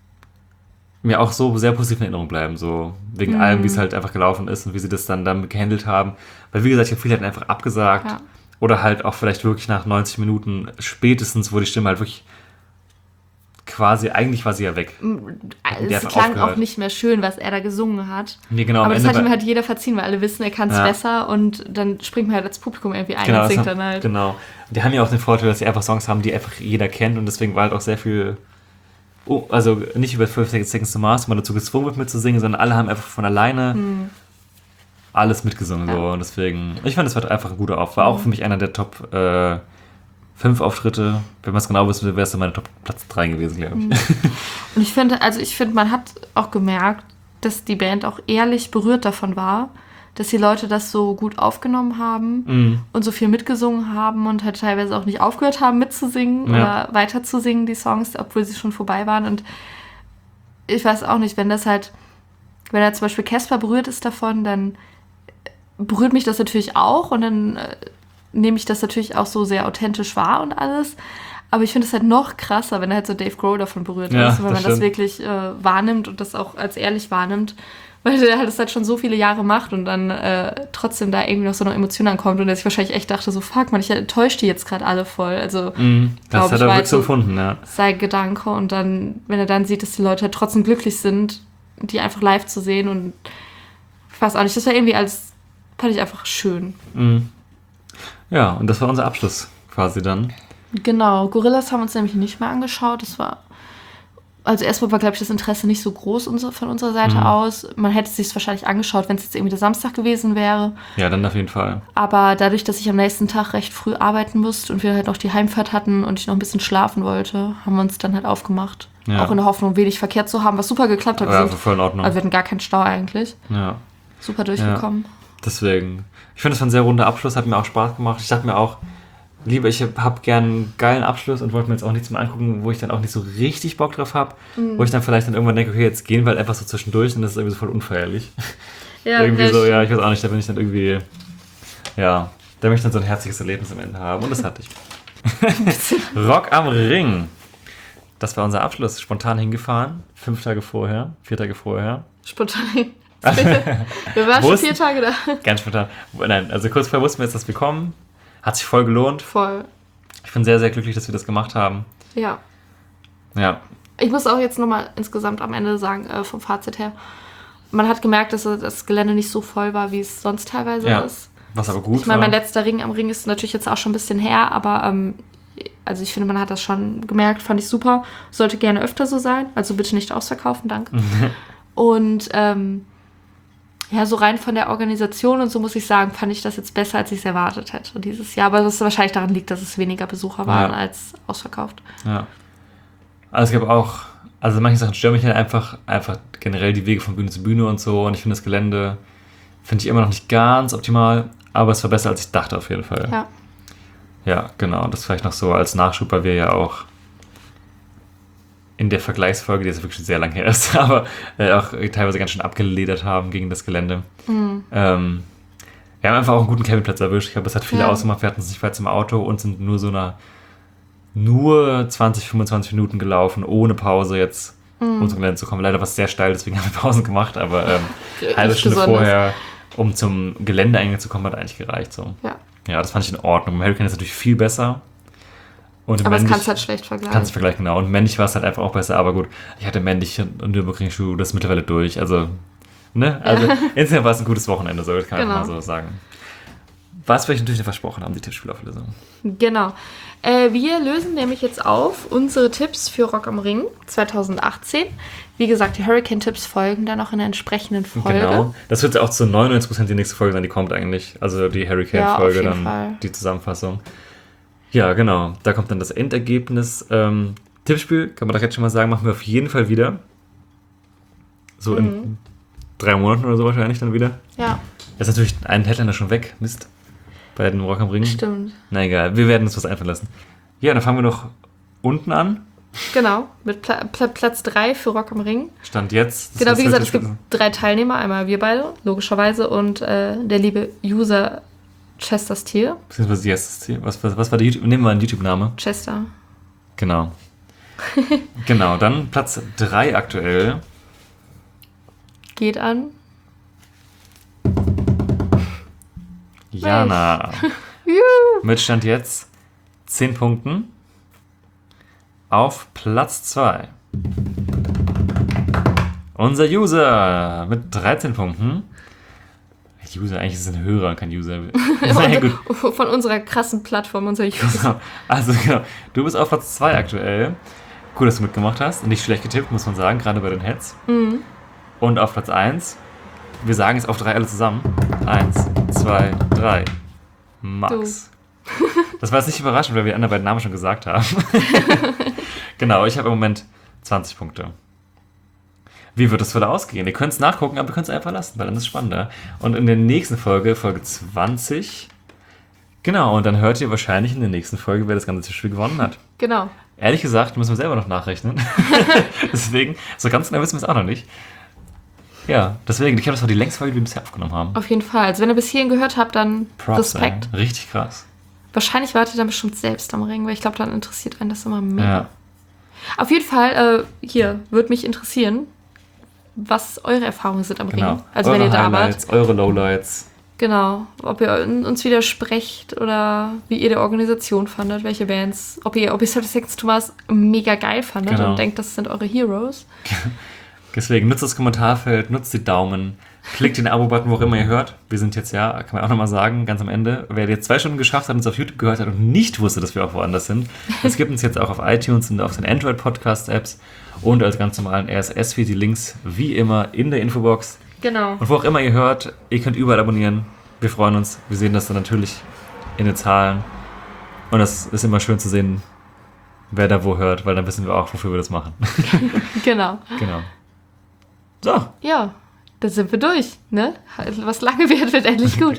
mir auch so sehr positiv in Erinnerung bleiben, so wegen Mhm. allem, wie es halt einfach gelaufen ist und wie sie das dann damit gehandelt haben. Weil, wie gesagt, ich habe viele halt einfach abgesagt. Ja. Oder halt auch vielleicht wirklich nach neunzig Minuten spätestens, wo die Stimme halt wirklich quasi, eigentlich war sie ja weg. Hätten die Es einfach klang aufgehört. auch nicht mehr schön, was er da gesungen hat. Nee, genau, am aber das Ende hat ihm war- halt jeder verziehen, weil alle wissen, er kann es Ja. besser, und dann springt man halt als Publikum irgendwie ein Genau, und das singt haben, dann halt. genau. Die haben ja auch den Vorteil, dass sie einfach Songs haben, die einfach jeder kennt, und deswegen war halt auch sehr viel, oh, also nicht über zwölf Seconds to Mars, wo man dazu gezwungen wird mitzusingen, sondern alle haben einfach von alleine alles mitgesungen. Ja. So. Und deswegen, ich fand, das war einfach ein guter Auftritt. War auch für mich einer der Top äh, fünf Auftritte. Wenn man es genau wissen will, wäre es dann meine Top Platz drei gewesen, glaube ich. Und ich finde, also ich finde, man hat auch gemerkt, dass die Band auch ehrlich berührt davon war, dass die Leute das so gut aufgenommen haben Mhm. und so viel mitgesungen haben und halt teilweise auch nicht aufgehört haben mitzusingen Ja. oder weiterzusingen, die Songs, obwohl sie schon vorbei waren. Und ich weiß auch nicht, wenn das halt, wenn da zum Beispiel Casper berührt ist davon, dann berührt mich das natürlich auch, und dann äh, nehme ich das natürlich auch so sehr authentisch wahr und alles. Aber ich finde es halt noch krasser, wenn halt so Dave Grohl davon berührt Ja, ist, wenn man das das stimmt. wirklich äh, wahrnimmt und das auch als ehrlich wahrnimmt. Weil der halt das halt schon so viele Jahre macht und dann äh, trotzdem da irgendwie noch so eine Emotion ankommt und er sich wahrscheinlich echt dachte, so fuck man, ich enttäusche die jetzt gerade alle voll. Also Mhm. Das glaub hat ich, er war wirklich so halt gefunden, ja. sein Gedanke, und dann, wenn er dann sieht, dass die Leute halt trotzdem glücklich sind, die einfach live zu sehen, und ich weiß auch nicht, das war irgendwie als, fand ich einfach schön. Mhm. Ja, und das war unser Abschluss quasi dann. Genau, Gorillas haben uns nämlich nicht mehr angeschaut. Das war, also erstmal war, glaube ich, das Interesse nicht so groß unser, von unserer Seite Mhm. aus. Man hätte es sich wahrscheinlich angeschaut, wenn es jetzt irgendwie der Samstag gewesen wäre. Ja, dann auf jeden Fall. Aber dadurch, dass ich am nächsten Tag recht früh arbeiten musste und wir halt noch die Heimfahrt hatten und ich noch ein bisschen schlafen wollte, haben wir uns dann halt aufgemacht. Ja. Auch in der Hoffnung, wenig Verkehr zu haben, was super geklappt hat. Wir Ja, sind- war voll in Ordnung. also wir hatten gar keinen Stau eigentlich. Ja. Super durchgekommen. Deswegen. Ich finde, das war ein sehr runder Abschluss, hat mir auch Spaß gemacht. Ich dachte mir auch, lieber, ich habe gern einen geilen Abschluss und wollte mir jetzt auch nichts mehr angucken, wo ich dann auch nicht so richtig Bock drauf habe. Mhm. Wo ich dann vielleicht dann irgendwann denke, okay, jetzt gehen wir halt einfach so zwischendurch, und das ist irgendwie so voll unfeierlich. Ja, irgendwie ja, so, stimmt. ja, ich weiß auch nicht, da bin ich dann irgendwie, ja, da möchte ich dann so ein herzliches Erlebnis am Ende haben, und das hatte ich. Rock am Ring. Das war unser Abschluss. Spontan hingefahren, fünf Tage vorher, vier Tage vorher. Spontan. Wir waren schon Wussten- vier Tage da. Ganz spontan. Nein, also kurz vorher wussten wir jetzt, dass wir kommen. Hat sich voll gelohnt. Voll. Ich bin sehr, sehr glücklich, dass wir das gemacht haben. Ja. Ja. Ich muss auch jetzt nochmal insgesamt am Ende sagen, äh, vom Fazit her, man hat gemerkt, dass das Gelände nicht so voll war, wie es sonst teilweise Ja. ist. Was aber gut Ich meine, war. mein letzter Ring am Ring ist natürlich jetzt auch schon ein bisschen her, aber ähm, also ich finde, man hat das schon gemerkt, fand ich super. Sollte gerne öfter so sein, also bitte nicht ausverkaufen, danke. Und ähm, ja, so rein von der Organisation und so muss ich sagen, fand ich das jetzt besser, als ich es erwartet hätte dieses Jahr. Aber das wahrscheinlich daran liegt, dass es weniger Besucher waren Ja. als ausverkauft. Ja. Also es gab auch, also manche Sachen stören mich halt einfach, einfach generell die Wege von Bühne zu Bühne und so. Und ich finde das Gelände, finde ich immer noch nicht ganz optimal, aber es war besser, als ich dachte auf jeden Fall. Ja. Ja, genau. Das vielleicht noch so als Nachschub, weil wir ja auch in der Vergleichsfolge, die jetzt wirklich schon sehr lang her ist, aber äh, auch teilweise ganz schön abgeledert haben gegen das Gelände. Mhm. Ähm, wir haben einfach auch einen guten Campingplatz erwischt. Ich glaube, das hat viele Ja. ausgemacht. Wir hatten es nicht weit zum Auto und sind nur so einer nur zwanzig, fünfundzwanzig Minuten gelaufen, ohne Pause jetzt, um zum Gelände zu kommen. Leider war es sehr steil, deswegen haben wir Pausen gemacht, aber ähm, Richtig halbe Stunde besonders. vorher, um zum Geländeeingang zu kommen, hat eigentlich gereicht. So. Ja. Ja, das fand ich in Ordnung. Im Hurricane ist es natürlich viel besser. Und im Aber das männlich- kannst du halt schlecht vergleichen. Kannst du vergleichen, genau. Und männlich war es halt einfach auch besser, aber gut, ich hatte männlich und Nürburgring-Schuh, das ist mittlerweile durch. Also, ne? Also, insgesamt war es ein gutes Wochenende, so kann man Genau. mal so sagen. was wir euch natürlich versprochen haben, die Tippspielauflösung. Genau. Äh, wir lösen nämlich jetzt auf unsere Tipps für Rock am Ring zwanzig achtzehn. Wie gesagt, die Hurricane-Tipps folgen dann auch in der entsprechenden Folge. Genau. Das wird auch zu neunundneunzig Prozent die nächste Folge sein, die kommt eigentlich. Also die Hurricane-Folge, ja, dann Fall. die Zusammenfassung. Ja, genau. Da kommt dann das Endergebnis. Ähm, Tippspiel, kann man doch jetzt schon mal sagen, machen wir auf jeden Fall wieder. So mhm. in drei Monaten oder so wahrscheinlich dann wieder. Ja. Jetzt ist natürlich ein Headliner schon weg. Mist. Bei den Rock am Ring. Stimmt. Na egal, wir werden uns was einfallen lassen. Ja, dann fangen wir noch unten an. Genau, mit Pla- Pla- Platz drei für Rock am Ring. Stand jetzt. Genau, wie gesagt, es gibt drei Teilnehmer. Einmal wir beide, logischerweise, und äh, der liebe User Chester Steele. Beziehungsweise yes, was, was, was war der YouTube? Nehmen wir mal einen YouTube-Name. Chester. Genau. Genau, dann Platz drei aktuell. Geht an. Jana. Mit Stand jetzt zehn Punkten. Auf Platz zwei. Unser User mit dreizehn Punkten. User, eigentlich ist es ein Hörer, kein User. Naja, gut. Von unserer krassen Plattform, unser User. Also genau, du bist auf Platz zwei aktuell. Cool, dass du mitgemacht hast. Nicht schlecht getippt, muss man sagen, gerade bei den Heads. Mhm. Und auf Platz eins, wir sagen es auf drei alle zusammen. Eins, zwei, drei. Max. Du. Das war jetzt nicht überraschend, weil wir die anderen beiden Namen schon gesagt haben. Genau, ich habe im Moment zwanzig Punkte. Wie wird das wohl ausgehen? Ihr könnt es nachgucken, aber ihr könnt es einfach lassen, weil dann ist es spannender. Und in der nächsten Folge, Folge zwanzig, genau, und dann hört ihr wahrscheinlich in der nächsten Folge, wer das ganze Tischspiel gewonnen hat. Genau. Ehrlich gesagt, müssen wir selber noch nachrechnen. Deswegen, so ganz genau wissen wir es auch noch nicht. Ja, deswegen, ich glaube, das war die längste Folge, die wir bisher aufgenommen haben. Auf jeden Fall. Also wenn ihr bis hierhin gehört habt, dann Props, Respekt. Ey. Richtig krass. Wahrscheinlich wartet ihr dann bestimmt selbst am Ring, weil ich glaube, dann interessiert einen das immer mehr. Ja. Auf jeden Fall, äh, hier, würde mich interessieren, was eure Erfahrungen sind am Genau. Ring. Also eure wenn ihr da Highlights, wart. eure Lowlights. Genau. Ob ihr uns widersprecht oder wie ihr die Organisation fandet, welche Bands, ob ihr, ob ihr thirty Seconds to Mars mega geil fandet Genau. und denkt, das sind eure Heroes. Deswegen nutzt das Kommentarfeld, nutzt die Daumen, klickt den Abo-Button, wo auch immer ihr hört. Wir sind jetzt ja, kann man auch nochmal sagen, ganz am Ende. Wer jetzt zwei Stunden geschafft hat und uns auf YouTube gehört hat und nicht wusste, dass wir auch woanders sind, es gibt uns jetzt auch auf iTunes und auf den Android-Podcast-Apps und als ganz normalen R S S-Feed, die Links wie immer in der Infobox. Genau. Und wo auch immer ihr hört, ihr könnt überall abonnieren. Wir freuen uns. Wir sehen das dann natürlich in den Zahlen. Und das ist immer schön zu sehen, wer da wo hört, weil dann wissen wir auch, wofür wir das machen. Genau. Genau. So. Ja, da sind wir durch, ne? Was lange wird, wird endlich gut.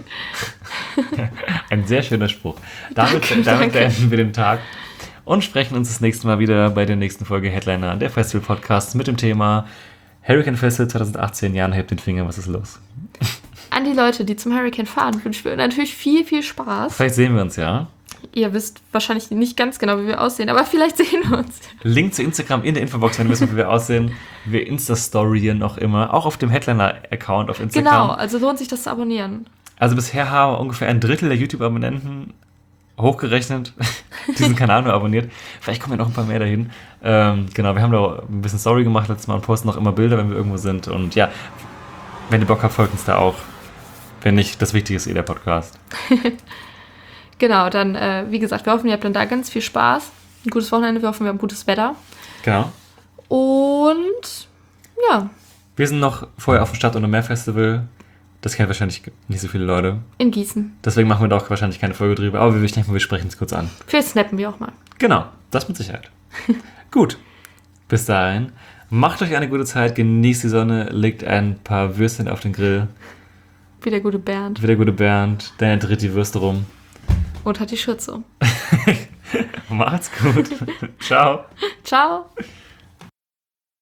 Ein sehr schöner Spruch. Damit, Danke, damit danke. beenden wir den Tag und sprechen uns das nächste Mal wieder bei der nächsten Folge Headliner, der Festival-Podcast mit dem Thema Hurricane Festival zwanzig achtzehn. Jan, hebt den Finger, was ist los? An die Leute, die zum Hurricane fahren, wünschen wir natürlich viel, viel Spaß. Vielleicht sehen wir uns, ja? Ihr wisst wahrscheinlich nicht ganz genau, wie wir aussehen, aber vielleicht sehen wir uns. Link zu Instagram in der Infobox, wenn ihr wissen, wie wir aussehen. Wir Insta-Storyen noch immer, auch auf dem Headliner-Account auf Instagram. Genau, also lohnt sich das zu abonnieren. Also bisher haben ungefähr ein Drittel der YouTube-Abonnenten hochgerechnet diesen Kanal nur abonniert. Vielleicht kommen ja noch ein paar mehr dahin. Ähm, genau, wir haben da ein bisschen Story gemacht letztes Mal und posten noch immer Bilder, wenn wir irgendwo sind. Und ja, wenn ihr Bock habt, folgt uns da auch. Wenn nicht, das Wichtige ist eh der Podcast. Genau, dann, äh, wie gesagt, wir hoffen, ihr habt dann da ganz viel Spaß. Ein gutes Wochenende, wir hoffen, wir haben gutes Wetter. Genau. Und ja, Wir sind noch vorher auf dem Stadt- und Meer-Festival. Das kennen wahrscheinlich nicht so viele Leute. in Gießen. Deswegen machen wir da auch wahrscheinlich keine Folge drüber. Aber ich denke mal, wir sprechen es kurz an. Vielleicht snappen wir auch mal. Genau, das mit Sicherheit. Gut, bis dahin. Macht euch eine gute Zeit, genießt die Sonne, legt ein paar Würstchen auf den Grill. Wie der gute Bernd. Wie der gute Bernd, der dreht die Würste rum. Und hat die Schürze um. Macht's gut. Ciao. Ciao.